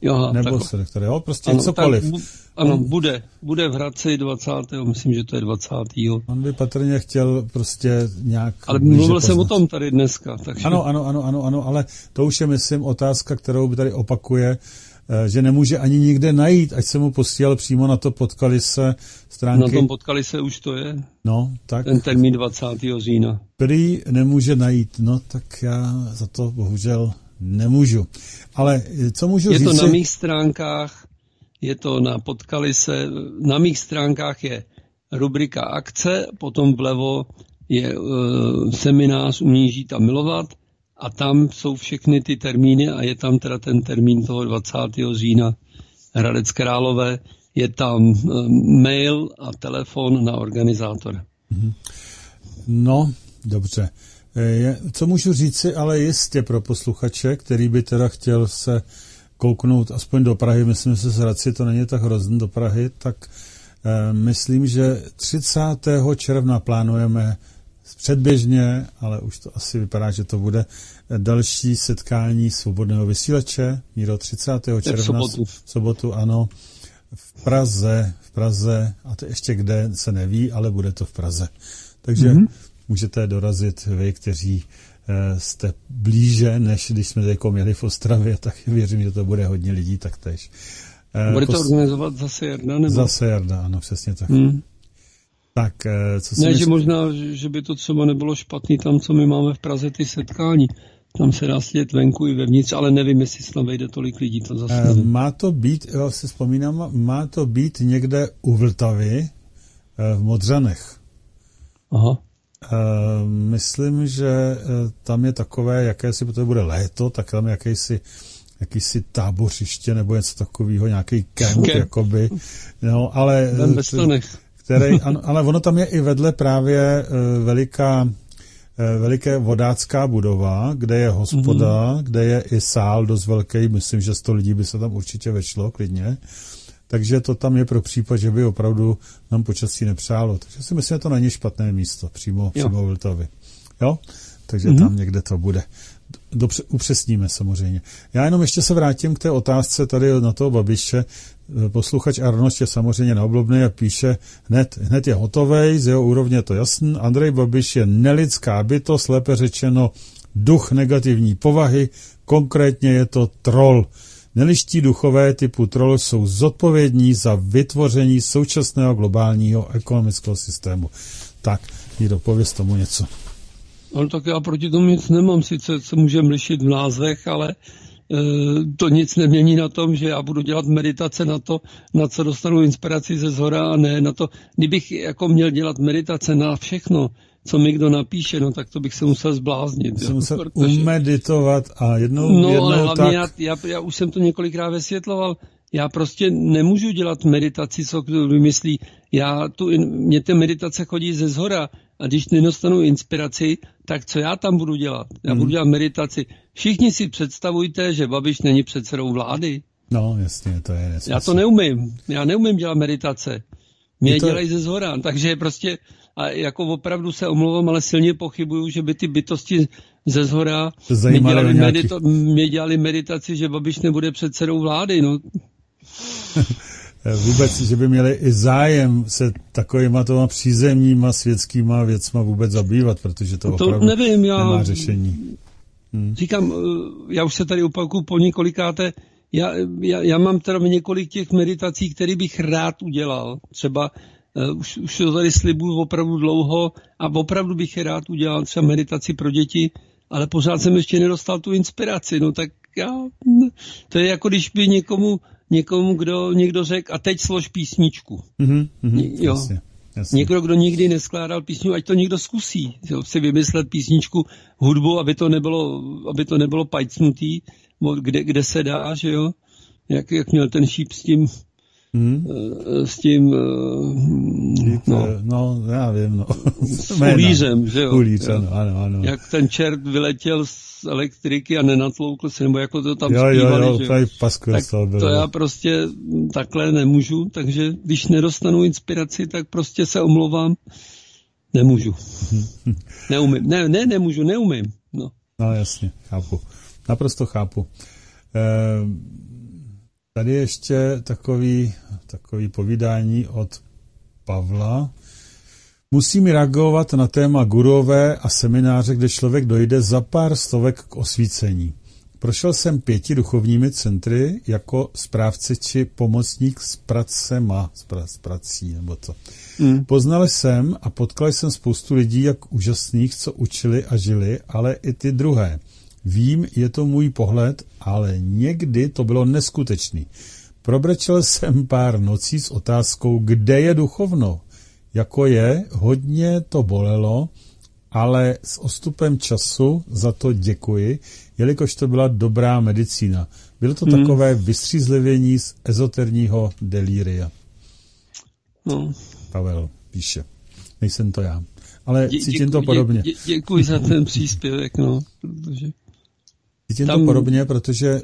Jo, nebo takhle. s redaktorem, jo, prostě ano, cokoliv. Tak, ano, bude, bude v Hradci dvacátého myslím, že to je dvacátého On by patrně chtěl prostě nějak... Ale mluvil jsem o tom tady dneska. Takže... Ano, ano, ano, ano, ano, ale to už je, myslím, otázka, kterou by tady opakuje, že nemůže ani nikde najít, ať se mu posílal přímo na to potkali se stránky. Na tom potkali se už to je. No, tak. Ten termín dvacátého října. Prý nemůže najít, no tak já za to bohužel nemůžu. Ale co můžu říct? Je to si... na mých stránkách, je to na potkali se, na mých stránkách je rubrika akce, potom vlevo je uh, seminář Umění žít a milovat a tam jsou všechny ty termíny a je tam teda ten termín toho dvacátého října Hradec Králové, je tam uh, mail a telefon na organizátora. No, dobře. Je, co můžu říci, ale jistě pro posluchače, který by teda chtěl se kouknout aspoň do Prahy, myslím, že se z Hradci to není tak hrozný do Prahy, tak eh, myslím, že třicátého června plánujeme předběžně, ale už to asi vypadá, že to bude další setkání svobodného vysílače. Míro, třicátého června, v sobotu. v sobotu, ano, v Praze, v Praze, a to ještě kde se neví, ale bude to v Praze. Takže mm-hmm. můžete dorazit vy, kteří e, jste blíže, než když jsme jako měli v Ostravě, tak věřím, že to bude hodně lidí taktéž. E, bude to pos... organizovat zase Jarda? Nebo? Zase Jarda, ano, přesně tak. Mm. Tak, e, co si ne, myslí... že možná, že by to třeba nebylo špatný tam, co my máme v Praze, ty setkání. Tam se dá sedět venku i vevnitř, ale nevím, jestli se tam vejde tolik lidí. To zase e, má to být, já si vzpomínám, má to být někde u Vltavy e, v Modřanech. Aha. Uh, myslím, že uh, tam je takové, jakési, protože bude léto, tak tam jakýsi, jakýsi tábořiště nebo něco takového, nějaký kemp, okay. jakoby. No, ale, který, ano, ale ono tam je i vedle právě uh, veliká, uh, veliké vodácká budova, kde je hospoda, mm-hmm. kde je i sál dost velký, myslím, že sto lidí by se tam určitě vešlo, klidně. Takže to tam je pro případ, že by opravdu nám počasí nepřálo. Takže si myslím, že to není špatné místo, přímo, přímo v Vltavě. Jo? Takže mm-hmm. tam někde to bude. Dobře, upřesníme samozřejmě. Já jenom ještě se vrátím k té otázce tady na toho Babiše. Posluchač Arnošt je samozřejmě neoblobný a píše, hned, hned je hotovej, z jeho úrovně je to jasný. Andrej Babiš je nelidská bytost, lépe řečeno duch negativní povahy, konkrétně je to troll. Neliští duchové typu troll jsou zodpovědní za vytvoření současného globálního ekonomického systému. Tak, Jido, pověz tomu něco. Ale tak já proti tomu nic nemám, sice se můžeme lišit v názvech, ale e, to nic nemění na tom, že já budu dělat meditace na to, na co dostanu inspiraci ze zhora a ne na to. Kdybych jako měl dělat meditace na všechno, co mi kdo napíše, no tak to bych se musel zbláznit. Jsem musel protože... umeditovat a jednou, no, jednou ale hlavně tak... já, já, já už jsem to několikrát vysvětloval, já prostě nemůžu dělat meditaci, co kdo vymyslí. Já tu, mě ty meditace chodí ze zhora a když nedostanu inspiraci, tak co já tam budu dělat? Já hmm. budu dělat meditaci. Všichni si představujte, že Babiš není předsedou vlády. No, jasně, to je nesmysl. Já to neumím. Já neumím dělat meditace. Mě to... dělají ze zhora, takže prostě a jako opravdu se omlouvám, ale silně pochybuju, že by ty bytosti ze zhora mě dělali, medito- mě dělali meditaci, že Babiš nebude předsedou vlády. No. Vůbec, že by měli i zájem se takovýma těma přízemníma světskýma věcma vůbec zabývat, protože to, to opravdu nevím, já nemá řešení. Hmm. Říkám, já už se tady opakuju po několikáté, já, já, já mám teda několik těch meditací, které bych rád udělal. Třeba uh, už, už to tady slibuju opravdu dlouho a opravdu bych je rád udělal třeba meditaci pro děti, ale pořád jsem ještě nedostal tu inspiraci. No tak já, to je jako když by někomu někomu, kdo někdo řekl, a teď slož písničku. Mm-hmm, mm-hmm, jo. Jasně, jasně. Někdo, kdo nikdy neskládal písničku, ať to někdo zkusí. Jo, si vymyslet písničku, hudbu, aby to nebylo, aby to nebylo pajcnutý, kde, kde se dá, že jo. Jak, jak měl ten šíp s tím, mm. s tím, no, no já vím, no. S ulířem, že jo. Ulíř, ano, ano, ano. Jak ten čert vyletěl z elektriky a nenatloukl se, nebo jako to tam jo, zpívali, jo, jo, že jo. Pasku, tak to, to já prostě takhle nemůžu, takže když nedostanu inspiraci, tak prostě se omlouvám. Nemůžu. Neumím. Ne, ne, nemůžu, neumím. No, no jasně, chápu. Naprosto chápu. Tady ještě takový, takový povídání od Pavla. Musím reagovat na téma gurové a semináře, kde člověk dojde za pár stovek k osvícení. Prošel jsem pěti duchovními centry jako správce či pomocník s pracema, s prací nebo co. Mm. Poznal jsem a potkal jsem spoustu lidí, jak úžasných, co učili a žili, ale i ty druhé. Vím, je to můj pohled, ale někdy to bylo neskutečný. Probrečel jsem pár nocí s otázkou, kde je duchovno. Jako je, hodně to bolelo, ale s odstupem času za to děkuji, jelikož to byla dobrá medicína. Bylo to hmm. takové vystřízlivění z ezoterního delíria. No. Pavel píše. Nejsem to já. Ale dě, cítím děkuji, to podobně. Dě, děkuji za ten příspěvek, no. Protože cítím tam... to podobně, protože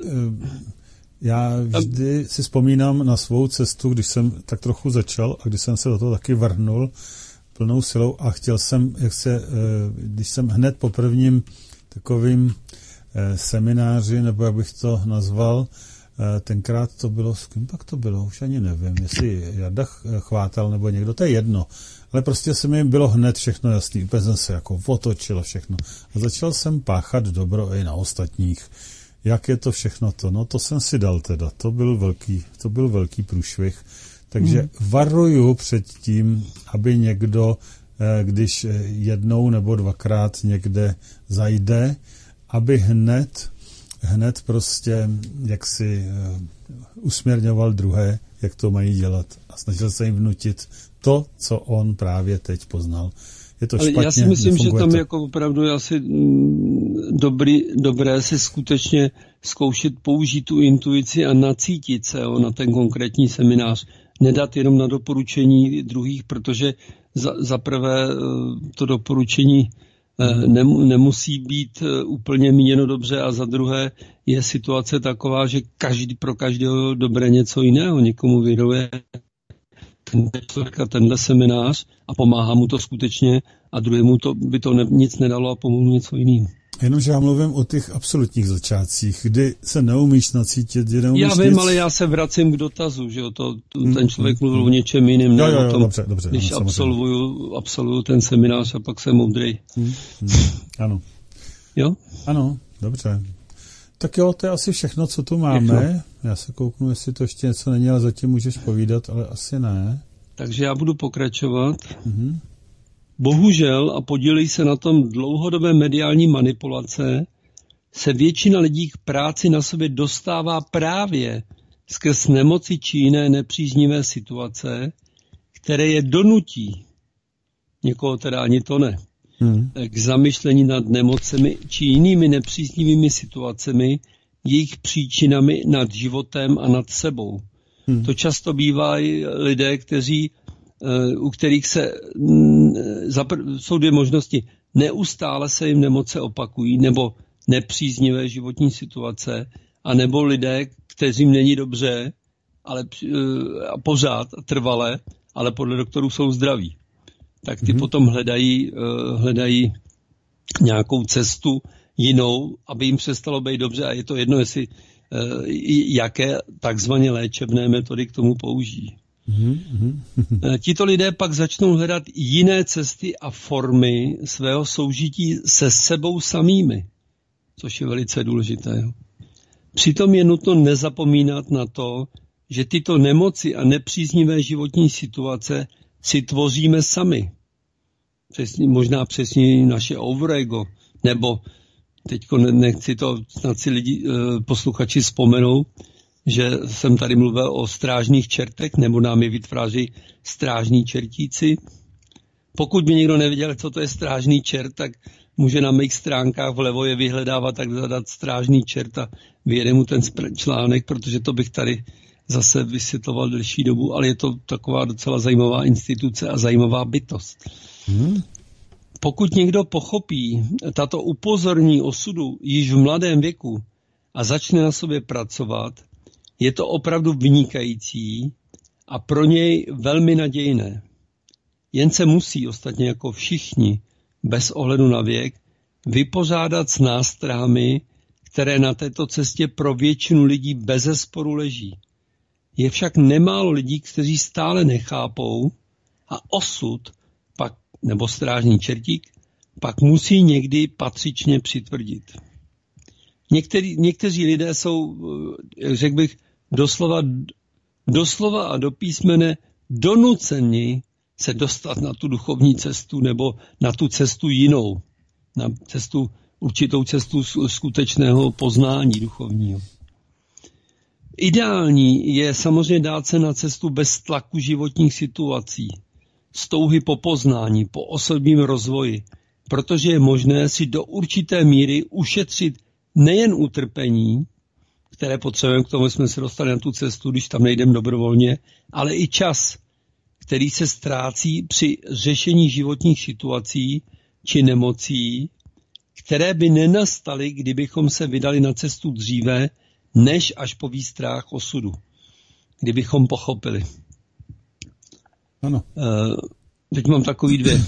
já vždy si vzpomínám na svou cestu, když jsem tak trochu začal a když jsem se do toho taky vrhnul plnou silou a chtěl jsem, jak se, když jsem hned po prvním takovým semináři, nebo jak bych to nazval, tenkrát to bylo, s kým pak to bylo, už ani nevím, jestli Jarda Chvátal nebo někdo, to je jedno, ale prostě se mi bylo hned všechno jasný, úplně jsem se jako otočilo všechno a začal jsem páchat dobro i na ostatních. Jak je to všechno to? No to jsem si dal teda, to byl velký, to byl velký průšvih. Takže hmm. varuju před tím, aby někdo, když jednou nebo dvakrát někde zajde, aby hned, hned prostě jaksi usměrňoval druhé, jak to mají dělat a snažil se jim vnutit to, co on právě teď poznal. Je to ale špatně, já si myslím, že tam to. jako opravdu je asi dobrý, dobré si skutečně zkoušet použít tu intuici a nacítit se jo, na ten konkrétní seminář. Nedat jenom na doporučení druhých, protože za, za prvé to doporučení nemusí být úplně míněno dobře a za druhé je situace taková, že každý, pro každého dobré něco jiného. Někomu vyhovuje ten člověk a tenhle seminář a pomáhá mu to skutečně a druhému to, by to ne, nic nedalo a pomohlo něco jiného. Jenomže já mluvím o těch absolutních začátcích, kdy se neumíš nacítit, kdy neumíš Já vím, nic. ale já se vracím k dotazu, že jo, to, to, ten člověk mluvil o něčem jiným, ne jo, jo, jo, o tom, dobře, dobře, když ano, absolvuju, absolvuju ten seminář a pak jsem moudrej. Hmm, hmm, ano. Jo? Ano, dobře. Tak jo, to je asi všechno, co tu máme. Všechno. Já se kouknu, jestli to ještě něco není, ale zatím můžeš povídat, ale asi ne. Takže já budu pokračovat. Mm-hmm. Bohužel, a podílí se na tom dlouhodobé mediální manipulace, se většina lidí k práci na sobě dostává právě skrz nemoci či jiné nepříznivé situace, které je donutí, někoho teda ani to ne, hmm. k zamyšlení nad nemocemi či jinými nepříznivými situacemi, jejich příčinami nad životem a nad sebou. Hmm. To často bývají lidé, kteří, u kterých se jsou dvě možnosti. Neustále se jim nemoce opakují, nebo nepříznivé životní situace, anebo lidé, kteřím není dobře, ale a pořád trvale, ale podle doktorů jsou zdraví. Tak ty mm-hmm. potom hledají, hledají nějakou cestu jinou, aby jim přestalo být dobře a je to jedno, jestli jaké takzvaně léčebné metody k tomu použijí. Mm-hmm. Tito lidé pak začnou hledat jiné cesty a formy svého soužití se sebou samými, což je velice důležité. Přitom je nutno nezapomínat na to, že tyto nemoci a nepříznivé životní situace si tvoříme sami. Přesně, možná přesně naše overego, nebo teďko nechci to, snad si lidi, posluchači vzpomenou, že jsem tady mluvil o strážných čertech, nebo nám je vytváří strážní čertíci. Pokud by někdo nevěděl, co to je strážný čert, tak může na mých stránkách vlevo je vyhledávat, tak zadat strážný čert a vyjede mu ten článek, protože to bych tady zase vysvětloval delší dobu, ale je to taková docela zajímavá instituce a zajímavá bytost. Hmm. Pokud někdo pochopí tato upozornění osudu již v mladém věku a začne na sobě pracovat, je to opravdu vynikající a pro něj velmi nadějné. Jen se musí, ostatně jako všichni, bez ohledu na věk, vypořádat s nástrahami, které na této cestě pro většinu lidí bezesporu leží. Je však nemálo lidí, kteří stále nechápou a osud pak, nebo strážný čertík, pak musí někdy patřičně přitvrdit. Některý, někteří lidé jsou, řekl bych, doslova, doslova a do písmene donuceni se dostat na tu duchovní cestu nebo na tu cestu jinou, na cestu, určitou cestu skutečného poznání duchovního. Ideální je samozřejmě dát se na cestu bez tlaku životních situací, z touhy po poznání, po osobním rozvoji, protože je možné si do určité míry ušetřit nejen utrpení, které potřebujeme, k tomu jsme se dostali na tu cestu, když tam nejdeme dobrovolně, ale i čas, který se ztrácí při řešení životních situací či nemocí, které by nenastaly, kdybychom se vydali na cestu dříve, než až po výstrách osudu. Kdybychom pochopili. Ano. Uh, teď mám takový dvě,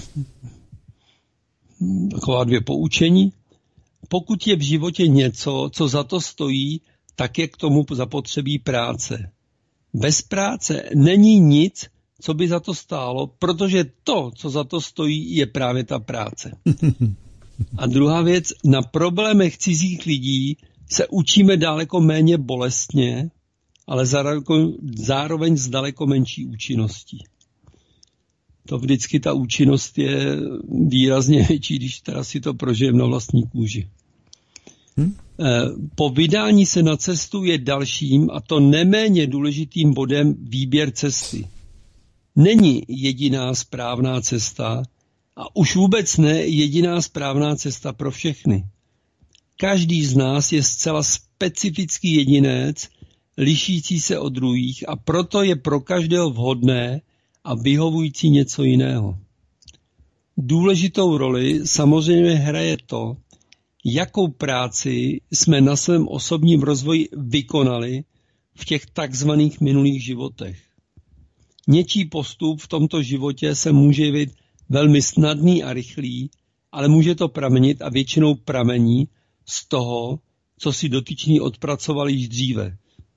taková dvě poučení. Pokud je v životě něco, co za to stojí, tak je k tomu zapotřebí práce. Bez práce není nic, co by za to stálo, protože to, co za to stojí, je právě ta práce. A druhá věc, na problémech cizích lidí se učíme daleko méně bolestně, ale zároveň s daleko menší účinností. To vždycky ta účinnost je výrazně větší, když teda si to prožijeme na vlastní kůži. Hmm? Po vydání se na cestu je dalším, a to neméně důležitým bodem, výběr cesty. Není jediná správná cesta a už vůbec ne jediná správná cesta pro všechny. Každý z nás je zcela specifický jedinec, lišící se od druhých, a proto je pro každého vhodné a vyhovující něco jiného. Důležitou roli samozřejmě hraje to, jakou práci jsme na svém osobním rozvoji vykonali v těch takzvaných minulých životech. Něčí postup v tomto životě se může jevit velmi snadný a rychlý, ale může to pramenit a většinou pramení z toho, co si dotyčný odpracoval již dříve.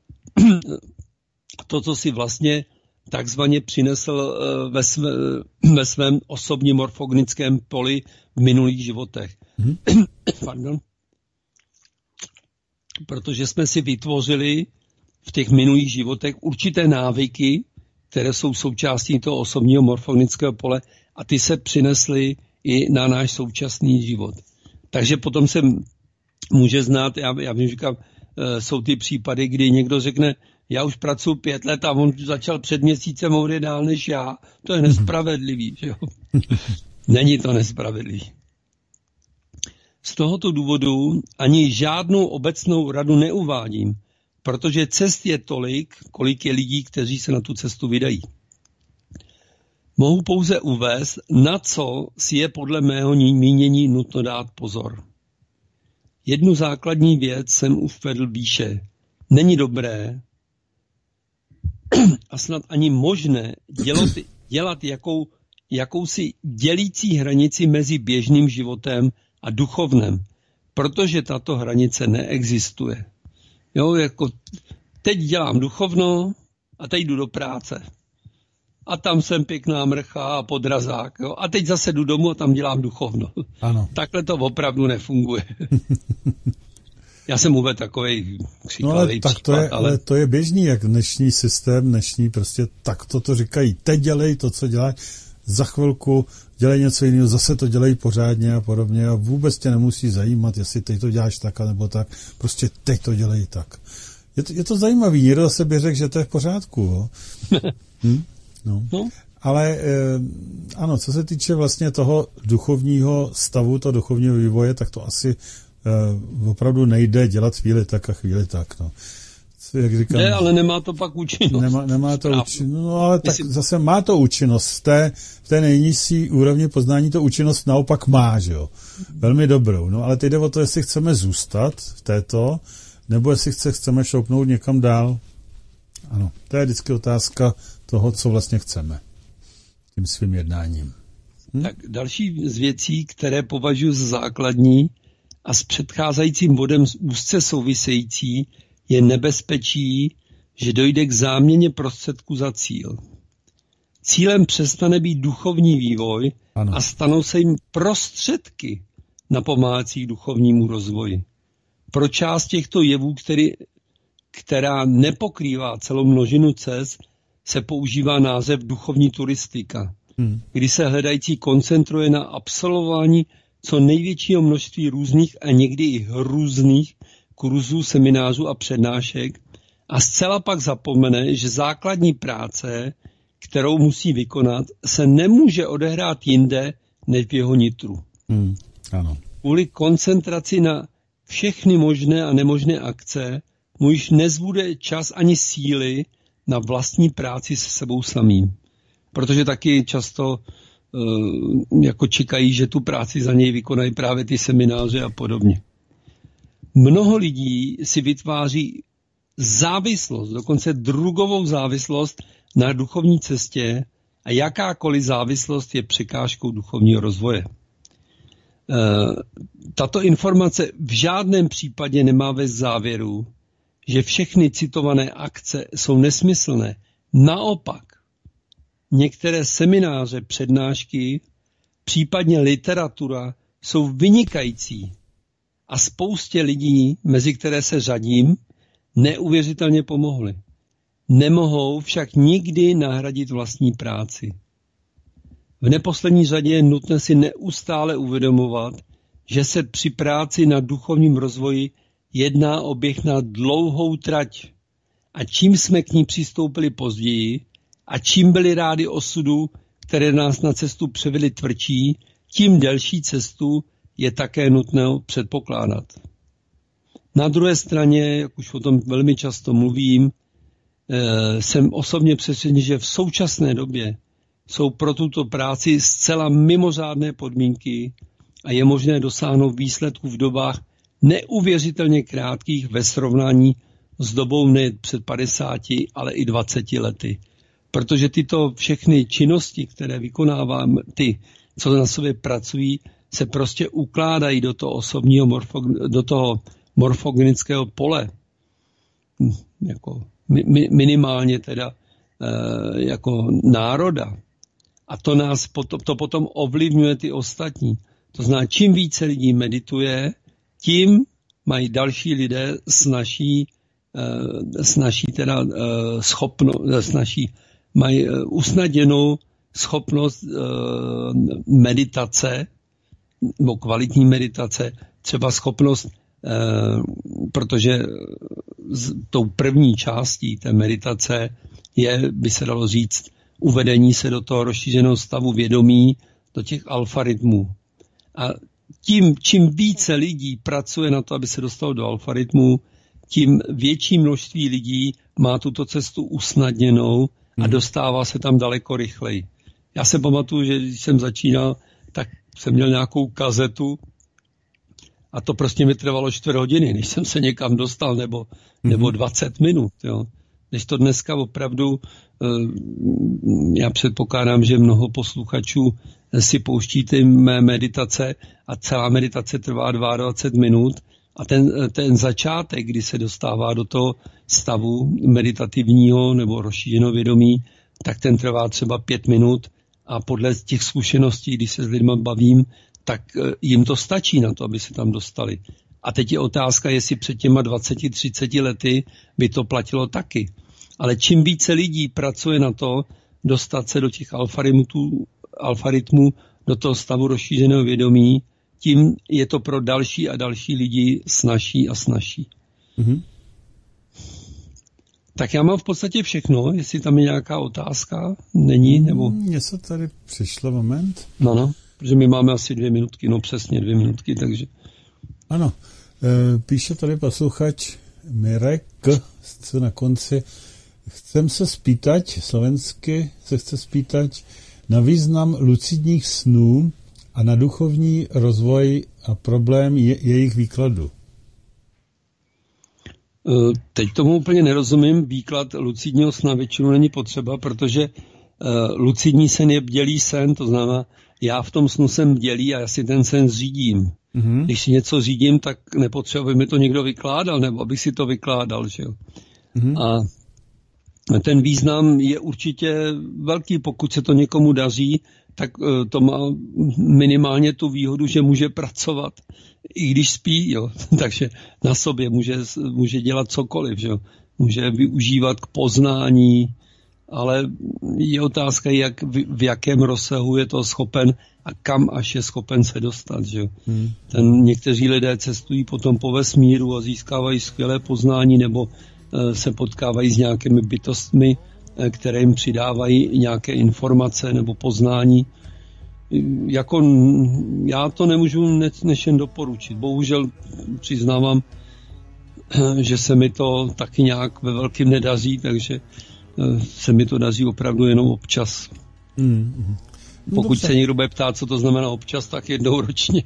To, co si vlastně takzvaně přinesl ve, své, ve svém osobním morfognickém poli v minulých životech. Hmm. Pardon. Protože jsme si vytvořili v těch minulých životech určité návyky, které jsou součástí toho osobního morfognického pole, a ty se přinesly i na náš současný život. Takže potom se může znát, já, já vím, říkám, jsou ty případy, kdy někdo řekne, já už pracuji pět let a on začal před měsícem hodně dál než já. To je nespravedlivý, že jo? Není to nespravedlivý. Z tohoto důvodu ani žádnou obecnou radu neuvádím, protože cest je tolik, kolik je lidí, kteří se na tu cestu vydají. Mohu pouze uvést, na co si je podle mého mínění nutno dát pozor. Jednu základní věc jsem uvedl výše. Není dobré a snad ani možné dělat, dělat jakou, jakousi dělící hranici mezi běžným životem a duchovnem, protože tato hranice neexistuje. Jo, jako teď dělám duchovno a teď jdu do práce. A tam jsem pěkná mrcha a podrazák. Jo? A teď zase jdu domů a tam dělám duchovno. Ano. Takhle to opravdu nefunguje. Já jsem uvedl takovej křiklavý no ale tak případ. To je, ale... ale to je běžný, jak dnešní systém, dnešní prostě tak to to říkají. Teď dělej to, co děláš, za chvilku dělej něco jiného, zase to dělej pořádně a podobně a vůbec tě nemusí zajímat, jestli teď to děláš tak a nebo tak. Prostě teď to dělej tak. Je to, je to zajímavý, někdo zase by řekl, že to je v pořádku. Jo? hm? No. No. Ale eh, ano, co se týče vlastně toho duchovního stavu, toho duchovního vývoje, tak to asi eh, opravdu nejde dělat chvíli tak a chvíli tak. No. Jak říkám, ne, ale nemá to pak účinnost. Nemá, nemá to účinnost, no ale tak Myslím... zase má to účinnost. V té, v té nejnižší úrovni poznání to účinnost naopak má, že jo. Velmi dobrou. No ale teď jde o to, jestli chceme zůstat v této, nebo jestli chce, chceme šoupnout někam dál. Ano, to je vždycky otázka toho, co vlastně chceme tím svým jednáním. Hm? Tak další z věcí, které považuji za základní a s předcházejícím bodem úzce související, je nebezpečí že dojde k záměně prostředků za cíl. Cílem přestane být duchovní vývoj ano. a stanou se jim prostředky napomáhající duchovnímu rozvoji. Pro část těchto jevů, který, která nepokrývá celou množinu cest, se používá název duchovní turistika, hmm. kdy se hledající koncentruje na absolvování co největšího množství různých a někdy i různých kurzů, seminářů a přednášek a zcela pak zapomene, že základní práce, kterou musí vykonat, se nemůže odehrát jinde než v jeho nitru. Hmm. Ano. Kvůli koncentraci na všechny možné a nemožné akce mu již nezbude čas ani síly na vlastní práci se sebou samým. Protože taky často uh, jako čekají, že tu práci za něj vykonají právě ty semináře a podobně. Mnoho lidí si vytváří závislost, dokonce drugovou závislost na duchovní cestě a jakákoliv závislost je překážkou duchovního rozvoje. Tato informace v žádném případě nemá vést závěru, že všechny citované akce jsou nesmyslné. Naopak, některé semináře, přednášky, případně literatura jsou vynikající a spoustě lidí, mezi které se řadím, neuvěřitelně pomohly. Nemohou však nikdy nahradit vlastní práci. V neposlední řadě je nutné si neustále uvědomovat, že se při práci na duchovním rozvoji jedná o běh na dlouhou trať. A čím jsme k ní přistoupili později a čím byly rády osudu, které nás na cestu převedly tvrdší, tím delší cestu je také nutné předpokládat. Na druhé straně, jak už o tom velmi často mluvím, jsem osobně přesvědčen, že v současné době jsou pro tuto práci zcela mimořádné podmínky a je možné dosáhnout výsledků v dobách neuvěřitelně krátkých ve srovnání s dobou ne před padesáti, ale i dvaceti lety. Protože tyto všechny činnosti, které vykonávám, ty, co na sobě pracují, se prostě ukládají do toho osobního morfog- do toho morfogenického pole. Jako mi- minimálně teda e, jako národa. A to nás potom, to potom ovlivňuje ty ostatní. To znamená, čím více lidí medituje, tím mají další lidé snaží, e, snaží teda e, schopnost, snaží, mají usnadněnou schopnost e, meditace, nebo kvalitní meditace, třeba schopnost, e, protože s tou první částí té meditace je, by se dalo říct, uvedení se do toho rozšířeného stavu vědomí, do těch alfarytmů. A tím, čím více lidí pracuje na to, aby se dostalo do alfarytmů, tím větší množství lidí má tuto cestu usnadněnou a dostává se tam daleko rychleji. Já se pamatuju, že když jsem začínal, tak jsem měl nějakou kazetu a to prostě mi trvalo čtvrt hodiny, než jsem se někam dostal, nebo, nebo dvacet minut. Jo. Než to dneska opravdu, já předpokládám, že mnoho posluchačů si pouští ty mé meditace a celá meditace trvá dvacet dva minut a ten, ten začátek, kdy se dostává do toho stavu meditativního nebo rozšířeného vědomí, tak ten trvá třeba pět minut a podle těch zkušeností, když se s lidmi bavím, tak jim to stačí na to, aby se tam dostali. A teď je otázka, jestli před těma dvaceti třiceti lety by to platilo taky. Ale čím více lidí pracuje na to, dostat se do těch alfarytmů, alfarytmů do toho stavu rozšířeného vědomí, tím je to pro další a další lidi snazší a snazší. Mm-hmm. Tak já mám v podstatě všechno, jestli tam je nějaká otázka, není, nebo... Mně se tady přišlo moment. No, no, protože my máme asi dvě minutky, no přesně dvě minutky, takže... Ano, píše tady posluchač Mirek, co na konci. Chcem se spýtať, slovensky se chce spýtať na význam lucidních snů a na duchovní rozvoj a problém je, jejich výkladu. Teď tomu úplně nerozumím. Výklad lucidního sna většinou není potřeba, protože lucidní sen je bdělý sen, to znamená, já v tom snu jsem bdělý a já si ten sen řídím. Mm-hmm. Když si něco řídím, tak nepotřebuji, aby mi to někdo vykládal, nebo abych si to vykládal. Že jo? Mm-hmm. A ten význam je určitě velký. Pokud se to někomu daří, tak to má minimálně tu výhodu, že může pracovat, i když spí, jo. Takže na sobě může, může dělat cokoliv, jo. Může využívat k poznání, ale je otázka, jak, v, v jakém rozsahu je to schopen a kam až je schopen se dostat. Že? Hmm. Ten, někteří lidé cestují potom po vesmíru a získávají skvělé poznání nebo e, se potkávají s nějakými bytostmi, e, které jim přidávají nějaké informace nebo poznání. Jako, já to nemůžu ne, než jen doporučit. Bohužel přiznávám, že se mi to taky nějak ve velkým nedaří, takže se mi to daří opravdu jenom občas. Mm, no Pokud dobře. se někdo bude ptát, co to znamená občas, tak jednou ročně.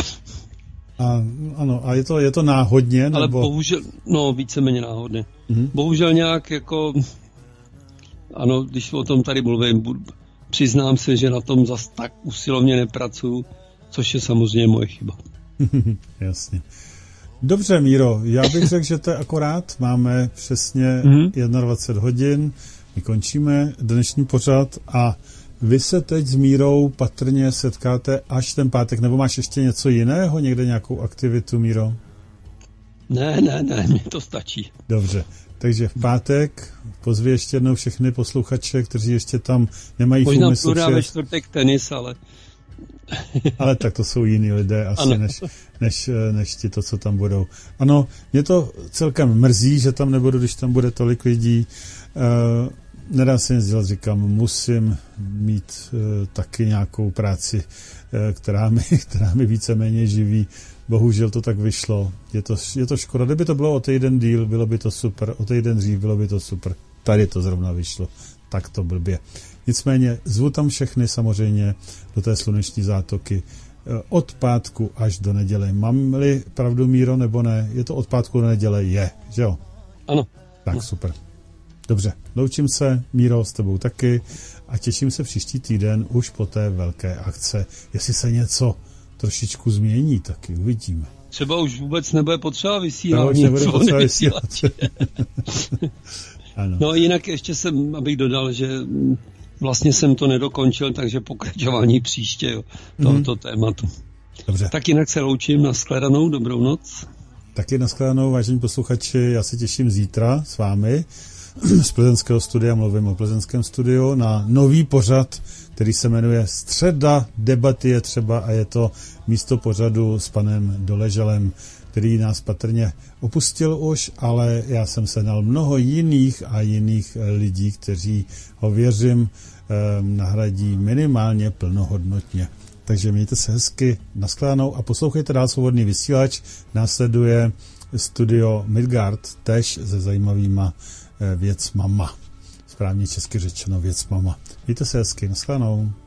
A, ano, a je to, je to náhodně? Nebo... Ale bohužel, no víceméně náhodně. Mm. Bohužel nějak jako, ano, když o tom tady mluvím, přiznám se, že na tom zas tak usilovně nepracuju, což je samozřejmě moje chyba. Jasně. Dobře, Míro, já bych řekl, že to je akorát. Máme přesně mm-hmm. dvacet jedna hodin, my končíme dnešní pořad a vy se teď s Mírou patrně setkáte až ten pátek, nebo máš ještě něco jiného, někde nějakou aktivitu, Míro? Ne, ne, ne, mně to stačí. Dobře, takže v pátek pozvi ještě jednou všechny posluchače, kteří ještě tam nemají v úmyslu. Možná ve čtvrtek tenis, ale... Ale tak to jsou jiní lidé asi, než, než, než ti to, co tam budou. Ano, mě to celkem mrzí, že tam nebudu, když tam bude tolik lidí. Uh, nedá se nic dělat, říkám, musím mít uh, taky nějakou práci, uh, která mi, která mi víceméně živí. Bohužel to tak vyšlo. Je to, je to škoda. Kdyby to bylo o týden díl, bylo by to super. O týden dřív bylo by to super. Tady to zrovna vyšlo. Tak to blbě. Nicméně zvu tam všechny samozřejmě do té sluneční zátoky od pátku až do neděle. Mám-li pravdu, Míro, nebo ne? Je to od pátku do neděle? Je, že jo? Ano. Tak super. Dobře, loučím se, Míro, s tebou taky a těším se příští týden už po té velké akce. Jestli se něco trošičku změní, taky uvidíme. Třeba už vůbec nebude potřeba vysílat. Už nebude potřeba vysílat. Ano. No jinak ještě jsem, abych dodal, že vlastně jsem to nedokončil, takže pokračování příště jo, tohoto mm. tématu. Dobře. Tak jinak se loučím, nashledanou, dobrou noc. Taky nashledanou, vážení posluchači, já se těším zítra s vámi z plzeňského studia, mluvím o plzeňském studiu, na nový pořad, který se jmenuje Středa debaty je třeba a je to místo pořadu s panem Doleželem, který nás patrně opustil už, ale já jsem sehnal mnoho jiných a jiných lidí, kteří ho věřím nahradí minimálně plnohodnotně. Takže mějte se hezky, nashledanou a poslouchejte dál Svobodný vysílač. Následuje studio Midgard, tež se zajímavýma věcmama. Správně česky řečeno věcmama. Mějte se hezky, nashledanou.